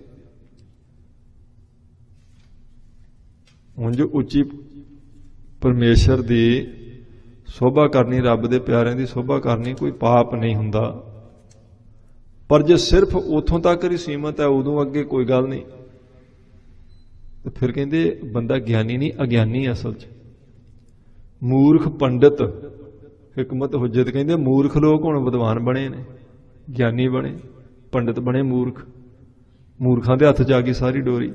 ਹੁਣ ਜੋ ਉੱਚੀ ਪਰਮੇਸ਼ਰ ਦੀ ਸੋਭਾ ਕਰਨੀ, ਰੱਬ ਦੇ ਪਿਆਰਿਆਂ ਦੀ ਸੋਭਾ ਕਰਨੀ, ਕੋਈ ਪਾਪ ਨਹੀਂ ਹੁੰਦਾ। ਪਰ ਜੇ ਸਿਰਫ ਉੱਥੋਂ ਤੱਕ ਹੀ ਸੀਮਤ ਹੈ, ਉਦੋਂ ਅੱਗੇ ਕੋਈ ਗੱਲ ਨਹੀਂ। ਤੇ ਫਿਰ ਕਹਿੰਦੇ ਬੰਦਾ ਗਿਆਨੀ ਨਹੀਂ, ਅਗਿਆਨੀ ਅਸਲ 'ਚ। ਮੂਰਖ ਪੰਡਿਤ ਹਿਕਮਤ ਹੁਜਤ। ਕਹਿੰਦੇ ਮੂਰਖ ਲੋਕ ਹੁਣ ਵਿਦਵਾਨ ਬਣੇ ਨੇ, ਗਿਆਨੀ ਬਣੇ, ਪੰਡਿਤ ਬਣੇ ਮੂਰਖ। ਮੂਰਖਾਂ ਦੇ ਹੱਥ 'ਚ ਆ ਗਈ ਸਾਰੀ ਡੋਰੀ।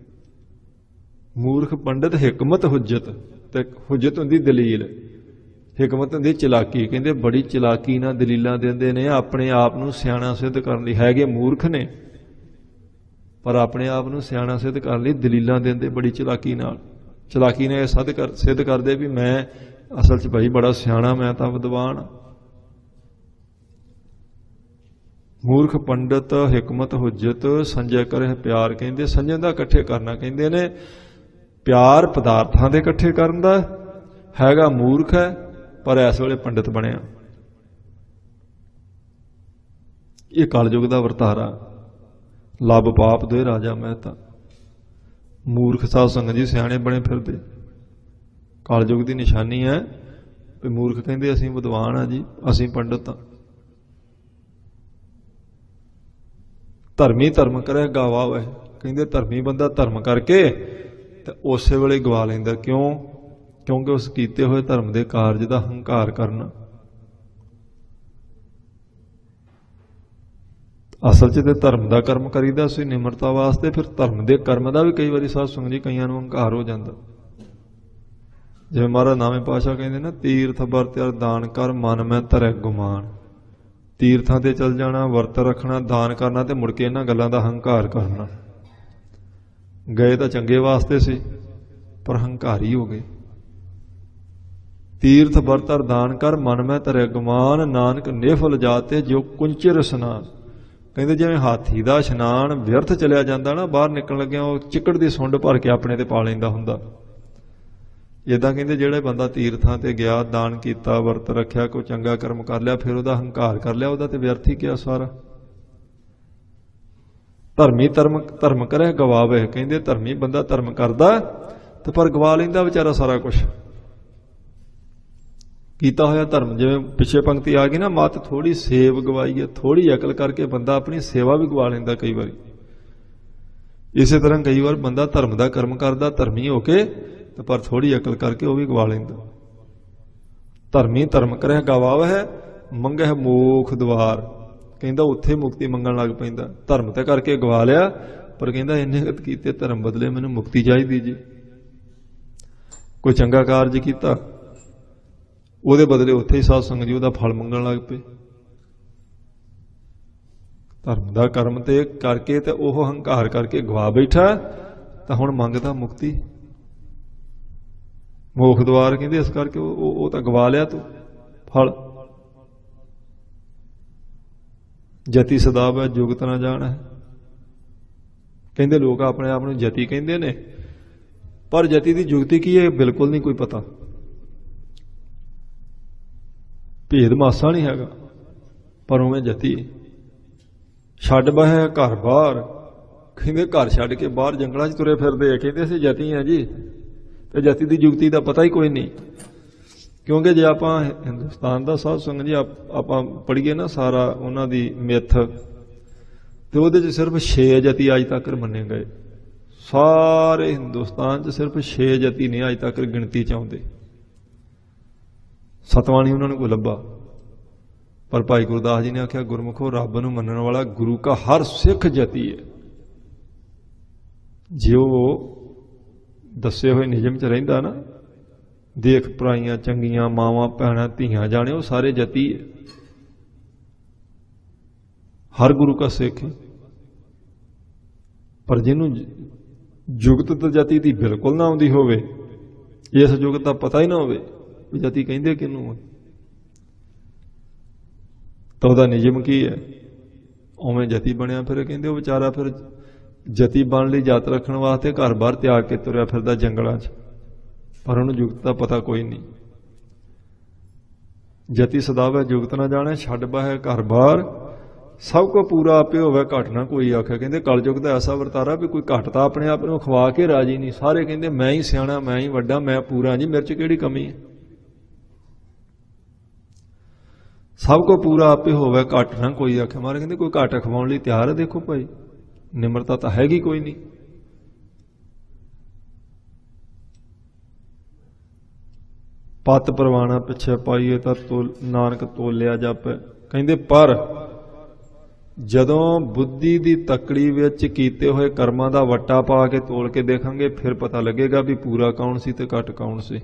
ਮੂਰਖ ਪੰਡਿਤ ਹਿਕਮਤ ਹੁਜਤ। ਤੇ ਹੁਜਤ ਹੁੰਦੀ ਦਲੀਲ, ਹਿਕਮਤ ਹੁੰਦੀ ਚਲਾਕੀ। ਕਹਿੰਦੇ ਬੜੀ ਚਲਾਕੀ ਨਾਲ ਦਲੀਲਾਂ ਦਿੰਦੇ ਨੇ, ਆਪਣੇ ਆਪ ਨੂੰ ਸਿਆਣਾ ਸਿੱਧ ਕਰਨ ਲਈ। ਹੈਗੇ ਮੂਰਖ ਨੇ, ਪਰ ਆਪਣੇ ਆਪ ਨੂੰ ਸਿਆਣਾ ਸਿੱਧ ਕਰਨ ਲਈ ਦਲੀਲਾਂ ਦਿੰਦੇ ਬੜੀ ਚਲਾਕੀ ਨਾਲ। ਚਲਾਕੀ ਨੇ ਇਹ ਸਿੱਧ ਕਰ ਸਿੱਧ ਕਰਦੇ ਵੀ ਮੈਂ ਅਸਲ 'ਚ ਭਾਈ ਬੜਾ ਸਿਆਣਾ, ਮੈਂ ਤਾਂ ਵਿਦਵਾਨ। ਮੂਰਖ ਪੰਡਿਤ ਹਿਕਮਤ ਹੁਜਤ ਸੰਜੈ ਕਰੇ ਪਿਆਰ। ਕਹਿੰਦੇ ਸੰਜੈ ਦਾ ਇਕੱਠੇ ਕਰਨਾ। ਕਹਿੰਦੇ ਨੇ ਪਿਆਰ ਪਦਾਰਥਾਂ ਦੇ ਇਕੱਠੇ ਕਰਨ ਦਾ ਹੈਗਾ, ਮੂਰਖ ਹੈ, ਪਰ ਇਸ ਵੇਲੇ ਪੰਡਿਤ ਬਣਿਆ। ਇਹ ਕਲਯੁਗ ਦਾ ਵਰਤਾਰਾ। ਲੱਭ ਪਾਪ ਦੇ ਰਾਜਾ ਮਹਿਤਾ। ਮੂਰਖ ਸਾਧ ਸੰਗਤ ਜੀ ਸਿਆਣੇ ਬਣੇ ਫਿਰਦੇ। ਕਲਯੁਗ ਦੀ ਨਿਸ਼ਾਨੀ ਹੈ ਵੀ ਮੂਰਖ ਕਹਿੰਦੇ ਅਸੀਂ ਵਿਦਵਾਨ ਹਾਂ ਜੀ, ਅਸੀਂ ਪੰਡਿਤ ਹਾਂ। ਧਰਮੀ ਧਰਮ ਕਰੇ ਗਾਵਾ ਵੇ। ਕਹਿੰਦੇ ਧਰਮੀ ਬੰਦਾ ਧਰਮ ਕਰਕੇ ਤੇ ਉਸੇ ਵੇਲੇ ਗਵਾ ਲੈਂਦਾ। ਕਿਉਂ? ਕਿਉਂਕਿ ਉਸ ਕੀਤੇ ਹੋਏ ਧਰਮ ਦੇ ਕਾਰਜ ਦਾ ਹੰਕਾਰ ਕਰਨਾ। ਅਸਲ 'ਚ ਤੇ ਧਰਮ ਦਾ ਕਰਮ ਕਰੀਦਾ ਸੀ ਨਿਮਰਤਾ ਵਾਸਤੇ, ਫਿਰ ਧਰਮ ਦੇ ਕਰਮ ਦਾ ਵੀ ਕਈ ਵਾਰੀ ਸਾਧ ਸੰਗਤ ਜੀ ਕਈਆਂ ਨੂੰ ਹੰਕਾਰ ਹੋ ਜਾਂਦਾ। ਜਿਵੇਂ ਮਹਾਰਾਜ ਨਾਵੇਂ ਪਾਤਸ਼ਾਹ ਕਹਿੰਦੇ ਨਾ, ਤੀਰਥ ਵਰਤ ਅਰ ਦਾਨ ਕਰ ਮਨ ਮੈਂ ਧਰੈ ਗੁਮਾਨ। ਤੀਰਥਾਂ ਤੇ ਚੱਲ ਜਾਣਾ, ਵਰਤ ਰੱਖਣਾ, ਦਾਨ ਕਰਨਾ ਤੇ ਮੁੜ ਕੇ ਇਹਨਾਂ ਗੱਲਾਂ ਦਾ ਹੰਕਾਰ ਕਰਨਾ। ਗਏ ਤਾਂ ਚੰਗੇ ਵਾਸਤੇ ਸੀ ਪਰ ਹੰਕਾਰੀ ਹੋ ਗਏ। ਤੀਰਥ ਵਰਤ ਅਰ ਦਾਨ ਕਰ ਮਨ ਮੈਂ ਧਰੈ ਗੁਮਾਨ, ਨਾਨਕ ਨਿਫਲ ਜਾਤੇ ਜੋ ਕੁੰਚਿਰ ਇਸ਼ਨਾਨ। ਕਹਿੰਦੇ ਜਿਵੇਂ ਹਾਥੀ ਦਾ ਇਸ਼ਨਾਨ ਵਿਅਰਥ ਚਲਿਆ ਜਾਂਦਾ ਨਾ, ਬਾਹਰ ਨਿਕਲਣ ਲੱਗਿਆ ਉਹ ਚਿੱਕੜ ਦੀ ਸੁੰਡ ਭਰ ਕੇ ਆਪਣੇ ਤੇ ਪਾ ਲੈਂਦਾ ਹੁੰਦਾ। ਇੱਦਾਂ ਕਹਿੰਦੇ ਜਿਹੜੇ ਬੰਦਾ ਤੀਰਥਾਂ ਤੇ ਗਿਆ, ਦਾਨ ਕੀਤਾ, ਵਰਤ ਰੱਖਿਆ, ਕੋਈ ਚੰਗਾ ਕਰਮ ਕਰ ਲਿਆ, ਫਿਰ ਉਹਦਾ ਹੰਕਾਰ ਕਰ ਲਿਆ, ਉਹਦਾ ਤੇ ਵਿਅਰਥ ਹੀ ਗਿਆ ਸਾਰਾ। ਧਰਮੀ ਧਰਮ ਧਰਮ ਕਰੇ ਗਵਾਵੇ। ਕਹਿੰਦੇ ਧਰਮੀ ਬੰਦਾ ਧਰਮ ਕਰਦਾ ਤੇ ਪਰ ਗਵਾ ਲੈਂਦਾ ਵਿਚਾਰਾ ਸਾਰਾ ਕੁਝ ਕੀਤਾ ਹੋਇਆ ਧਰਮ। ਜਿਵੇਂ ਪਿੱਛੇ ਪੰਕਤੀ ਆ ਗਈ ਨਾ, ਮਤ ਥੋੜੀ ਸੇਵ ਗਵਾਈ ਹੈ। ਥੋੜੀ ਅਕਲ ਕਰਕੇ ਬੰਦਾ ਆਪਣੀ ਸੇਵਾ ਵੀ ਗਵਾ ਲੈਂਦਾ ਕਈ ਵਾਰੀ। ਇਸੇ ਤਰ੍ਹਾਂ ਕਈ ਵਾਰ ਬੰਦਾ ਧਰਮ ਦਾ ਕਰਮ ਕਰਦਾ ਧਰਮੀ ਹੋ ਕੇ, ਤੇ ਪਰ ਥੋੜੀ ਅਕਲ ਕਰਕੇ ਉਹ ਵੀ ਗਵਾ ਲੈਂਦਾ। ਧਰਮੀ ਧਰਮ ਕਰੇ ਗਵਾਵਹਿ ਮੰਗਹਿ ਮੋਖ ਦਵਾਰ। ਕਹਿੰਦਾ ਉੱਥੇ ਮੁਕਤੀ ਮੰਗਣ ਲੱਗ ਪੈਂਦਾ। ਧਰਮ ਤੇ ਕਰਕੇ ਗਵਾ ਲਿਆ, ਪਰ ਕਹਿੰਦਾ ਇੰਨੇ ਗਤ ਕੀਤੇ ਧਰਮ ਬਦਲੇ ਮੈਨੂੰ ਮੁਕਤੀ ਚਾਹੀਦੀ ਜੀ। ਕੋਈ ਚੰਗਾ ਕਾਰਜ ਕੀਤਾ, ਉਹਦੇ ਬਦਲੇ ਉੱਥੇ ਹੀ ਸਾਧ ਸੰਗਤ ਜੀ ਉਹਦਾ ਫਲ ਮੰਗਣ ਲੱਗ ਪਏ। ਧਰਮ ਦਾ ਕਰਮ ਤੇ ਕਰਕੇ ਤੇ ਉਹ ਹੰਕਾਰ ਕਰਕੇ ਗਵਾ ਬੈਠਾ, ਤਾਂ ਹੁਣ ਮੰਗਦਾ ਮੁਕਤੀ ਮੋਖ ਦਵਾਰ। ਕਹਿੰਦੇ ਇਸ ਕਰਕੇ ਉਹ ਉਹ ਤਾਂ ਗਵਾ ਲਿਆ ਤੂੰ ਫਲ। ਜਤੀ ਸਦਾਵ ਹੈ ਜੁਗਤ ਨਾ ਜਾਣ ਹੈ। ਕਹਿੰਦੇ ਲੋਕ ਆਪਣੇ ਆਪ ਨੂੰ ਜਤੀ ਕਹਿੰਦੇ ਨੇ, ਪਰ ਜਤੀ ਦੀ ਜੁਗਤੀ ਕੀ ਹੈ ਬਿਲਕੁਲ ਨਹੀਂ ਕੋਈ ਪਤਾ। ਭੇਦ ਮਾਸਾ ਨਹੀਂ ਹੈਗਾ, ਪਰ ਉਵੇਂ ਜਤੀ। ਛੱਡ ਬਹਿ ਘਰ ਬਾਹਰ। ਕਹਿੰਦੇ ਘਰ ਛੱਡ ਕੇ ਬਾਹਰ ਜੰਗਲਾਂ 'ਚ ਤੁਰੇ ਫਿਰਦੇ ਆ, ਕਹਿੰਦੇ ਅਸੀਂ ਜਤੀ ਆ ਜੀ। ਤੇ ਜਤੀ ਦੀ ਜੁਗਤੀ ਦਾ ਪਤਾ ਹੀ ਕੋਈ ਨਹੀਂ। ਕਿਉਂਕਿ ਜੇ ਆਪਾਂ ਹਿੰਦੁਸਤਾਨ ਦਾ ਸਾਧ ਸੰਗਤ ਜੀ ਆਪਾਂ ਪੜ੍ਹੀਏ ਨਾ ਸਾਰਾ ਉਹਨਾਂ ਦੀ ਮਿੱਥ, ਤੇ ਉਹਦੇ 'ਚ ਸਿਰਫ ਛੇ ਜਤੀ ਅੱਜ ਤੱਕ ਮੰਨੇ ਗਏ। ਸਾਰੇ ਹਿੰਦੁਸਤਾਨ 'ਚ ਸਿਰਫ ਛੇ ਜਤੀ ਨੇ ਅੱਜ ਤੱਕ ਗਿਣਤੀ 'ਚ ਆਉਂਦੇ। ਸਤਵਾਂ ਨਹੀਂ ਉਹਨਾਂ ਨੂੰ ਕੋਈ ਲੱਭਾ। ਪਰ ਭਾਈ ਗੁਰਦਾਸ ਜੀ ਨੇ ਆਖਿਆ, ਗੁਰਮੁਖੋ ਰੱਬ ਨੂੰ ਮੰਨਣ ਵਾਲਾ ਗੁਰੂ ਕਾ ਹਰ ਸਿੱਖ ਜਤੀ ਹੈ। ਜੇ ਉਹ ਦੱਸੇ ਹੋਏ ਨਿਯਮ 'ਚ ਰਹਿੰਦਾ ਨਾ, ਦੇਖ ਭਰਾਈਆਂ ਚੰਗੀਆਂ ਮਾਵਾਂ ਭੈਣਾਂ ਧੀਆਂ ਜਾਣੇ, ਉਹ ਸਾਰੇ ਜਤੀ ਹੈ। ਹਰ ਗੁਰੂ ਕਾ ਸਿੱਖ। ਪਰ ਜਿਹਨੂੰ ਜੁਗਤ ਤੇ ਜਤੀ ਦੀ ਬਿਲਕੁਲ ਨਾ ਆਉਂਦੀ ਹੋਵੇ, ਇਸ ਜੁਗਤ ਦਾ ਪਤਾ ਹੀ ਨਾ ਹੋਵੇ ਵੀ ਜਤੀ ਕਹਿੰਦੇ ਕਿਹਨੂੰ, ਤਾਂ ਉਹਦਾ ਨਿਯਮ ਕੀ ਹੈ? ਉਵੇਂ ਜਤੀ ਬਣਿਆ ਫਿਰ। ਕਹਿੰਦੇ ਉਹ ਵਿਚਾਰਾ ਫਿਰ ਜਤੀ ਬਣ ਲਈ ਜਾਤ ਰੱਖਣ ਵਾਸਤੇ ਘਰ ਬਾਹਰ ਤਿਆਗ ਕੇ ਤੁਰਿਆ ਫਿਰਦਾ ਜੰਗਲਾਂ 'ਚ, ਪਰ ਉਹਨੂੰ ਜੁਗਤ ਦਾ ਪਤਾ ਕੋਈ ਨਹੀਂ। ਜਤੀ ਸਦਾਵੈ ਜੁਗਤ ਨਾ ਜਾਣੇ, ਛੱਡ ਬਾਹੈ ਘਰ ਬਾਹਰ, ਸਭ ਕੋ ਪੂਰਾ ਆਪੇ ਹੋਵੇ ਘਟ ਨਾ ਕੋਈ ਆਖੇ। ਕਹਿੰਦੇ ਕਲਯੁਗ ਦਾ ਐਸਾ ਵਰਤਾਰਾ ਵੀ ਕੋਈ ਘੱਟ ਤਾਂ ਆਪਣੇ ਆਪ ਨੂੰ ਖਵਾ ਕੇ ਰਾਜੀ ਨਹੀਂ। ਸਾਰੇ ਕਹਿੰਦੇ ਮੈਂ ਹੀ ਸਿਆਣਾ, ਮੈਂ ਹੀ ਵੱਡਾ, ਮੈਂ ਪੂਰਾ ਜੀ, ਮੇਰੇ 'ਚ ਕਿਹੜੀ ਕਮੀ ਹੈ। ਸਭ ਕੋ ਪੂਰਾ ਆਪੇ ਹੋਵੇ ਘੱਟ ਨਾ ਕੋਈ ਆਖੇ। ਮਾਰੇ ਕਹਿੰਦੇ ਕੋਈ ਘੱਟ ਖਵਾਉਣ ਲਈ ਤਿਆਰ ਹੈ। ਦੇਖੋ ਭਾਈ ਨਿਮਰਤਾ ਤਾਂ ਹੈਗੀ ਕੋਈ ਨਹੀਂ। ਪਤ ਪਰਵਾਣਾ ਪਿੱਛੇ ਪਾਈਏ ਤਾਂ ਤੋਲ ਨਾਨਕ ਤੋਲਿਆ ਜਾਪੈ। ਕਹਿੰਦੇ ਪਰ ਜਦੋਂ ਬੁੱਧੀ ਦੀ ਤਕੜੀ ਵਿੱਚ ਕੀਤੇ ਹੋਏ ਕਰਮਾਂ ਦਾ ਵੱਟਾ ਪਾ ਕੇ ਤੋਲ ਕੇ ਦੇਖਾਂਗੇ, ਫਿਰ ਪਤਾ ਲੱਗੇਗਾ ਵੀ ਪੂਰਾ ਕੌਣ ਸੀ ਤੇ ਘੱਟ ਕੌਣ ਸੀ।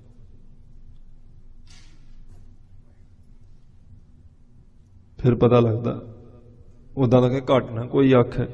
ਫਿਰ ਪਤਾ ਲੱਗਦਾ। ਉਦਾਂ ਤਾਂ ਕਿ ਘੱਟ ਨਾ ਕੋਈ ਆਖੇ।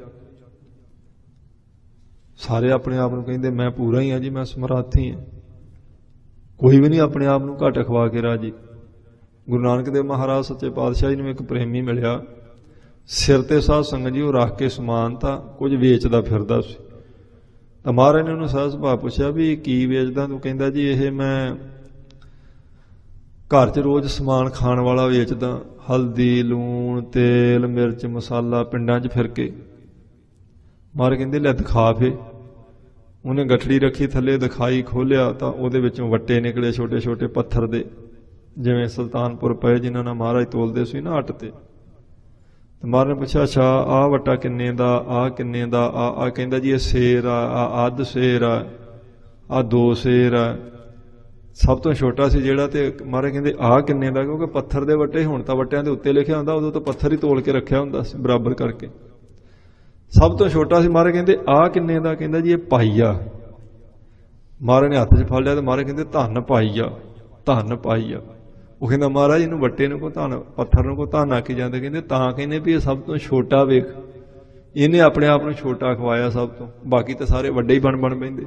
ਸਾਰੇ ਆਪਣੇ ਆਪ ਨੂੰ ਕਹਿੰਦੇ ਮੈਂ ਪੂਰਾ ਹੀ ਹਾਂ ਜੀ, ਮੈਂ ਸਮਰਾਥੀ ਹਾਂ। ਕੋਈ ਵੀ ਨਹੀਂ ਆਪਣੇ ਆਪ ਨੂੰ ਘੱਟ ਖਵਾ ਕੇ ਰਾਜੀ। ਗੁਰੂ ਨਾਨਕ ਦੇਵ ਮਹਾਰਾਜ ਸੱਚੇ ਪਾਤਸ਼ਾਹ ਜੀ ਨੂੰ ਇੱਕ ਪ੍ਰੇਮੀ ਮਿਲਿਆ, ਸਿਰ ਤੇ ਸਾਧ ਸੰਗਤ ਜੀ ਉਹ ਰੱਖ ਕੇ ਸਮਾਨ ਤਾਂ ਕੁਝ ਵੇਚਦਾ ਫਿਰਦਾ ਸੀ। ਤਾਂ ਮਹਾਰਾਜ ਨੇ ਉਹਨੂੰ ਸਾਧ ਸੁਭਾਅ ਪੁੱਛਿਆ ਵੀ ਕੀ ਵੇਚਦਾ ਤੂੰ? ਕਹਿੰਦਾ ਜੀ ਇਹ ਮੈਂ ਘਰ 'ਚ ਰੋਜ਼ ਸਮਾਨ ਖਾਣ ਵਾਲਾ ਵੇਚਦਾ, ਹਲਦੀ, ਲੂਣ, ਤੇਲ, ਮਿਰਚ, ਮਸਾਲਾ, ਪਿੰਡਾਂ 'ਚ ਫਿਰ ਕੇ। ਮਹਾਰਾਜ ਕਹਿੰਦੇ ਲੈ ਦਿਖਾ ਫੇ। ਉਹਨੇ ਗਠੜੀ ਰੱਖੀ ਥੱਲੇ, ਦਿਖਾਈ, ਖੋਲਿਆ ਤਾਂ ਉਹਦੇ ਵਿੱਚੋਂ ਵੱਟੇ ਨਿਕਲੇ ਛੋਟੇ ਛੋਟੇ ਪੱਥਰ ਦੇ, ਜਿਵੇਂ ਸੁਲਤਾਨਪੁਰ ਪਏ ਜਿਨ੍ਹਾਂ ਨਾਲ ਮਹਾਰਾਜ ਤੋਲਦੇ ਸੀ ਨਾ ਅੱਟ ਤੇ। ਤੇ ਮਹਾਰਾਜ ਨੇ ਪੁੱਛਿਆ ਅੱਛਾ ਆਹ ਵੱਟਾ ਕਿੰਨੇ ਦਾ, ਆਹ ਕਿੰਨੇ ਦਾ, ਆ ਆ ਕਹਿੰਦਾ ਜੀ ਇਹ ਸੇਰ ਆ, ਆ ਅੱਧ ਸੇਰ ਆ, ਆ ਦੋ ਸੇਰ ਆ। ਸਭ ਤੋਂ ਛੋਟਾ ਸੀ ਜਿਹੜਾ, ਤੇ ਮਹਾਰਾਜ ਕਹਿੰਦੇ ਆਹ ਕਿੰਨੇ ਦਾ, ਕਿਉਂਕਿ ਪੱਥਰ ਦੇ ਵੱਟੇ ਹੁਣ ਤਾਂ ਵੱਟਿਆਂ ਦੇ ਉੱਤੇ ਲਿਖਿਆ ਹੁੰਦਾ, ਉਦੋਂ ਤਾਂ ਪੱਥਰ ਹੀ ਤੋਲ ਕੇ ਰੱਖਿਆ ਹੁੰਦਾ ਸੀ ਬਰਾਬਰ ਕਰਕੇ। ਸਭ ਤੋਂ ਛੋਟਾ ਸੀ। ਮਹਾਰਾਜ ਕਹਿੰਦੇ ਆਹ ਕਿੰਨੇ ਦਾ? ਕਹਿੰਦਾ ਜੀ ਇਹ ਪਾਈਆ। ਮਹਾਰਾਜ ਨੇ ਹੱਥ 'ਚ ਫੜ ਲਿਆ ਤੇ ਮਹਾਰਾਜ ਕਹਿੰਦੇ ਧੰਨ ਪਾਈਆ, ਧੰਨ ਪਾਈਆ। ਉਹ ਕਹਿੰਦਾ ਮਹਾਰਾਜ ਇਹਨੂੰ ਵੱਟੇ ਨੂੰ ਕੋ ਧੰਨ, ਪੱਥਰ ਨੂੰ ਕੋ ਧੰਨ ਆਖੀ ਜਾਂਦੇ? ਕਹਿੰਦੇ ਤਾਂ ਕਹਿੰਦੇ ਵੀ ਇਹ ਸਭ ਤੋਂ ਛੋਟਾ ਵੇਖ, ਇਹਨੇ ਆਪਣੇ ਆਪ ਨੂੰ ਛੋਟਾ ਖਵਾਇਆ ਸਭ ਤੋਂ, ਬਾਕੀ ਤਾਂ ਸਾਰੇ ਵੱਡੇ ਹੀ ਬਣ ਬਣ ਪੈਂਦੇ।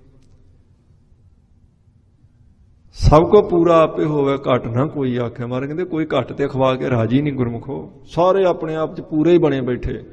ਸਭ ਕੋ ਪੂਰਾ ਆਪੇ ਹੋਵੇ, ਘੱਟ ਨਾ ਕੋਈ ਆਖੇ। ਮਹਾਰਾਜ ਕਹਿੰਦੇ ਕੋਈ ਘੱਟ ਤੇ ਖਵਾ ਕੇ ਰਾਜੀ ਨਹੀਂ ਗੁਰਮੁਖੋ, ਸਾਰੇ ਆਪਣੇ ਆਪ 'ਚ ਪੂਰੇ ਹੀ ਬਣੇ ਬੈਠੇ।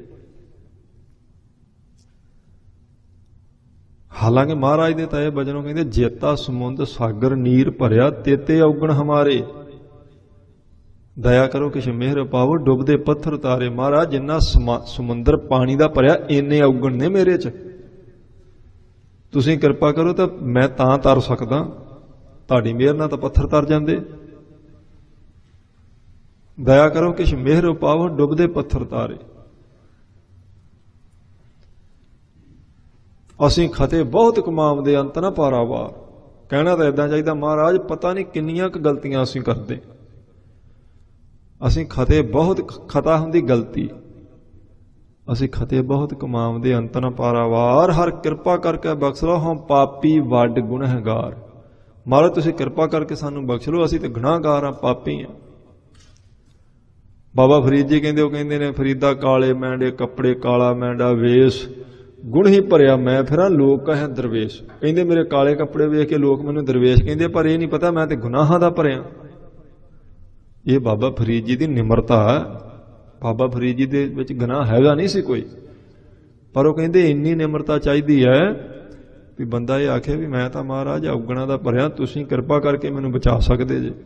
ਹਾਲਾਂਕਿ ਮਹਾਰਾਜ ਦੇ ਤਾਂ ਇਹ ਬਚਨੋਂ ਕਹਿੰਦੇ ਜੇਤਾ ਸਮੁੰਦ ਸਾਗਰ ਨੀਰ ਭਰਿਆ, ਤੇਤੇ ਔਗਣ ਹਮਾਰੇ, ਦਇਆ ਕਰੋ ਕਿਛ ਮਿਹਰ ਪਾਵੋ, ਡੁੱਬਦੇ ਪੱਥਰ ਤਾਰੇ। ਮਹਾਰਾਜ ਜਿੰਨਾ ਸਮੁੰਦਰ ਪਾਣੀ ਦਾ ਭਰਿਆ ਇੰਨੇ ਔਗਣ ਨੇ ਮੇਰੇ 'ਚ, ਤੁਸੀਂ ਕਿਰਪਾ ਕਰੋ ਤਾਂ ਮੈਂ ਤਾਂ ਤਰ ਸਕਦਾ, ਤੁਹਾਡੀ ਮਿਹਰ ਨਾਲ ਤਾਂ ਪੱਥਰ ਤਰ ਜਾਂਦੇ। ਦਇਆ ਕਰੋ ਕਿਛ ਮਿਹਰ ਪਾਵੋ, ਡੁੱਬਦੇ ਪੱਥਰ ਤਾਰੇ। ਅਸੀਂ ਖਤੇ ਬਹੁਤ ਕਮਾਉਂਦੇ, ਅੰਤ ਨਾ ਪਾਰਾਵਾਰ। ਕਹਿਣਾ ਤਾਂ ਇਦਾਂ ਚਾਹੀਦਾ ਮਹਾਰਾਜ ਪਤਾ ਨਹੀਂ ਕਿੰਨੀਆਂ ਕੁ ਗਲਤੀਆਂ ਅਸੀਂ ਕਰਦੇ। ਅਸੀਂ ਖਤੇ ਬਹੁਤ, ਖਤਾ ਹੁੰਦੀ ਗਲਤੀ, ਅਸੀਂ ਖਤੇ ਬਹੁਤ ਕਮਾਉਂਦੇ, ਅੰਤ ਨਾ ਪਾਰਾਵਾਰ। ਹਰ ਕਿਰਪਾ ਕਰਕੇ ਬਖਸ਼ ਲਓ, ਹਮ ਪਾਪੀ ਵੱਡ ਗੁਨਹਗਾਰ। ਮਹਾਰਾਜ ਤੁਸੀਂ ਕਿਰਪਾ ਕਰਕੇ ਸਾਨੂੰ ਬਖਸ਼ ਲਓ, ਅਸੀਂ ਤੇ ਗੁਨਾਹਗਾਰ ਹਾਂ, ਪਾਪੀ ਹਾਂ। ਬਾਬਾ ਫਰੀਦ ਜੀ ਕਹਿੰਦੇ, ਉਹ ਕਹਿੰਦੇ ਨੇ ਫਰੀਦਾ ਕਾਲੇ ਮੈਂਡੇ ਕੱਪੜੇ, ਕਾਲਾ ਮੈਂਡਾ ਵੇਸ, ਗੁਣ ਹੀ ਭਰਿਆ ਮੈਂ ਫਿਰਾਂ, ਲੋਕ ਕਹੇ ਦਰਵੇਸ਼। ਕਹਿੰਦੇ ਮੇਰੇ ਕਾਲੇ ਕੱਪੜੇ ਵੇਖ ਕੇ ਲੋਕ ਮੈਨੂੰ ਦਰਵੇਸ਼ ਕਹਿੰਦੇ, ਪਰ ਇਹ ਨਹੀਂ ਪਤਾ ਮੈਂ ਤੇ ਗੁਨਾਹਾਂ ਦਾ ਭਰਿਆ। ਇਹ ਬਾਬਾ ਫਰੀਦ ਜੀ ਦੀ ਨਿਮਰਤਾ ਹੈ। ਬਾਬਾ ਫਰੀਦ ਜੀ ਦੇ ਵਿੱਚ ਗੁਨਾਹ ਹੈਗਾ ਨਹੀਂ ਸੀ ਕੋਈ, ਪਰ ਉਹ ਕਹਿੰਦੇ ਇੰਨੀ ਨਿਮਰਤਾ ਚਾਹੀਦੀ ਹੈ ਵੀ ਬੰਦਾ ਇਹ ਆਖੇ ਵੀ ਮੈਂ ਤਾਂ ਮਹਾਰਾਜ ਔਗਣਾ ਦਾ ਭਰਿਆ, ਤੁਸੀਂ ਕਿਰਪਾ ਕਰਕੇ ਮੈਨੂੰ ਬਚਾ ਸਕਦੇ ਜੇ।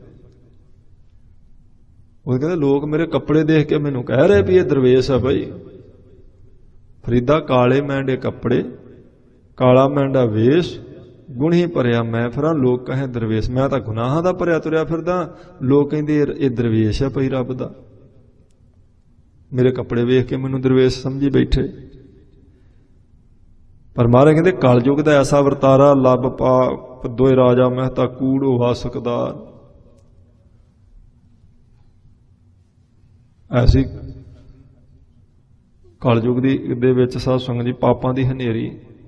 ਉਹ ਕਹਿੰਦੇ ਲੋਕ ਮੇਰੇ ਕੱਪੜੇ ਦੇਖ ਕੇ ਮੈਨੂੰ ਕਹਿ ਰਹੇ ਵੀ ਇਹ ਦਰਵੇਸ਼ ਹੈ ਭਾਈ। ਫਰੀਦਾ ਕਾਲੇ ਮੈਂਡੇ ਕੱਪੜੇ, ਕਾਲਾ ਮੈਂਡਾ ਵੇਸ਼, ਗੁਣ ਹੀ ਭਰਿਆ ਮੈਂ ਫਿਰਾਂ, ਲੋਕ ਕਹੇ ਦਰਵੇਸ਼। ਮੈਂ ਤਾਂ ਗੁਨਾਹਾਂ ਦਾ ਭਰਿਆ ਤੁਰਿਆ ਫਿਰਦਾ, ਲੋਕ ਕਹਿੰਦੇ ਇਹ ਦਰਵੇਸ਼ ਹੈ ਭਾਈ ਰੱਬ ਦਾ। ਮੇਰੇ ਕੱਪੜੇ ਵੇਖ ਕੇ ਮੈਨੂੰ ਦਰਵੇਸ਼ ਸਮਝੀ ਬੈਠੇ। ਪਰ ਮਹਾਰਾਜ ਕਹਿੰਦੇ ਕਲਯੁਗ ਦਾ ਐਸਾ ਵਰਤਾਰਾ, ਲੱਭ ਪਾ ਦੋਏ ਰਾਜਾ ਮਹਿਤਾ ਕੂੜ ਹੋਵਾ ਸਕਦਾਰ। ਐਸੀ ਕਲਯੁਗ ਦੀ ਦੇ ਵਿੱਚ ਸਾਧ ਸੰਗਤ ਜੀ ਪਾਪਾਂ ਦੀ ਹਨੇਰੀ।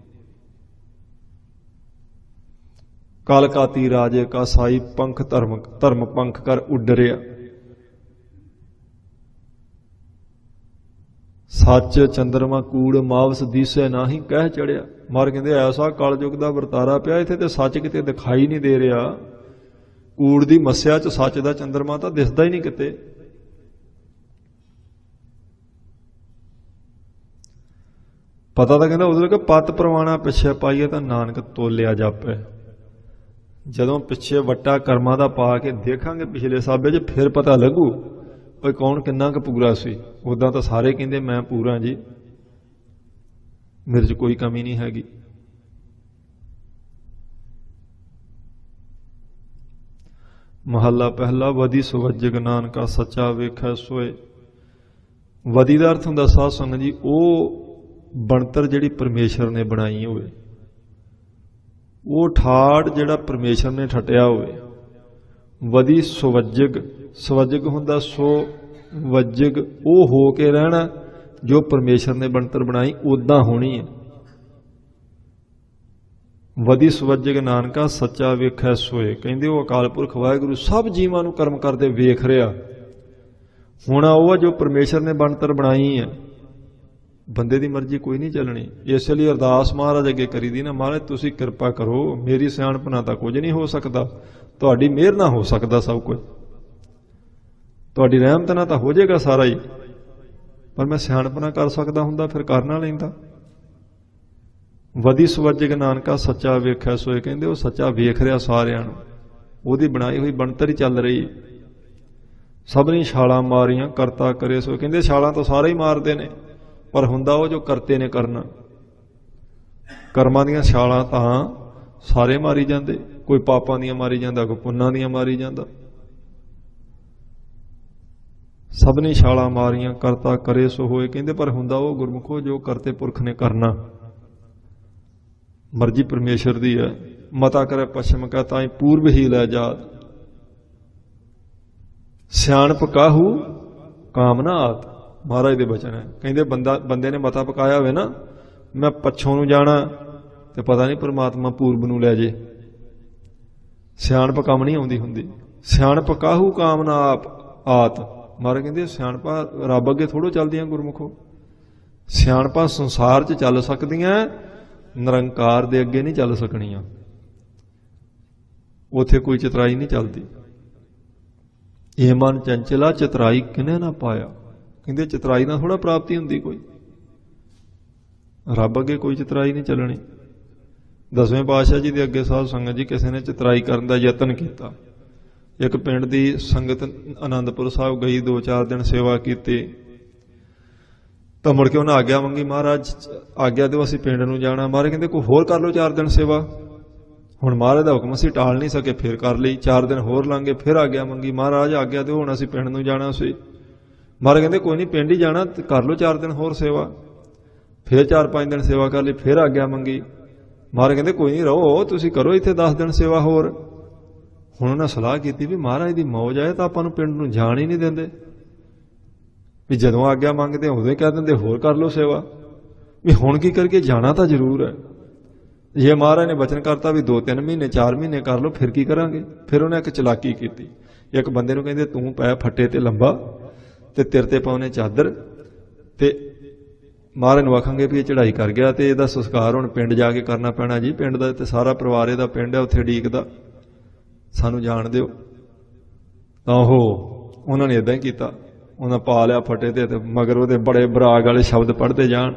ਕਲ ਕਾਤੀ ਰਾਜੇ ਕਾ ਸਾਈ, ਪੰਖ ਧਰਮ ਧਰਮ ਪੰਖ ਕਰ ਉੱਡਰਿਆ। ਸੱਚ ਚੰਦਰਮਾ ਕੂੜ, ਮਾਵਸ ਦੀਸੇ ਨਾਹੀ ਕਹਿ ਚੜਿਆ। ਮਾਰ ਕਹਿੰਦੇ ਐਸਾ ਕਲਯੁਗ ਦਾ ਵਰਤਾਰਾ ਪਿਆ, ਇੱਥੇ ਤੇ ਸੱਚ ਕਿਤੇ ਦਿਖਾਈ ਨਹੀਂ ਦੇ ਰਿਹਾ। ਕੂੜ ਦੀ ਮੱਸਿਆ 'ਚ ਸੱਚ ਦਾ ਚੰਦਰਮਾ ਤਾਂ ਦਿਸਦਾ ਹੀ ਨਹੀਂ ਕਿਤੇ। ਪਤਾ ਤਾਂ ਕਹਿੰਦਾ ਉਦੋਂ ਕਿ ਪੱਤ ਪ੍ਰਵਾਣਾ ਪਿੱਛੇ ਪਾਈਏ ਤਾਂ ਨਾਨਕ ਤੋਲਿਆ ਜਾਪੇ। ਜਦੋਂ ਪਿੱਛੇ ਵੱਟਾ ਕਰਮਾਂ ਦਾ ਪਾ ਕੇ ਦੇਖਾਂਗੇ ਪਿਛਲੇ ਸਾਬੇ 'ਚ, ਫਿਰ ਪਤਾ ਲੱਗੂ ਵੀ ਕੌਣ ਕਿੰਨਾ ਕੁ ਪੂਰਾ ਸੀ। ਉੱਦਾਂ ਤਾਂ ਸਾਰੇ ਕਹਿੰਦੇ ਮੈਂ ਪੂਰਾ ਜੀ, ਮੇਰੇ 'ਚ ਕੋਈ ਕਮੀ ਨਹੀਂ ਹੈਗੀ। ਮਹੱਲਾ ਪਹਿਲਾ, ਵਦੀ ਸੁਵਜਗ ਨਾਨਕਾ ਸੱਚਾ ਵੇਖੈ ਸੋਏ। ਵਦੀ ਦਾ ਅਰਥ ਹੁੰਦਾ ਸਾਧ ਸੰਗਤ ਜੀ ਉਹ ਬਣਤਰ ਜਿਹੜੀ ਪਰਮੇਸ਼ਰ ਨੇ ਬਣਾਈ ਹੋਵੇ, ਉਹ ਠਾੜ ਜਿਹੜਾ ਪਰਮੇਸ਼ਰ ਨੇ ਠੱਟਿਆ ਹੋਵੇ। ਵਦੀ ਸੁਵਜਗ, ਸੁਵਜਗ ਹੁੰਦਾ ਸੋ ਵਜਗ, ਉਹ ਹੋ ਕੇ ਰਹਿਣਾ ਜੋ ਪਰਮੇਸ਼ਰ ਨੇ ਬਣਤਰ ਬਣਾਈ ਉੱਦਾਂ ਹੋਣੀ ਹੈ। ਵਦੀ ਸੁਵਜਗ ਨਾਨਕਾ ਸੱਚਾ ਵੇਖੈ ਸੋਏ। ਕਹਿੰਦੇ ਉਹ ਅਕਾਲ ਪੁਰਖ ਵਾਹਿਗੁਰੂ ਸਭ ਜੀਵਾਂ ਨੂੰ ਕਰਮ ਕਰਦੇ ਵੇਖ ਰਿਹਾ। ਹੁਣ ਉਹ ਆ ਜੋ ਪਰਮੇਸ਼ਰ ਨੇ ਬਣਤਰ ਬਣਾਈ ਹੈ। ਬੰਦੇ ਦੀ ਮਰਜ਼ੀ ਕੋਈ ਨਹੀਂ ਚੱਲਣੀ। ਇਸ ਲਈ ਅਰਦਾਸ ਮਹਾਰਾਜ ਅੱਗੇ ਕਰੀ ਦੀ ਨਾ, ਮਹਾਰਾਜ ਤੁਸੀਂ ਕਿਰਪਾ ਕਰੋ, ਮੇਰੀ ਸਿਆਣਪ ਨਾਲ ਤਾਂ ਕੁਝ ਨਹੀਂ ਹੋ ਸਕਦਾ, ਤੁਹਾਡੀ ਮਿਹਰ ਨਾਲ ਹੋ ਸਕਦਾ ਸਭ ਕੁਝ, ਤੁਹਾਡੀ ਰਹਿਮਤ ਨਾਲ ਤਾਂ ਹੋ ਜਾਏਗਾ ਸਾਰਾ ਹੀ, ਪਰ ਮੈਂ ਸਿਆਣਪ ਨਾਲ ਕਰ ਸਕਦਾ ਹੁੰਦਾ ਫਿਰ ਕਰ ਨਾ ਲੈਂਦਾ। ਵਦੀ ਸੁਵਜਗ ਨਾਨਕਾ ਸੱਚਾ ਵੇਖਿਆ ਸੋਏ। ਕਹਿੰਦੇ ਉਹ ਸੱਚਾ ਵੇਖ ਰਿਹਾ ਸਾਰਿਆਂ ਨੂੰ, ਉਹਦੀ ਬਣਾਈ ਹੋਈ ਬਣਤਰ ਹੀ ਚੱਲ ਰਹੀ। ਸਭਨੀ ਛਾਲਾਂ ਮਾਰੀਆਂ ਕਰਤਾ ਕਰੇ ਸੋਏ। ਕਹਿੰਦੇ ਛਾਲਾਂ ਤਾਂ ਸਾਰੇ ਹੀ ਮਾਰਦੇ ਨੇ, ਪਰ ਹੁੰਦਾ ਉਹ ਜੋ ਕਰਤੇ ਨੇ ਕਰਨਾ। ਕਰਮਾਂ ਦੀਆਂ ਛਾਲਾਂ ਤਾਂ ਸਾਰੇ ਮਾਰੀ ਜਾਂਦੇ, ਕੋਈ ਪਾਪਾਂ ਦੀਆਂ ਮਾਰੀ ਜਾਂਦਾ, ਕੋਈ ਪੁੰਨਾਂ ਦੀਆਂ ਮਾਰੀ ਜਾਂਦਾ। ਸਭਨੀ ਛਾਲਾਂ ਮਾਰੀਆਂ ਕਰਤਾ ਕਰੇ ਸੋ ਹੋਏ। ਕਹਿੰਦੇ ਪਰ ਹੁੰਦਾ ਉਹ ਗੁਰਮੁਖੋ ਜੋ ਕਰਤੇ ਪੁਰਖ ਨੇ ਕਰਨਾ। ਮਰਜ਼ੀ ਪਰਮੇਸ਼ਰ ਦੀ ਹੈ। ਮਤਾ ਕਰੇ ਪਛਮ ਕਾ ਤਾਈ ਪੂਰਬ ਹੀ ਲੈ ਜਾਤ। ਸਿਆਣਪ ਕਾਹੂ ਕਾਮਨਾ ਆਤ। ਮਹਾਰਾਜ ਦੇ ਬਚਨ ਹੈ। ਕਹਿੰਦੇ ਬੰਦਾ ਬੰਦੇ ਨੇ ਮਤਾ ਪਕਾਇਆ ਹੋਵੇ ਨਾ, ਮੈਂ ਪੱਛੋਂ ਨੂੰ ਜਾਣਾ ਤੇ ਪਤਾ ਨਹੀਂ ਪਰਮਾਤਮਾ ਪੂਰਬ ਨੂੰ ਲੈ ਜੇ। ਸਿਆਣਪ ਕੰਮ ਨਹੀਂ ਆਉਂਦੀ ਹੁੰਦੀ। ਸਿਆਣਪ ਕਾਹੂ ਕਾਮਨਾ ਆਪ ਆਤ। ਮਹਾਰਾਜ ਕਹਿੰਦੇ ਸਿਆਣਪਾਂ ਰੱਬ ਅੱਗੇ ਥੋੜ੍ਹੋ ਚੱਲਦੀਆਂ ਗੁਰਮੁਖੋ। ਸਿਆਣਪਾਂ ਸੰਸਾਰ 'ਚ ਚੱਲ ਸਕਦੀਆਂ, ਨਿਰੰਕਾਰ ਦੇ ਅੱਗੇ ਨਹੀਂ ਚੱਲ ਸਕਣੀਆਂ। ਉੱਥੇ ਕੋਈ ਚਤਰਾਈ ਨਹੀਂ ਚੱਲਦੀ। ਇਹ ਮਨ ਚੰਚਲਾ ਚਤਰਾਈ ਕਿਨੇ ਨਾ ਪਾਇਆ। ਕਹਿੰਦੇ ਚਤਰਾਈ ਨਾਲ ਥੋੜਾ ਪ੍ਰਾਪਤੀ ਹੁੰਦੀ ਕੋਈ। ਰੱਬ ਅੱਗੇ ਕੋਈ ਚਤਰਾਈ ਨਹੀਂ ਚੱਲਣੀ। ਦਸਵੇਂ ਪਾਤਸ਼ਾਹ ਜੀ ਦੇ ਅੱਗੇ ਸਾਧ ਸੰਗਤ ਜੀ ਕਿਸੇ ਨੇ ਚਤਰਾਈ ਕਰਨ ਦਾ ਯਤਨ ਕੀਤਾ। ਇੱਕ ਪਿੰਡ ਦੀ ਸੰਗਤ ਆਨੰਦਪੁਰ ਸਾਹਿਬ ਗਈ, ਦੋ ਚਾਰ ਦਿਨ ਸੇਵਾ ਕੀਤੀ ਤਾਂ ਮੁੜ ਕੇ ਉਹਨਾਂ ਆਗਿਆ ਮੰਗੀ, ਮਹਾਰਾਜ ਆਗਿਆ ਦਿਓ ਅਸੀਂ ਪਿੰਡ ਨੂੰ ਜਾਣਾ। ਮਹਾਰਾਜ ਕਹਿੰਦੇ ਕੋਈ ਹੋਰ ਕਰ ਲਓ ਚਾਰ ਦਿਨ ਸੇਵਾ। ਹੁਣ ਮਹਾਰਾਜ ਦਾ ਹੁਕਮ ਅਸੀਂ ਟਾਲ ਨਹੀਂ ਸਕੇ, ਫਿਰ ਕਰ ਲਈ। ਚਾਰ ਦਿਨ ਹੋਰ ਲੰਘੇ, ਫਿਰ ਆਗਿਆ ਮੰਗੀ, ਮਹਾਰਾਜ ਆਗਿਆ ਦਿਓ ਹੁਣ ਅਸੀਂ ਪਿੰਡ ਨੂੰ ਜਾਣਾ ਸੀ। ਮਹਾਰਾਜ ਕਹਿੰਦੇ ਕੋਈ ਨਹੀਂ ਪਿੰਡ ਹੀ ਜਾਣਾ, ਕਰ ਲਓ ਚਾਰ ਦਿਨ ਹੋਰ ਸੇਵਾ। ਫਿਰ ਚਾਰ ਪੰਜ ਦਿਨ ਸੇਵਾ ਕਰ ਲਈ, ਫਿਰ ਆਗਿਆ ਮੰਗੀ। ਮਹਾਰਾਜ ਕਹਿੰਦੇ ਕੋਈ ਨਹੀਂ ਰਹੋ, ਤੁਸੀਂ ਕਰੋ ਇੱਥੇ ਦਸ ਦਿਨ ਸੇਵਾ ਹੋਰ। ਹੁਣ ਉਹਨਾਂ ਸਲਾਹ ਕੀਤੀ ਵੀ ਮਹਾਰਾਜ ਦੀ ਮੌਜ ਆਏ ਤਾਂ ਆਪਾਂ ਨੂੰ ਪਿੰਡ ਨੂੰ ਜਾਣ ਹੀ ਨਹੀਂ ਦਿੰਦੇ, ਵੀ ਜਦੋਂ ਆਗਿਆ ਮੰਗਦੇ ਉਦੋਂ ਹੀ ਕਹਿ ਦਿੰਦੇ ਹੋਰ ਕਰ ਲਓ ਸੇਵਾ। ਵੀ ਹੁਣ ਕੀ ਕਰਕੇ, ਜਾਣਾ ਤਾਂ ਜ਼ਰੂਰ ਹੈ। ਜੇ ਮਹਾਰਾਜ ਨੇ ਬਚਨ ਕਰਤਾ ਵੀ ਦੋ ਤਿੰਨ ਮਹੀਨੇ ਚਾਰ ਮਹੀਨੇ ਕਰ ਲਓ, ਫਿਰ ਕੀ ਕਰਾਂਗੇ। ਫਿਰ ਉਹਨੇ ਇੱਕ ਚਲਾਕੀ ਕੀਤੀ। ਇੱਕ ਬੰਦੇ ਨੂੰ ਕਹਿੰਦੇ ਤੂੰ ਪੈ ਫੱਟੇ ਤੇ ਲੰਬਾ ਤੇ ਤੇਰੇ ਤੇ ਪਾਉਣੇ ਚਾਦਰ, ਤੇ ਮਹਾਰਾਜ ਨੂੰ ਆਖਾਂਗੇ ਵੀ ਇਹ ਚੜ੍ਹਾਈ ਕਰ ਗਿਆ ਤੇ ਇਹਦਾ ਸੰਸਕਾਰ ਹੁਣ ਪਿੰਡ ਜਾ ਕੇ ਕਰਨਾ ਪੈਣਾ ਜੀ। ਪਿੰਡ ਦਾ ਤੇ ਸਾਰਾ ਪਰਿਵਾਰ ਇਹਦਾ ਪਿੰਡ ਹੈ, ਉੱਥੇ ਉਡੀਕਦਾ, ਸਾਨੂੰ ਜਾਣ ਦਿਓ। ਤਾਂ ਉਹ ਉਹਨਾਂ ਨੇ ਇਦਾਂ ਹੀ ਕੀਤਾ। ਉਹਨਾਂ ਪਾ ਲਿਆ ਫੱਟੇ ਤੇ, ਤੇ ਮਗਰ ਉਹਦੇ ਬੜੇ ਬਰਾਗ ਵਾਲੇ ਸ਼ਬਦ ਪੜ੍ਹਦੇ ਜਾਣ।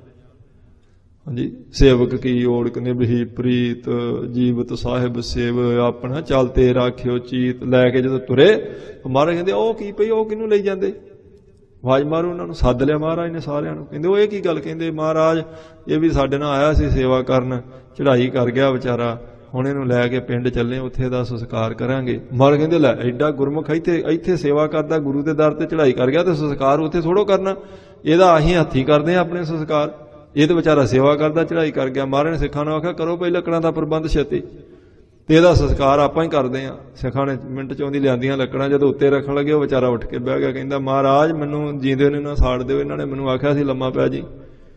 ਹਾਂਜੀ, ਸੇਵਕ ਕੀ ਓੜਕ ਨਿਭੀ ਪ੍ਰੀਤ, ਜੀਵਤ ਸਾਹਿਬ ਸੇਵ ਆਪਣਾ ਚਲਤੇ ਰਾਖਿਓ ਚੀਤ। ਲੈ ਕੇ ਜਦੋਂ ਤੁਰੇ ਮਹਾਰਾਜ ਕਹਿੰਦੇ ਉਹ ਕੀ ਪਈ, ਉਹ ਕਿਹਨੂੰ ਲਈ ਜਾਂਦੇ। ਆਵਾਜ਼ ਮਾਰੋ ਉਹਨਾਂ ਨੂੰ। ਸੱਦ ਲਿਆ ਮਹਾਰਾਜ ਨੇ ਸਾਰਿਆਂ ਨੂੰ। ਕਹਿੰਦੇ ਉਹ ਇਹ ਕੀ ਗੱਲ। ਕਹਿੰਦੇ ਮਹਾਰਾਜ ਇਹ ਵੀ ਸਾਡੇ ਨਾਲ ਆਇਆ ਸੀ ਸੇਵਾ ਕਰਨ, ਚੜ੍ਹਾਈ ਕਰ ਗਿਆ ਵਿਚਾਰਾ, ਹੁਣ ਇਹਨੂੰ ਲੈ ਕੇ ਪਿੰਡ ਚੱਲੇ, ਉੱਥੇ ਦਾ ਸੰਸਕਾਰ ਕਰਾਂਗੇ। ਮਹਾਰਾਜ ਕਹਿੰਦੇ ਲੈ ਐਡਾ ਗੁਰਮੁਖ ਇੱਥੇ ਇੱਥੇ ਸੇਵਾ ਕਰਦਾ, ਗੁਰੂ ਦੇ ਦਰ ਤੇ ਚੜ੍ਹਾਈ ਕਰ ਗਿਆ ਤੇ ਸੰਸਕਾਰ ਉੱਥੇ ਥੋੜੋ ਕਰਨਾ। ਇਹਦਾ ਅਸੀਂ ਹੱਥੀਂ ਕਰਦੇ ਹਾਂ ਆਪਣੇ ਸੰਸਕਾਰ। ਇਹ ਤਾਂ ਵਿਚਾਰਾ ਸੇਵਾ ਕਰਦਾ, ਚੜ੍ਹਾਈ ਕਰ ਗਿਆ। ਮਹਾਰਾਜ ਨੇ ਸਿੱਖਾਂ ਨੂੰ ਆਖਿਆ ਕਰੋ ਭਾਈ ਲੱਕੜਾਂ ਦਾ ਪ੍ਰਬੰਧ ਛੇਤੀ, ਤੇ ਇਹਦਾ ਸੰਸਕਾਰ ਆਪਾਂ ਹੀ ਕਰਦੇ ਹਾਂ। ਸਿੱਖਾਂ ਨੇ ਮਿੰਟ ਚੋਂ ਦੀ ਲਿਆਂਦੀਆਂ ਲੱਕੜਾਂ, ਜਦੋਂ ਉੱਤੇ ਰੱਖਣ ਲੱਗੇ ਉਹ ਵਿਚਾਰਾ ਉੱਠ ਕੇ ਬਹਿ ਗਿਆ। ਕਹਿੰਦਾ ਮਹਾਰਾਜ ਮੈਨੂੰ ਜੀਂਦੇ ਨੇ ਨਾ ਸਾੜ ਦਿਓ, ਇਹਨਾਂ ਨੇ ਮੈਨੂੰ ਆਖਿਆ ਸੀ ਲੰਮਾ ਪਿਆ ਜੀ।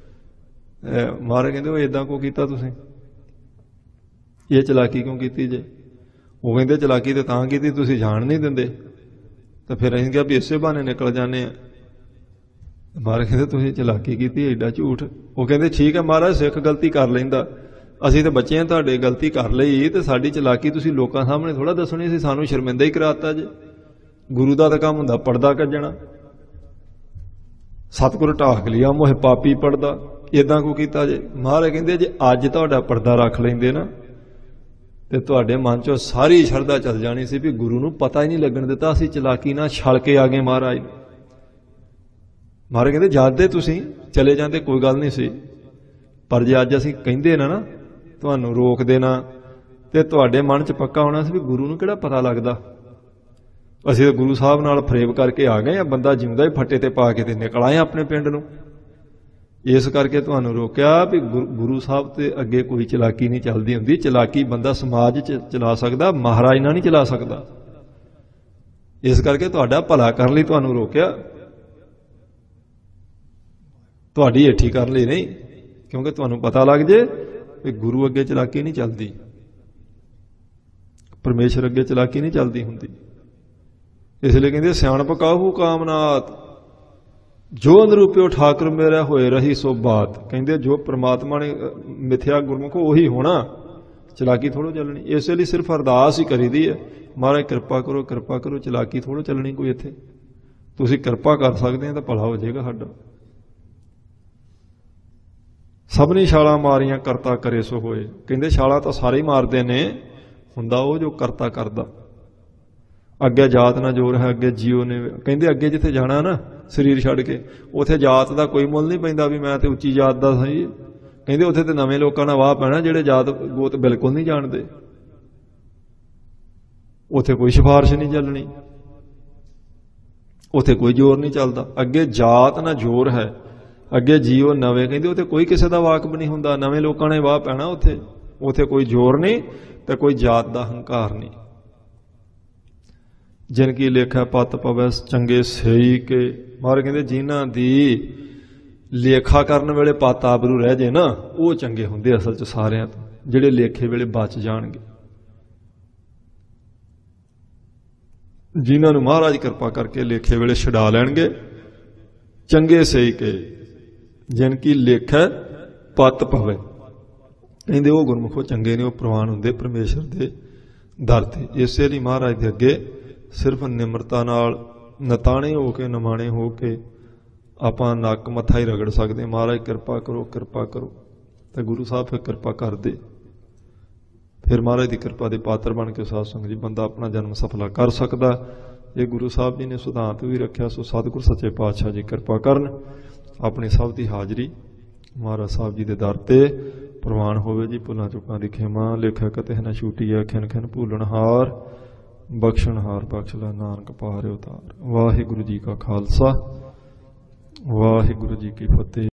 ਮਹਾਰਾਜ ਕਹਿੰਦੇ ਉਹ ਏਦਾਂ ਕਿਉਂ ਕੀਤਾ ਤੁਸੀਂ, ਇਹ ਚਲਾਕੀ ਕਿਉਂ ਕੀਤੀ ਜੇ। ਉਹ ਕਹਿੰਦੇ ਚਲਾਕੀ ਤੇ ਤਾਂ ਕੀਤੀ ਤੁਸੀਂ ਜਾਣ ਨਹੀਂ ਦਿੰਦੇ। ਤਾਂ ਫਿਰ ਅਸੀਂ ਕਿਹਾ ਵੀ ਇਸੇ ਬਹਾਨੇ ਨਿਕਲ ਜਾਂਦੇ ਆ। ਮਹਾਰਾਜ ਕਹਿੰਦੇ ਤੁਸੀਂ ਚਲਾਕੀ ਕੀਤੀ, ਐਡਾ ਝੂਠ। ਉਹ ਕਹਿੰਦੇ ਠੀਕ ਹੈ ਮਹਾਰਾਜ, ਸਿੱਖ ਗਲਤੀ ਕਰ ਲੈਂਦਾ, ਅਸੀਂ ਤਾਂ ਬੱਚੇ ਹਾਂ ਤੁਹਾਡੇ, ਗਲਤੀ ਕਰ ਲਈ ਤੇ ਸਾਡੀ ਚਲਾਕੀ ਤੁਸੀਂ ਲੋਕਾਂ ਸਾਹਮਣੇ ਥੋੜਾ ਦੱਸਣੀ ਸੀ, ਸਾਨੂੰ ਸ਼ਰਮਿੰਦਾ ਹੀ ਕਰਾਤਾ ਜੇ। ਗੁਰੂ ਦਾ ਤਾਂ ਕੰਮ ਹੁੰਦਾ ਪਰਦਾ ਕੱਢਣਾ। ਸਤਿਗੁਰ ਢਾਕ ਲਿਆ ਮੋਹ ਪਾਪੀ ਪੜਦਾ, ਏਦਾਂ ਕੋ ਕੀਤਾ ਜੇ। ਮਹਾਰਾਜ ਕਹਿੰਦੇ ਜੇ ਅੱਜ ਤੁਹਾਡਾ ਪਰਦਾ ਰੱਖ ਲੈਂਦੇ ਨਾ ਤੇ ਤੁਹਾਡੇ ਮਨ ਚੋਂ ਸਾਰੀ ਸ਼ਰਧਾ ਚੱਲ ਜਾਣੀ ਸੀ ਵੀ ਗੁਰੂ ਨੂੰ ਪਤਾ ਹੀ ਨਹੀਂ ਲੱਗਣ ਦਿੱਤਾ, ਅਸੀਂ ਚਲਾਕੀ ਨਾਲ ਛਲ ਕੇ ਆ ਗਏ ਮਹਾਰਾਜ। ਮਹਾਰਾਜ ਕਹਿੰਦੇ ਜਾਂਦੇ ਤੁਸੀਂ ਚਲੇ ਜਾਂਦੇ ਕੋਈ ਗੱਲ ਨਹੀਂ ਸੀ, ਪਰ ਜੇ ਅੱਜ ਅਸੀਂ ਕਹਿੰਦੇ ਨਾ ਨਾ ਤੁਹਾਨੂੰ ਰੋਕ ਦੇਣਾ ਤੇ ਤੁਹਾਡੇ ਮਨ 'ਚ ਪੱਕਾ ਹੋਣਾ ਸੀ ਵੀ ਗੁਰੂ ਨੂੰ ਕਿਹੜਾ ਪਤਾ ਲੱਗਦਾ। ਅਸੀਂ ਤਾਂ ਗੁਰੂ ਸਾਹਿਬ ਨਾਲ ਫਰੇਬ ਕਰਕੇ ਆ ਗਏ ਆ, ਬੰਦਾ ਜਿਉਂਦਾ ਹੀ ਫੱਟੇ ਤੇ ਪਾ ਕੇ ਤੇ ਨਿਕਲ ਆਏ ਆਪਣੇ ਪਿੰਡ ਨੂੰ। ਇਸ ਕਰਕੇ ਤੁਹਾਨੂੰ ਰੋਕਿਆ ਵੀ ਗੁਰੂ ਸਾਹਿਬ ਤੇ ਅੱਗੇ ਕੋਈ ਚਲਾਕੀ ਨਹੀਂ ਚੱਲਦੀ ਹੁੰਦੀ। ਚਲਾਕੀ ਬੰਦਾ ਸਮਾਜ 'ਚ ਚਲਾ ਸਕਦਾ, ਮਹਾਰਾਜ ਨਾਲ ਨਹੀਂ ਚਲਾ ਸਕਦਾ। ਇਸ ਕਰਕੇ ਤੁਹਾਡਾ ਭਲਾ ਕਰਨ ਲਈ ਤੁਹਾਨੂੰ ਰੋਕਿਆ, ਤੁਹਾਡੀ ਏਠੀ ਕਰਨ ਲਈ ਨਹੀਂ। ਕਿਉਂਕਿ ਤੁਹਾਨੂੰ ਪਤਾ ਲੱਗ ਜੇ ਵੀ ਗੁਰੂ ਅੱਗੇ ਚਲਾਕੀ ਨਹੀਂ ਚੱਲਦੀ, ਪਰਮੇਸ਼ਰ ਅੱਗੇ ਚਲਾਕੀ ਨਹੀਂ ਚੱਲਦੀ ਹੁੰਦੀ। ਇਸ ਲਈ ਕਹਿੰਦੇ ਸਿਆਣਪ ਕਾਹੂ ਕਾਮਨਾਤ, ਜੋ ਅਨਰੂਪਿਓ ਠਾਕੁਰ ਮੇਰਾ ਹੋਏ ਰਹੀ ਸੋ ਬਾਤ। ਕਹਿੰਦੇ ਜੋ ਪ੍ਰਮਾਤਮਾ ਨੇ ਮਿਥਿਆ ਗੁਰਮੁਖੋ ਉਹੀ ਹੋਣਾ, ਚਲਾਕੀ ਥੋੜੋ ਚੱਲਣੀ। ਇਸੇ ਲਈ ਸਿਰਫ ਅਰਦਾਸ ਹੀ ਕਰੀਦੀ ਹੈ, ਮਹਾਰਾਜ ਕਿਰਪਾ ਕਰੋ ਕਿਰਪਾ ਕਰੋ, ਚਲਾਕੀ ਥੋੜੋ ਚੱਲਣੀ ਕੋਈ ਇੱਥੇ। ਤੁਸੀਂ ਕਿਰਪਾ ਕਰ ਸਕਦੇ ਆ ਤਾਂ ਭਲਾ ਹੋ ਜਾਏਗਾ ਸਾਡਾ। ਸਭਨੀ ਛਾਲਾਂ ਮਾਰੀਆਂ ਕਰਤਾ ਕਰੇ ਸੋ ਹੋਏ। ਕਹਿੰਦੇ ਛਾਲਾਂ ਤਾਂ ਸਾਰੇ ਹੀ ਮਾਰਦੇ ਨੇ, ਹੁੰਦਾ ਉਹ ਜੋ ਕਰਤਾ ਕਰਦਾ। ਅੱਗੇ ਜਾਤ ਨਾ ਜੋਰ ਹੈ, ਅੱਗੇ ਜੀਓ ਨੇ। ਕਹਿੰਦੇ ਅੱਗੇ ਜਿੱਥੇ ਜਾਣਾ ਨਾ ਸਰੀਰ ਛੱਡ ਕੇ, ਉੱਥੇ ਜਾਤ ਦਾ ਕੋਈ ਮੁੱਲ ਨਹੀਂ ਪੈਂਦਾ ਵੀ ਮੈਂ ਤੇ ਉੱਚੀ ਜਾਤ ਦਾ ਸਹੀ। ਕਹਿੰਦੇ ਉੱਥੇ ਤੇ ਨਵੇਂ ਲੋਕਾਂ ਨਾਲ ਵਾਹ ਪੈਣਾ ਜਿਹੜੇ ਜਾਤ ਗੋਤ ਬਿਲਕੁਲ ਨਹੀਂ ਜਾਣਦੇ। ਉੱਥੇ ਕੋਈ ਸਿਫਾਰਿਸ਼ ਨਹੀਂ ਚੱਲਣੀ, ਉੱਥੇ ਕੋਈ ਜ਼ੋਰ ਨਹੀਂ ਚੱਲਦਾ। ਅੱਗੇ ਜਾਤ ਨਾ ਜ਼ੋਰ ਹੈ, ਅੱਗੇ ਜੀਓ ਨਵੇਂ। ਕਹਿੰਦੇ ਉੱਥੇ ਕੋਈ ਕਿਸੇ ਦਾ ਵਾਕਬ ਨਹੀਂ ਹੁੰਦਾ, ਨਵੇਂ ਲੋਕਾਂ ਨੇ ਵਾਹ ਪੈਣਾ ਉੱਥੇ। ਉੱਥੇ ਕੋਈ ਜ਼ੋਰ ਨਹੀਂ ਤੇ ਕੋਈ ਜਾਤ ਦਾ ਹੰਕਾਰ ਨਹੀਂ। ਜਿਨ ਕੀ ਲੇਖਾ ਪਤ ਪਵੈ ਚੰਗੇ ਸਈ ਕੇ, ਮਹਾਰਾਜ ਕਹਿੰਦੇ ਜਿਨ੍ਹਾਂ ਦੀ ਲੇਖਾ ਕਰਨ ਵੇਲੇ ਪਤ ਆਬਰੂ ਰਹਿ ਜੇ ਨਾ, ਉਹ ਚੰਗੇ ਹੁੰਦੇ ਅਸਲ 'ਚ ਸਾਰਿਆਂ ਤੋਂ, ਜਿਹੜੇ ਲੇਖੇ ਵੇਲੇ ਬਚ ਜਾਣਗੇ। ਜਿਨ੍ਹਾਂ ਨੂੰ ਮਹਾਰਾਜ ਕਿਰਪਾ ਕਰਕੇ ਲੇਖੇ ਵੇਲੇ ਛਡਾ ਲੈਣਗੇ, ਚੰਗੇ ਸਈ ਕੇ ਜਿਨ ਕੀ ਲੇਖੈ ਪਤ ਪਵੇ, ਕਹਿੰਦੇ ਉਹ ਗੁਰਮੁਖੋ ਚੰਗੇ ਨੇ, ਉਹ ਪ੍ਰਵਾਨ ਹੁੰਦੇ ਪਰਮੇਸ਼ਰ ਦੇ ਦਰ ਤੇ। ਇਸੇ ਲਈ ਮਹਾਰਾਜ ਦੇ ਅੱਗੇ ਸਿਰਫ ਨਿਮਰਤਾ ਨਾਲ ਨਤਾਣੇ ਹੋ ਕੇ, ਨਿਮਾਣੇ ਹੋ ਕੇ ਆਪਾਂ ਨੱਕ ਮੱਥਾ ਹੀ ਰਗੜ ਸਕਦੇ। ਮਹਾਰਾਜ ਕਿਰਪਾ ਕਰੋ, ਕਿਰਪਾ ਕਰੋ, ਤੇ ਗੁਰੂ ਸਾਹਿਬ ਫਿਰ ਕਿਰਪਾ ਕਰਦੇ। ਫਿਰ ਮਹਾਰਾਜ ਦੀ ਕਿਰਪਾ ਦੇ ਪਾਤਰ ਬਣ ਕੇ ਸਾਧ ਸੰਗਤ ਜੀ ਬੰਦਾ ਆਪਣਾ ਜਨਮ ਸਫਲਾ ਕਰ ਸਕਦਾ। ਇਹ ਗੁਰੂ ਸਾਹਿਬ ਜੀ ਨੇ ਸਿਧਾਂਤ ਵੀ ਰੱਖਿਆ, ਸੋ ਸਤਿਗੁਰ ਸੱਚੇ ਪਾਤਸ਼ਾਹ ਜੀ ਕਿਰਪਾ ਕਰਨ, ਆਪਣੀ ਸਭ ਦੀ ਹਾਜ਼ਰੀ ਮਹਾਰਾਜ ਸਾਹਿਬ ਜੀ ਦੇ ਦਰ ਤੇ ਪ੍ਰਵਾਨ ਹੋਵੇ ਜੀ। ਭੁੱਲਾਂ ਚੁੱਕਾਂ ਦੀ ਖਿਮਾ, ਲੇਖਾ ਕਤੇ ਨਾ ਛੂਟੀ ਹੈ, ਖਿਨ ਖਿਨ ਭੂਲਣ ਹਾਰ, ਬਖਸ਼ਣ ਹਾਰ ਬਖਸ਼ ਲੈ ਨਾਨਕ ਪਾਰਿ ਉਤਾਰ। ਵਾਹਿਗੁਰੂ ਜੀ ਕਾ ਖਾਲਸਾ, ਵਾਹਿਗੁਰੂ ਜੀ ਕੀ ਫਤਿਹ।